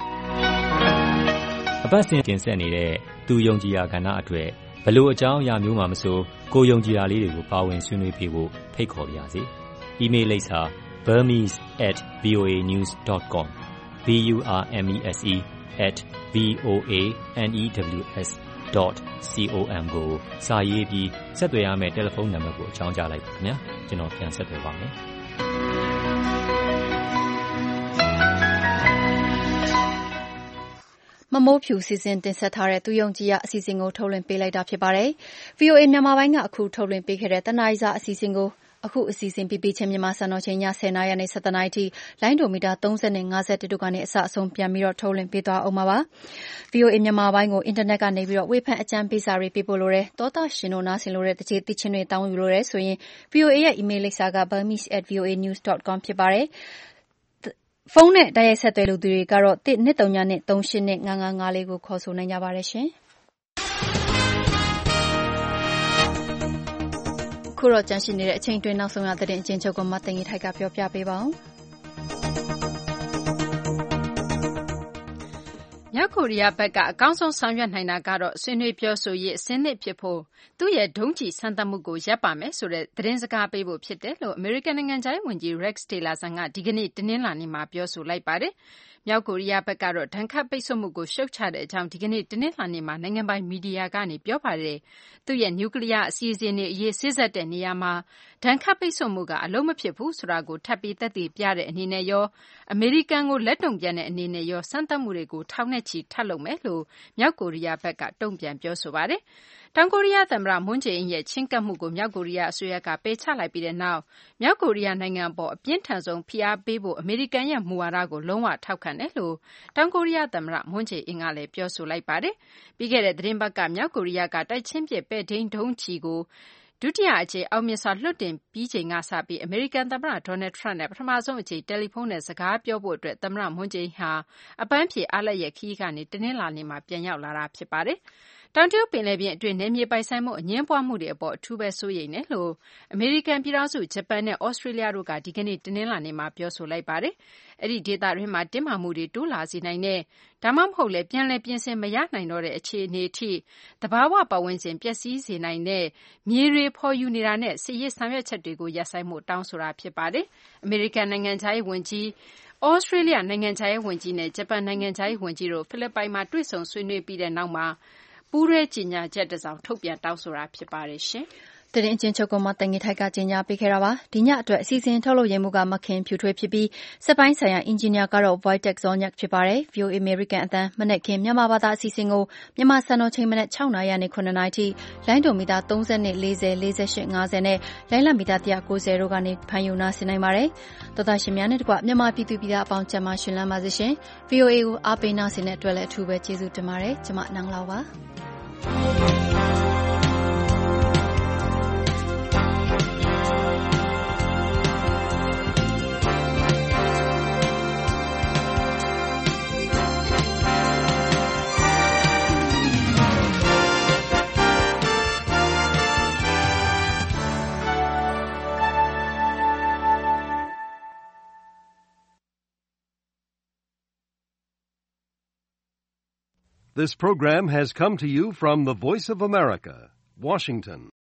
အပတ်စဉ်တင်ဆက်နေတဲ့သူယုံကြည်ရာကဏ္ဍအတွက်ဘလို့အကြောင်းအရာမျိုးမှမဆိုကိုယုံကြည်ရာလေးတွေကိုပါဝင်ဆွေးနွေးပြဖို့ဖိတ်ခေါ်ပါရစေ။ email လိပ်စာ burmese at voa news dot com b u r m e s e at v o a news dot com ကိုစာရေးပြီးဆက်သွယ်ရမယ့်တယ်လီဖုန်းနံပါတ်ကိုအကြောင်းကြားလိုက်ပါခင်ဗျာကျွန်တော်ပြန်ဆက်သွယ်ပါမယ်မမိုးဖြူစီစဉ်တင်ဆက်ထားတဲ့သူယုံကြည်ရအစီအစဉ်ကိုထုတ်လွှင့်ပေးလိုက်တာဖြစ်ပါတယ်။ ဗီအိုအေမြန်မာပိုင်းကအခုထုတ်လွှင့်ပေးခဲ့တဲ့တနားရီစာအစီအစဉ်ကိုအခုအစီအစဉ်ပြပြချင်းမြန်မာစံတော်ချိန်ညဆယ်နာရီနဲ့ဆယ်တနာရီထိလိုင်းဒိုမီတာသုံးဆယ်နဲ့ငါးဆယ်တို့ကနေအစအဆုံးပြန်ပြီးတော့ထုတ်လွှင့်ပေးသွားအောင်ပါပါ။ ဗီအိုအေမြန်မာပိုင်းကိုအင်တာနက်ကနေပြီးတော့ဝေဖန်အကြံပေးစာတွေပေးပို့လို့ရတောတာရှင်တို့နားဆင်လို့ရတဲ့တချေတိချင်းတွေတောင်းယူလို့ရဆိုရင် ဗီအိုအေ ရဲ့ email လိပ်စာက burmese at v o a news dot com ဖြစ်ပါတယ်။ဖုန်းနဲ့တိုက်ရိုက်ဆက်သွယ်လူသူတွေကတော့တစ်နှစ်သုံးညနဲ့သုံးရှင်းနဲ့ငါးငါးငါးလေးကိုခေါ်ဆိုနိုင်ကြပါတယ်ရှင်။ခုတော့ကြန့်ရှိနေတဲ့အချိန်တွင်းနောက်ဆုံးရသတင်းအချင်းချုပ်ကမတင်ကြီးထိုက်ကပြောပြပေးပါဦး။မြောက်ကိုရီးယားဘက်ကအကောင်းဆုံးဆောင်ရွက်နိုင်တာကတော့ဆွေးနွေးပြောဆိုရေးအဆင်သင့်ဖြစ်ဖို့သူ့ရဲ့ဒုံးကျည်စမ်းသပ်မှုကိုရပ်ပါမယ်ဆိုတဲ့သတင်းစကားပေးဖို့ဖြစ်တယ်လို့အမေရိကန်နိုင်ငံခြားရေးဝန်ကြီး Rex Tillerson ကဒီကနေ့တနင်္လာနေ့မှာပြောဆိုလိုက်ပါတယ်။မြောက်ကိုရီးယားဘက်ကတော့ဒဏ်ခတ်ပိတ်ဆို့မှုကိုရှုတ်ချတဲ့အကြောင်းဒီကနေ့တနင်္လာနေ့မှာနိုင်ငံပိုင်မီဒီယာကနေပြောပါတယ်။သူ့ရဲ့နျူကလ িয়ার အစီအစဉ်တွေအရေးစေ့စပ်တဲ့နေရာမှာဒဏ်ခတ်ပိတ်ဆို့မှုကအလုံးမဖြစ်ဘူးဆိုတာကိုထပ်ပြီးသက်သေပြတဲ့အနေနဲ့ရောအမေရိကန်ကိုလက်တုံ့ပြန်တဲ့အနေနဲ့ရောစမ်းသပ်မှုတွေကိုထောင်နဲ့ချီထပ်လုပ်မယ်လို့မြောက်ကိုရီးယားဘက်ကတုံ့ပြန်ပြောဆိုပါတယ်။တောင်ကိုရီးယားသမ္မတမွန်းဂျေအင်းရဲ့ချဉ်းကပ်မှုကိုမြောက်ကိုရီးယားအစိုးရကပယ်ချလိုက်ပြီးတဲ့နောက်မြောက်ကိုရီးယားနိုင်ငံအပေါ်အပြင်းထန်ဆုံးဖိအားပေးဖို့အမေရိကန်ရဲ့မူဝါဒကိုလုံးဝထောက်ခံတယ်လို့တောင်ကိုရီးယားသမ္မတမွန်းဂျေအင်းကလည်းပြောဆိုလိုက်ပါတယ်။ပြီးခဲ့တဲ့သတင်းပတ်ကမြောက်ကိုရီးယားကတိုက်ချင်းပစ်ပဲ့ထိန်းဒုံးကျည်ကိုဒုတိယအကြိမ်အောင်မြင်စွာလွှတ်တင်ပြီးချိန်ကစပြီးအမေရိကန်သမ္မတဒေါ်နယ်ထရန့်နဲ့ပထမဆုံးအကြိမ်တယ်လီဖုန်းနဲ့စကားပြောဖို့အတွက်သမ္မတမွန်းဂျေအင်းဟာအပန်းဖြေအားလပ်ရက်ခရီးကနေတနင်္လာနေ့မှာပြန်ရောက်လာတာဖြစ်ပါတယ်။တောင်တရုတ်ပင်လယ်ပြင်အတွင်းနယ်မြေပိုင်ဆိုင်မှုအငြင်းပွားမှုတွေအပေါ်အထူးပဲစိုးရိမ်တယ်လို့အမေရိကန်ပြည်ထောင်စုဂျပန်နဲ့ဩစတြေးလျတို့ကဒီကနေ့တနင်္လာနေ့မှာပြောဆိုလိုက်ပါတယ်။အဲ့ဒီဒေသတွင်းမှာတင်းမာမှုတွေတိုးလာစေနိုင်တဲ့ဒါမှမဟုတ်လည်းပြန်လည်ပြင်ဆင်မရနိုင်တော့တဲ့အခြေအနေအထိတဘာဝပတ်ဝန်းကျင်ပျက်စီးစေနိုင်တဲ့မြေတွေဖော်ယူနေတာနဲ့စစ်ရေးဆောင်ရွက်ချက်တွေကိုရပ်ဆိုင်းမှုတောင်းဆိုတာဖြစ်ပါတယ်။အမေရိကန်နိုင်ငံခြားရေးဝန်ကြီးဩစတြေးလျနိုင်ငံခြားရေးဝန်ကြီးနဲ့ဂျပန်နိုင်ငံခြားရေးဝန်ကြီးတို့ဖိလစ်ပိုင်မှာတွေ့ဆုံဆွေးနွေးပြီးတဲ့နောက်မှာပူးရဲကြေညာချက်တစ်စောင်ထုတ်ပြန်တောင်းဆိုတာဖြစ်ပါတယ်ရှင်။သတင်းအချင်းချုပ်ကမှတင်ငထိုက်ကကြေညာပေးခဲ့တာပါ။ဒီညအတွက်အစီအစဉ်ထုတ်လုပ်ရမှုကမခင်ဖြူထွေးဖြစ်ပြီးစက်ပိုင်းဆိုင်ရာအင်ဂျင်နီယာကတော့ Wojtek Zolnyak ဖြစ်ပါတယ်။ ဗီအိုအေ American အသံမနက်ခင်းမြန်မာဘာသာအစီအစဉ်ကိုမြန်မာစံတော်ချိန်မနက်၆နာရီနဲ့9နာရီထိလိုင်းဒိုမီတာသုံးဆယ်နဲ့လေးဆယ် လေးဆယ်ရှစ် ငါးဆယ်နဲ့လိုင်းလမီတာတစ်ရာကိုးဆယ်တို့ကနေဖမ်းယူနာဆင်နိုင်ပါတယ်။သောသားရှင်များနဲ့တကွမြန်မာပြည်သူပြည်သားအပေါင်းကျန်းမာရှင်လန်းပါစေရှင်။ ဗီအိုအေကိုအားပေးနာဆင်တဲ့အတွက်လည်းအထူးပဲကျေးဇူးတင်ပါတယ်။ကျွန်မနန်းလောက်ပါ။ This program has come to you from the Voice of America, Washington.